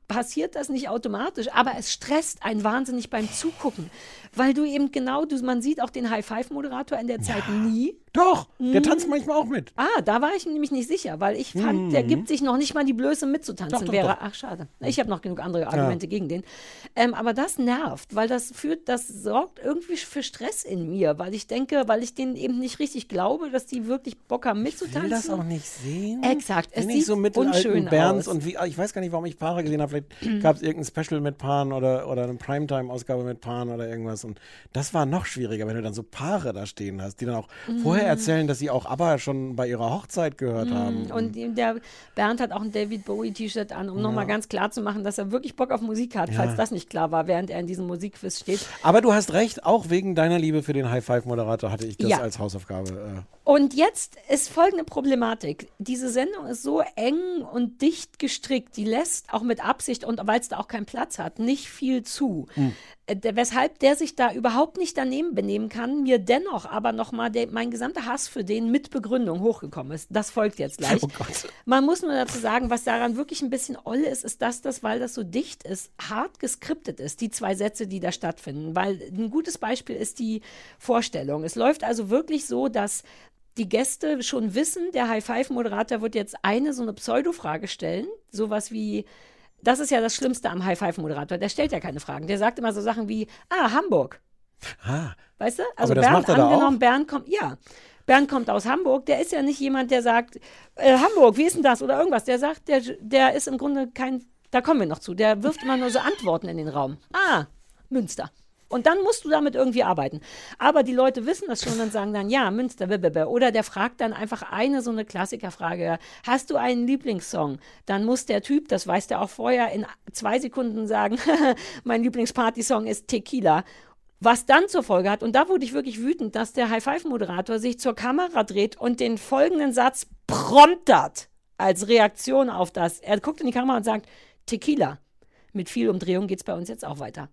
passiert das nicht automatisch, aber es stresst einen wahnsinnig beim Zugucken, weil du eben man sieht auch den High-Five-Moderator in der Zeit nie. Doch, der tanzt manchmal auch mit. Da war ich nämlich nicht sicher, weil ich fand, der gibt sich noch nicht mal die Blöße mitzutanzen. Doch. Ach, schade. Ich habe noch genug andere Argumente gegen den. Aber das nervt, weil das sorgt irgendwie für Stress in mir, weil ich denke, weil ich denen eben nicht richtig glaube, dass die wirklich Bock haben mitzutanzen. Ich will das auch nicht sehen. Exakt, es nicht sieht so mit unschön Bands aus. und ich weiß gar nicht, warum ich Paare gesehen habe. Vielleicht gab es irgendein Special mit Paaren oder eine Primetime-Ausgabe mit Paaren oder irgendwas. Und das war noch schwieriger, wenn du dann so Paare da stehen hast, die dann auch vorher erzählen, dass sie auch ABBA schon bei ihrer Hochzeit gehört haben. Und der Bernd hat auch ein David Bowie-T-Shirt an, um nochmal ganz klar zu machen, dass er wirklich Bock auf Musik hat, falls das nicht klar war, während er in diesem Musikquiz steht. Aber du hast recht, auch wegen deiner Liebe für den High-Five-Moderator hatte ich das als Hausaufgabe. Und jetzt ist folgende Problematik. Diese Sendung ist so eng und dicht gestrickt, die lässt auch mit Absicht und weil es da auch keinen Platz hat, nicht viel zu. Weshalb der sich da überhaupt nicht daneben benehmen kann, mir dennoch aber nochmal mein gesamter Hass für den mit Begründung hochgekommen ist. Das folgt jetzt gleich. Oh Gott. Man muss nur dazu sagen, was daran wirklich ein bisschen oll ist, dass das, weil das so dicht ist, hart geskriptet ist, die 2 Sätze, die da stattfinden. Weil ein gutes Beispiel ist die Vorstellung. Es läuft also wirklich so, dass die Gäste schon wissen, der High-Five-Moderator wird jetzt so eine Pseudo-Frage stellen, sowas wie, das ist ja das Schlimmste am High-Five-Moderator, der stellt ja keine Fragen, der sagt immer so Sachen wie, Hamburg. Weißt du? Also aber das macht er angenommen, auch? Bernd kommt aus Hamburg, der ist ja nicht jemand, der sagt, Hamburg, wie ist denn das oder irgendwas, der sagt, der ist im Grunde da kommen wir noch zu, der wirft immer nur so Antworten in den Raum. Münster. Und dann musst du damit irgendwie arbeiten. Aber die Leute wissen das schon und sagen dann, ja, Münster, oder der fragt dann einfach so eine Klassikerfrage. Hast du einen Lieblingssong? Dann muss der Typ, das weiß der auch vorher, in 2 Sekunden sagen, mein Lieblingspartysong ist Tequila. Was dann zur Folge hat, und da wurde ich wirklich wütend, dass der High-Five-Moderator sich zur Kamera dreht und den folgenden Satz promptert als Reaktion auf das. Er guckt in die Kamera und sagt, Tequila. Mit viel Umdrehung geht es bei uns jetzt auch weiter.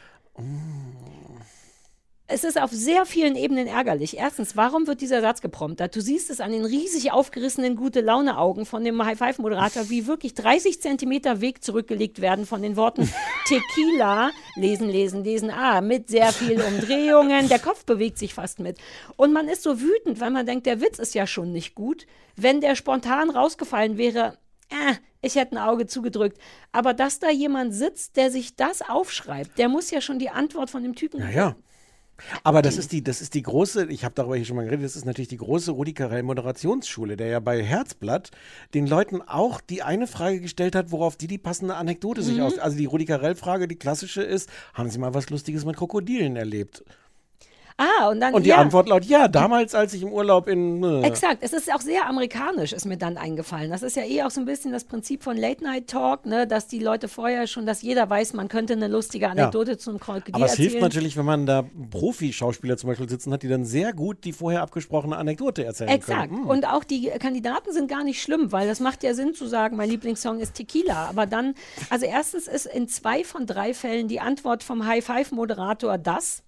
Es ist auf sehr vielen Ebenen ärgerlich. Erstens, warum wird dieser Satz gepromptert? Du siehst es an den riesig aufgerissenen Gute-Laune-Augen von dem High-Five-Moderator, wie wirklich 30 Zentimeter Weg zurückgelegt werden von den Worten Tequila, lesen, mit sehr viel Umdrehungen. Der Kopf bewegt sich fast mit. Und man ist so wütend, weil man denkt, der Witz ist ja schon nicht gut. Wenn der spontan rausgefallen wäre, ich hätte ein Auge zugedrückt. Aber dass da jemand sitzt, der sich das aufschreibt, der muss ja schon die Antwort von dem Typen Ja. Aber das ist die große, ich habe darüber hier schon mal geredet, das ist natürlich die große Rudi Carrell Moderationsschule, der ja bei Herzblatt den Leuten auch die eine Frage gestellt hat, worauf die passende Anekdote sich aus. Also die Rudi Carrell-Frage, die klassische ist, haben Sie mal was Lustiges mit Krokodilen erlebt? Und die Antwort lautet, ja, damals, als ich im Urlaub Exakt, es ist auch sehr amerikanisch, ist mir dann eingefallen. Das ist ja auch so ein bisschen das Prinzip von Late-Night-Talk, ne, dass die Leute vorher schon, dass jeder weiß, man könnte eine lustige Anekdote zum Krokodil Aber es erzählen. hilft natürlich, wenn man da Profi-Schauspieler zum Beispiel sitzen hat, die dann sehr gut die vorher abgesprochene Anekdote erzählen können. Exakt, und auch die Kandidaten sind gar nicht schlimm, weil das macht ja Sinn zu sagen, mein Lieblingssong ist Tequila. Aber dann, also erstens ist in 2 von 3 Fällen die Antwort vom High-Five-Moderator das.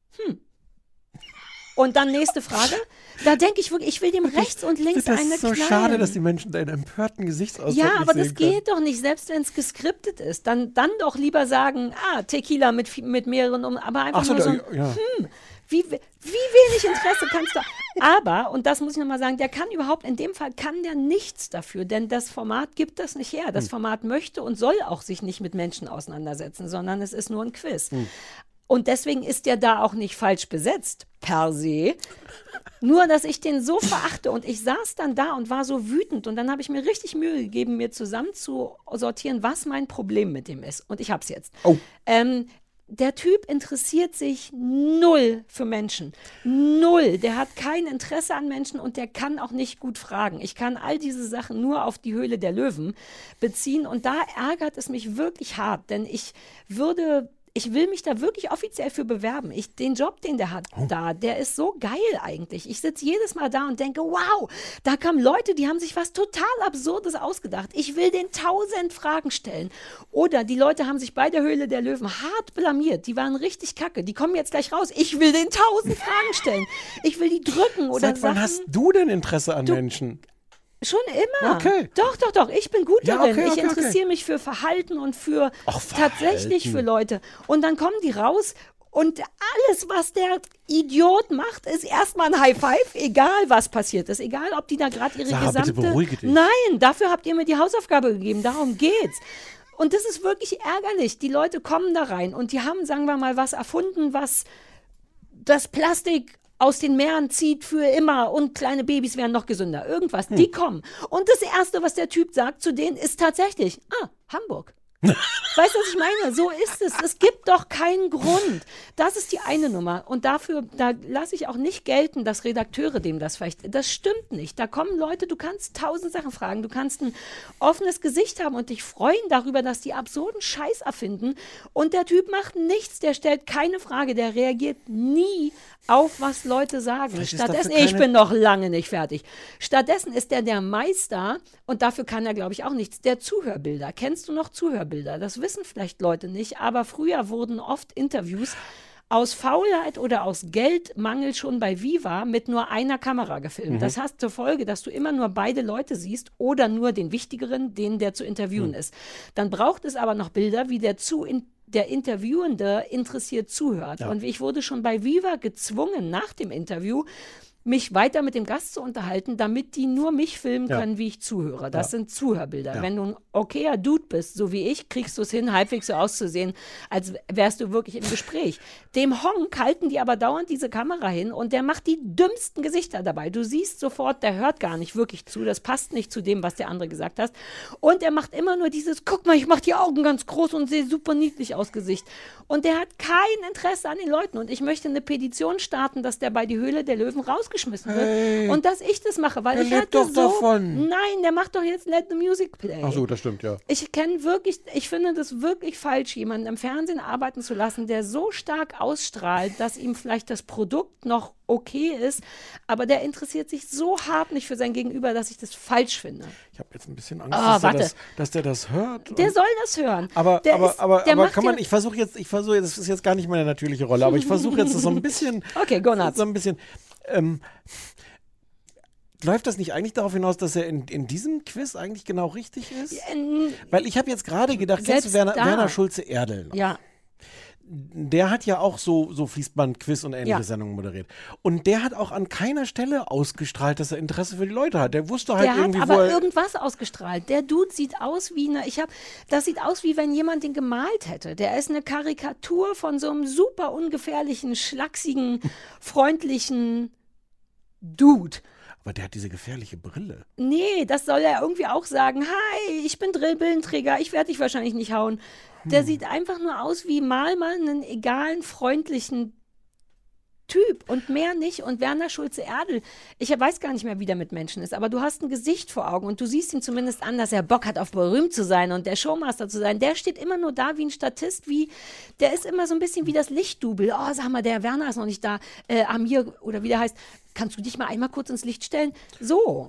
Und dann nächste Frage. Da denke ich wirklich, ich will dem rechts und links eine knallen. Das ist so schade, dass die Menschen deinen empörten Gesichtsausdruck Ja, nicht aber sehen das geht doch nicht, selbst wenn es geskriptet ist. Dann doch lieber sagen, Tequila mit mehreren, aber einfach nur so, wie wenig Interesse kannst du. Aber, und das muss ich nochmal sagen, in dem Fall kann der nichts dafür, denn das Format gibt das nicht her. Das Format möchte und soll auch sich nicht mit Menschen auseinandersetzen, sondern es ist nur ein Quiz. Und deswegen ist der da auch nicht falsch besetzt, per se. Nur, dass ich den so verachte. Und ich saß dann da und war so wütend. Und dann habe ich mir richtig Mühe gegeben, mir zusammen zu sortieren, was mein Problem mit dem ist. Und ich habe es jetzt. Der Typ interessiert sich 0 für Menschen. 0. Der hat kein Interesse an Menschen und der kann auch nicht gut fragen. Ich kann all diese Sachen nur auf die Höhle der Löwen beziehen. Und da ärgert es mich wirklich hart. Denn ich will mich da wirklich offiziell für bewerben. Den Job, den der hat der ist so geil eigentlich. Ich sitze jedes Mal da und denke, wow, da kamen Leute, die haben sich was total Absurdes ausgedacht. Ich will den 1000 Fragen stellen. Oder die Leute haben sich bei der Höhle der Löwen hart blamiert. Die waren richtig kacke. Die kommen jetzt gleich raus. Ich will den 1000 Fragen stellen. Ich will die drücken oder Seit wann hast du denn Interesse an Menschen? Schon immer. Okay. Doch. Ich bin gut Ja, darin. okay, Ich okay, interessiere mich für Verhalten und für tatsächlich Verhalten. für Leute. Und dann kommen die raus und alles, was der Idiot macht, ist erstmal ein High Five, egal was passiert ist. Egal, ob die da gerade ihre Sarah, bitte gesamte... beruhige dich. Nein, dafür habt ihr mir die Hausaufgabe gegeben. Darum geht's. Und das ist wirklich ärgerlich. Die Leute kommen da rein und die haben, sagen wir mal, was erfunden, was das Plastik aus den Meeren zieht für immer und kleine Babys werden noch gesünder. Irgendwas. Die kommen. Und das Erste, was der Typ sagt zu denen, ist tatsächlich, Hamburg. Weißt du, was ich meine? So ist es. Es gibt doch keinen Grund. Das ist die eine Nummer. Und dafür, da lasse ich auch nicht gelten, dass Redakteure dem das vielleicht... Das stimmt nicht. Da kommen Leute, du kannst 1000 Sachen fragen. Du kannst ein offenes Gesicht haben und dich freuen darüber, dass die absurden Scheiß erfinden. Und der Typ macht nichts. Der stellt keine Frage. Der reagiert nie auf, was Leute sagen. Vielleicht ist Stattdessen, dafür ich bin noch lange nicht fertig. Stattdessen ist der Meister, und dafür kann er, glaube ich, auch nichts, der Zuhörbilder. Kennst du noch Zuhörbilder? Das wissen vielleicht Leute nicht, aber früher wurden oft Interviews aus Faulheit oder aus Geldmangel schon bei Viva mit nur einer Kamera gefilmt. Das hat zur Folge, dass du immer nur beide Leute siehst oder nur den wichtigeren, den der zu interviewen ist. Dann braucht es aber noch Bilder, wie der Interviewende interessiert zuhört. Ja. Und ich wurde schon bei Viva gezwungen, nach dem Interview mich weiter mit dem Gast zu unterhalten, damit die nur mich filmen können, wie ich zuhöre. Das sind Zuhörbilder. Ja. Wenn du ein okayer Dude bist, so wie ich, kriegst du es hin, halbwegs so auszusehen, als wärst du wirklich im Gespräch. Dem Honk halten die aber dauernd diese Kamera hin und der macht die dümmsten Gesichter dabei. Du siehst sofort, der hört gar nicht wirklich zu. Das passt nicht zu dem, was der andere gesagt hat. Und er macht immer nur dieses, guck mal, ich mach die Augen ganz groß und sehe super niedlich aus Gesicht. Und der hat kein Interesse an den Leuten. Und ich möchte eine Petition starten, dass der bei die Höhle der Löwen rausgeschmissen wird. Und dass ich das mache, weil Der ich lebt hatte doch so... davon. Nein, der macht doch jetzt Let the Music Play. Ach so, das stimmt, ja. Ich finde das wirklich falsch, jemanden im Fernsehen arbeiten zu lassen, der so stark ausstrahlt, dass ihm vielleicht das Produkt noch okay ist, aber der interessiert sich so hart nicht für sein Gegenüber, dass ich das falsch finde. Ich habe jetzt ein bisschen Angst, dass der das hört. Der soll das hören. Aber kann man, ja, ich versuche jetzt, das ist jetzt gar nicht meine natürliche Rolle, aber ich versuche jetzt so ein bisschen. Okay, go nuts. So ein bisschen. Läuft das nicht eigentlich darauf hinaus, dass er in diesem Quiz eigentlich genau richtig ist? Weil ich habe jetzt gerade gedacht, kennst du Werner Schulze-Erdel noch? Ja. Der hat ja auch so Fließband-Quiz und ähnliche Sendungen moderiert. Und der hat auch an keiner Stelle ausgestrahlt, dass er Interesse für die Leute hat. Der wusste halt irgendwie, hat aber irgendwas ausgestrahlt. Der Dude sieht aus wie das sieht aus, wie wenn jemand den gemalt hätte. Der ist eine Karikatur von so einem super ungefährlichen, schlachsigen, freundlichen Dude. Aber der hat diese gefährliche Brille. Nee, das soll er irgendwie auch sagen. Hi, ich bin Drillbrillenträger, ich werde dich wahrscheinlich nicht hauen. Der sieht einfach nur aus wie mal einen egalen, freundlichen Typ und mehr nicht. Und Werner Schulze-Erdel, ich weiß gar nicht mehr, wie der mit Menschen ist, aber du hast ein Gesicht vor Augen und du siehst ihm zumindest an, dass er Bock hat, auf berühmt zu sein und der Showmaster zu sein. Der steht immer nur da wie ein Statist, der ist immer so ein bisschen wie das Lichtdubel. Oh, sag mal, der Werner ist noch nicht da. Amir, oder wie der heißt, kannst du dich mal einmal kurz ins Licht stellen? So.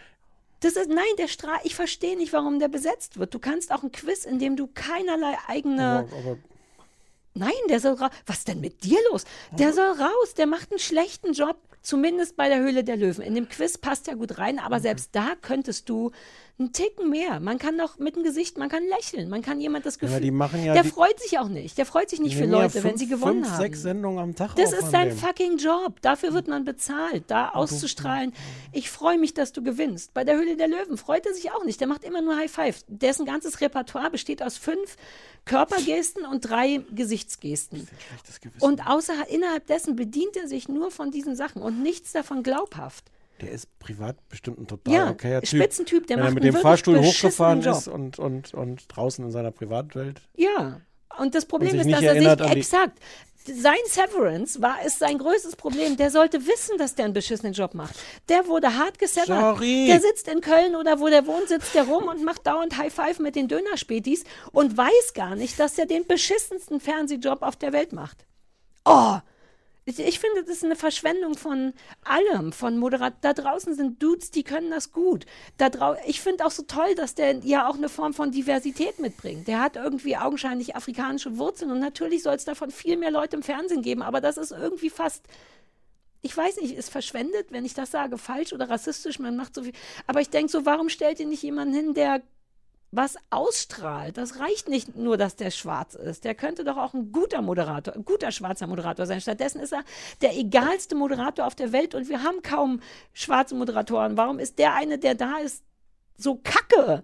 Ich verstehe nicht, warum der besetzt wird. Du kannst auch ein Quiz, in dem du keinerlei eigene... Nein, der soll raus. Was ist denn mit dir los? Der soll raus, der macht einen schlechten Job, zumindest bei der Höhle der Löwen. In dem Quiz passt er gut rein, aber selbst da könntest du einen Ticken mehr. Man kann doch mit dem Gesicht, man kann lächeln, man kann jemand das Gefühl... der freut sich auch nicht. Der freut sich nicht für Leute, wenn sie gewonnen haben. 6 Sendungen am Tag. Das ist sein fucking Job. Dafür wird man bezahlt, da auszustrahlen. Ich freue mich, dass du gewinnst. Bei der Höhle der Löwen freut er sich auch nicht. Der macht immer nur High Five. Dessen ganzes Repertoire besteht aus 5 Körpergesten und 3 Gesichtsgesten. Und innerhalb dessen bedient er sich nur von diesen Sachen und nichts davon glaubhaft. Der ist privat bestimmt ein total okayer Typ. Spitzentyp, der Wenn macht er mit dem Fahrstuhl hochgefahren Job. ist und draußen in seiner Privatwelt. Ja, und das Problem ist, nicht dass er erinnert sich exakt... Sein Severance ist sein größtes Problem. Der sollte wissen, dass der einen beschissenen Job macht. Der wurde hart gesevert. Sorry. Der sitzt in Köln oder wo der wohnt, sitzt der rum und macht dauernd High Five mit den Dönerspätis und weiß gar nicht, dass er den beschissensten Fernsehjob auf der Welt macht. Oh, ich finde, das ist eine Verschwendung von allem, von Da draußen sind Dudes, die können das gut. Ich finde auch so toll, dass der ja auch eine Form von Diversität mitbringt. Der hat irgendwie augenscheinlich afrikanische Wurzeln und natürlich soll es davon viel mehr Leute im Fernsehen geben, aber das ist irgendwie fast ich weiß nicht, ist verschwendet, wenn ich das sage, falsch oder rassistisch, man macht so viel. Aber ich denke so, warum stellt ihr nicht jemanden hin, der was ausstrahlt? Das reicht nicht nur, dass der schwarz ist. Der könnte doch auch ein guter Moderator, ein guter schwarzer Moderator sein. Stattdessen ist er der egalste Moderator auf der Welt und wir haben kaum schwarze Moderatoren. Warum ist der eine, der da ist, so kacke?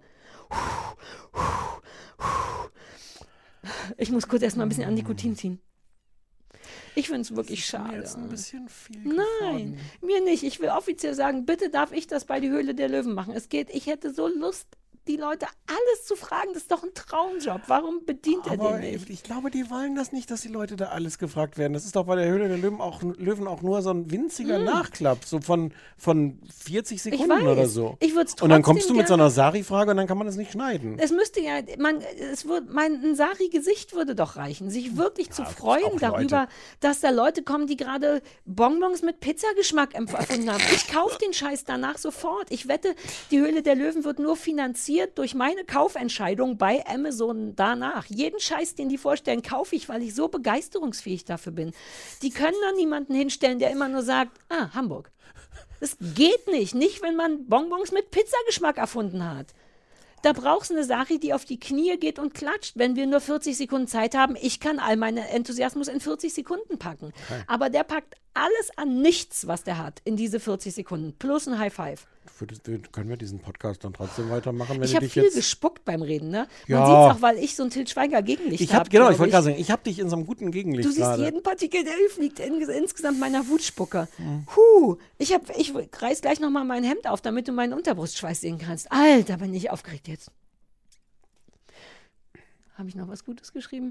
Ich muss kurz erstmal ein bisschen an Nikotin ziehen. Ich finde es wirklich schade. Mir jetzt ein bisschen viel Nein, geworden. mir nicht. Ich will offiziell sagen, bitte darf ich das bei die Höhle der Löwen machen. Ich hätte so Lust, die Leute alles zu fragen. Das ist doch ein Traumjob. Warum bedient er Aber den nicht? ich glaube, die wollen das nicht, dass die Leute da alles gefragt werden. Das ist doch bei der Höhle der Löwen auch nur so ein winziger Nachklapp, so von 40 Sekunden weiß. oder so. Ich würd's und dann trotzdem kommst du mit so gerne- einer Sari-Frage und dann kann man das nicht schneiden. Es müsste ja, mein Sari-Gesicht würde doch reichen, sich wirklich zu freuen auch darüber, Leute. dass da Leute kommen, die gerade Bonbons mit Pizzageschmack erfunden haben. Ich kaufe den Scheiß danach sofort. Ich wette, die Höhle der Löwen wird nur finanziert durch meine Kaufentscheidung bei Amazon danach. Jeden Scheiß, den die vorstellen, kaufe ich, weil ich so begeisterungsfähig dafür bin. Die können doch niemanden hinstellen, der immer nur sagt, Hamburg. Das geht nicht. Nicht, wenn man Bonbons mit Pizzageschmack erfunden hat. Da brauchst du eine Sache, die auf die Knie geht und klatscht, wenn wir nur 40 Sekunden Zeit haben. Ich kann all meinen Enthusiasmus in 40 Sekunden packen. Okay. Aber der packt alles an nichts, was der hat, in diese 40 Sekunden. Plus ein High Five. Können wir diesen Podcast dann trotzdem weitermachen, wenn Ich du habe dich viel jetzt... gespuckt beim Reden, ne? Man Ja. sieht es auch, weil ich so ein Til Schweiger Gegenlicht habe. Genau, ich wollte gerade sagen, ich habe dich in so einem guten Gegenlicht Du siehst gerade. jeden Partikel, der fliegt insgesamt meiner Wutspucke. Mhm. Ich reiß gleich nochmal mein Hemd auf, damit du meinen Unterbrustschweiß sehen kannst. Alter, bin ich aufgeregt jetzt. Habe ich noch was Gutes geschrieben?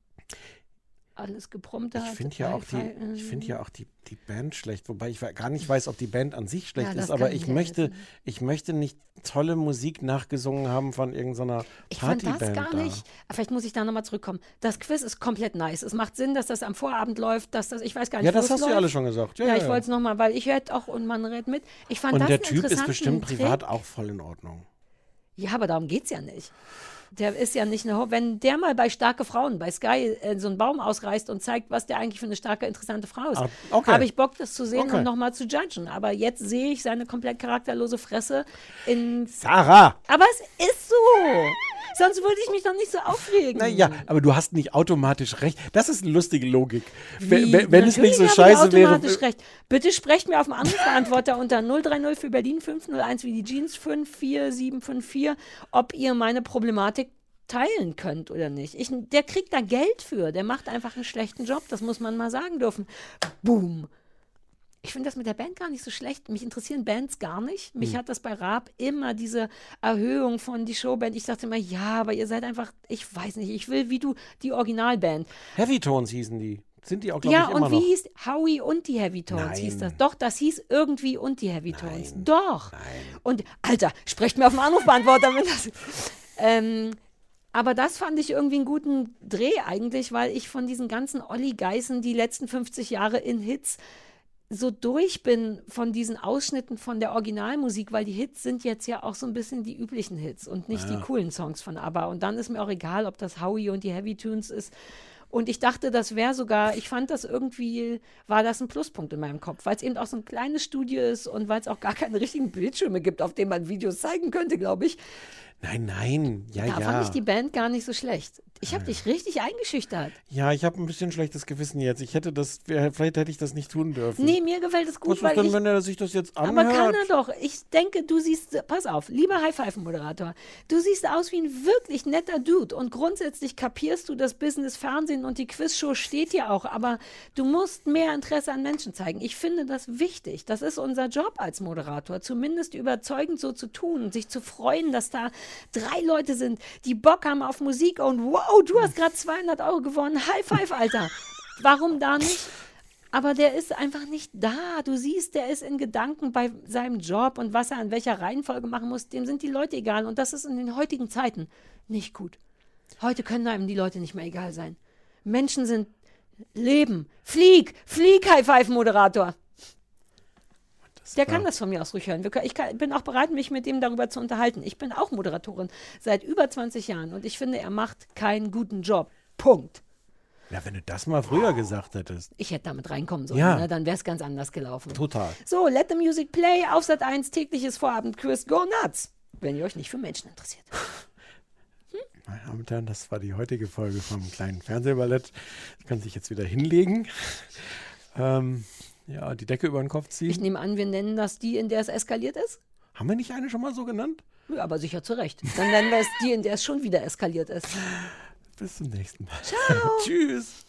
Alles gepromptet. Ich finde ja auch die Band schlecht, wobei ich gar nicht weiß, ob die Band an sich schlecht das ist, aber kann ich helfen. möchte nicht tolle Musik nachgesungen haben von irgendeiner Ich fand Partyband. das gar nicht. Vielleicht muss ich da nochmal zurückkommen. Das Quiz ist komplett nice. Es macht Sinn, dass das am Vorabend läuft, ich weiß gar nicht, Ja, das wo es hast du läuft. ja alle schon gesagt. Ja, ich wollte es nochmal, weil ich hört auch und man redet mit. Ich fand Und das der einen Typ ist interessanten bestimmt Trick. privat auch voll in Ordnung. Ja, aber darum geht es ja nicht. Der ist ja nicht wenn der mal bei Starke Frauen, bei Sky, so einen Baum ausreißt und zeigt, was der eigentlich für eine starke, interessante Frau ist, okay. habe ich Bock, das zu sehen Okay. und nochmal zu judgen. Aber jetzt sehe ich seine komplett charakterlose Fresse in... Sarah! Aber es ist so! Sonst würde ich mich doch nicht so aufregen. Naja, aber du hast nicht automatisch recht. Das ist eine lustige Logik. Wie? Wenn es nicht so Natürlich habe ich scheiße wäre. automatisch recht. Bitte sprecht mir auf dem Anrufbeantworter unter 030 für Berlin 501 wie die Jeans 54754, ob ihr meine Problematik teilen könnt oder nicht. Der kriegt da Geld für. Der macht einfach einen schlechten Job. Das muss man mal sagen dürfen. Boom. Ich finde das mit der Band gar nicht so schlecht. Mich interessieren Bands gar nicht. Mich hat das bei Raab immer diese Erhöhung von die Showband. Ich dachte immer, ja, aber ihr seid einfach, ich weiß nicht, ich will wie du die Originalband. Heavy Tones hießen die. Sind die auch, glaube Ja, ich, immer und noch. wie hieß Howie und die Heavy Tones Nein. hieß das? Doch, das hieß irgendwie und die Heavy Tones. Nein. Doch. Nein. Und, Alter, sprecht mir auf dem Anrufbeantworter. Wenn das, aber das fand ich irgendwie einen guten Dreh eigentlich, weil ich von diesen ganzen Olli Geißen die letzten 50 Jahre in Hits so durch bin von diesen Ausschnitten von der Originalmusik, weil die Hits sind jetzt ja auch so ein bisschen die üblichen Hits und nicht die coolen Songs von ABBA. Und dann ist mir auch egal, ob das Howie und die Heavy Tunes ist. Und ich dachte, das wäre sogar, ich fand das irgendwie, war das ein Pluspunkt in meinem Kopf, weil es eben auch so ein kleines Studio ist und weil es auch gar keine richtigen Bildschirme gibt, auf denen man Videos zeigen könnte, glaube ich. Nein, ja, Da ja. fand ich die Band gar nicht so schlecht. Ich habe dich richtig eingeschüchtert. Ja, ich habe ein bisschen schlechtes Gewissen jetzt. Vielleicht hätte ich das nicht tun dürfen. Nee, mir gefällt es gut, Was ist weil denn, ich... wenn er sich das jetzt anhört? Aber kann er doch. Ich denke, du siehst, pass auf, lieber High-Five-Moderator, du siehst aus wie ein wirklich netter Dude und grundsätzlich kapierst du das Business Fernsehen und die Quizshow steht dir auch, aber du musst mehr Interesse an Menschen zeigen. Ich finde das wichtig. Das ist unser Job als Moderator, zumindest überzeugend so zu tun und sich zu freuen, dass da 3 Leute sind, die Bock haben auf Musik und wow, du hast gerade 200 € gewonnen. High-Five, Alter. Warum da nicht? Aber der ist einfach nicht da. Du siehst, der ist in Gedanken bei seinem Job und was er in welcher Reihenfolge machen muss. Dem sind die Leute egal. Und das ist in den heutigen Zeiten nicht gut. Heute können einem die Leute nicht mehr egal sein. Menschen sind Leben. Flieg, High-Five-Moderator. Der kann das von mir aus ruhig hören. Ich bin auch bereit, mich mit ihm darüber zu unterhalten. Ich bin auch Moderatorin seit über 20 Jahren und ich finde, er macht keinen guten Job. Punkt. Ja, wenn du das mal früher gesagt hättest. Ich hätte damit reinkommen sollen, Ja. ne? Dann wäre es ganz anders gelaufen. Total. So, Let the Music Play auf Sat.1 tägliches Vorabendquiz Go Nuts. Wenn ihr euch nicht für Menschen interessiert. Meine Damen und Herren, das war die heutige Folge vom kleinen Fernsehballett. Sie können sich jetzt wieder hinlegen. Ja, die Decke über den Kopf ziehen. Ich nehme an, wir nennen das die, in der es eskaliert ist? Haben wir nicht eine schon mal so genannt? Ja, aber sicher zu Recht. Dann nennen wir es die, in der es schon wieder eskaliert ist. Bis zum nächsten Mal. Ciao. Tschüss.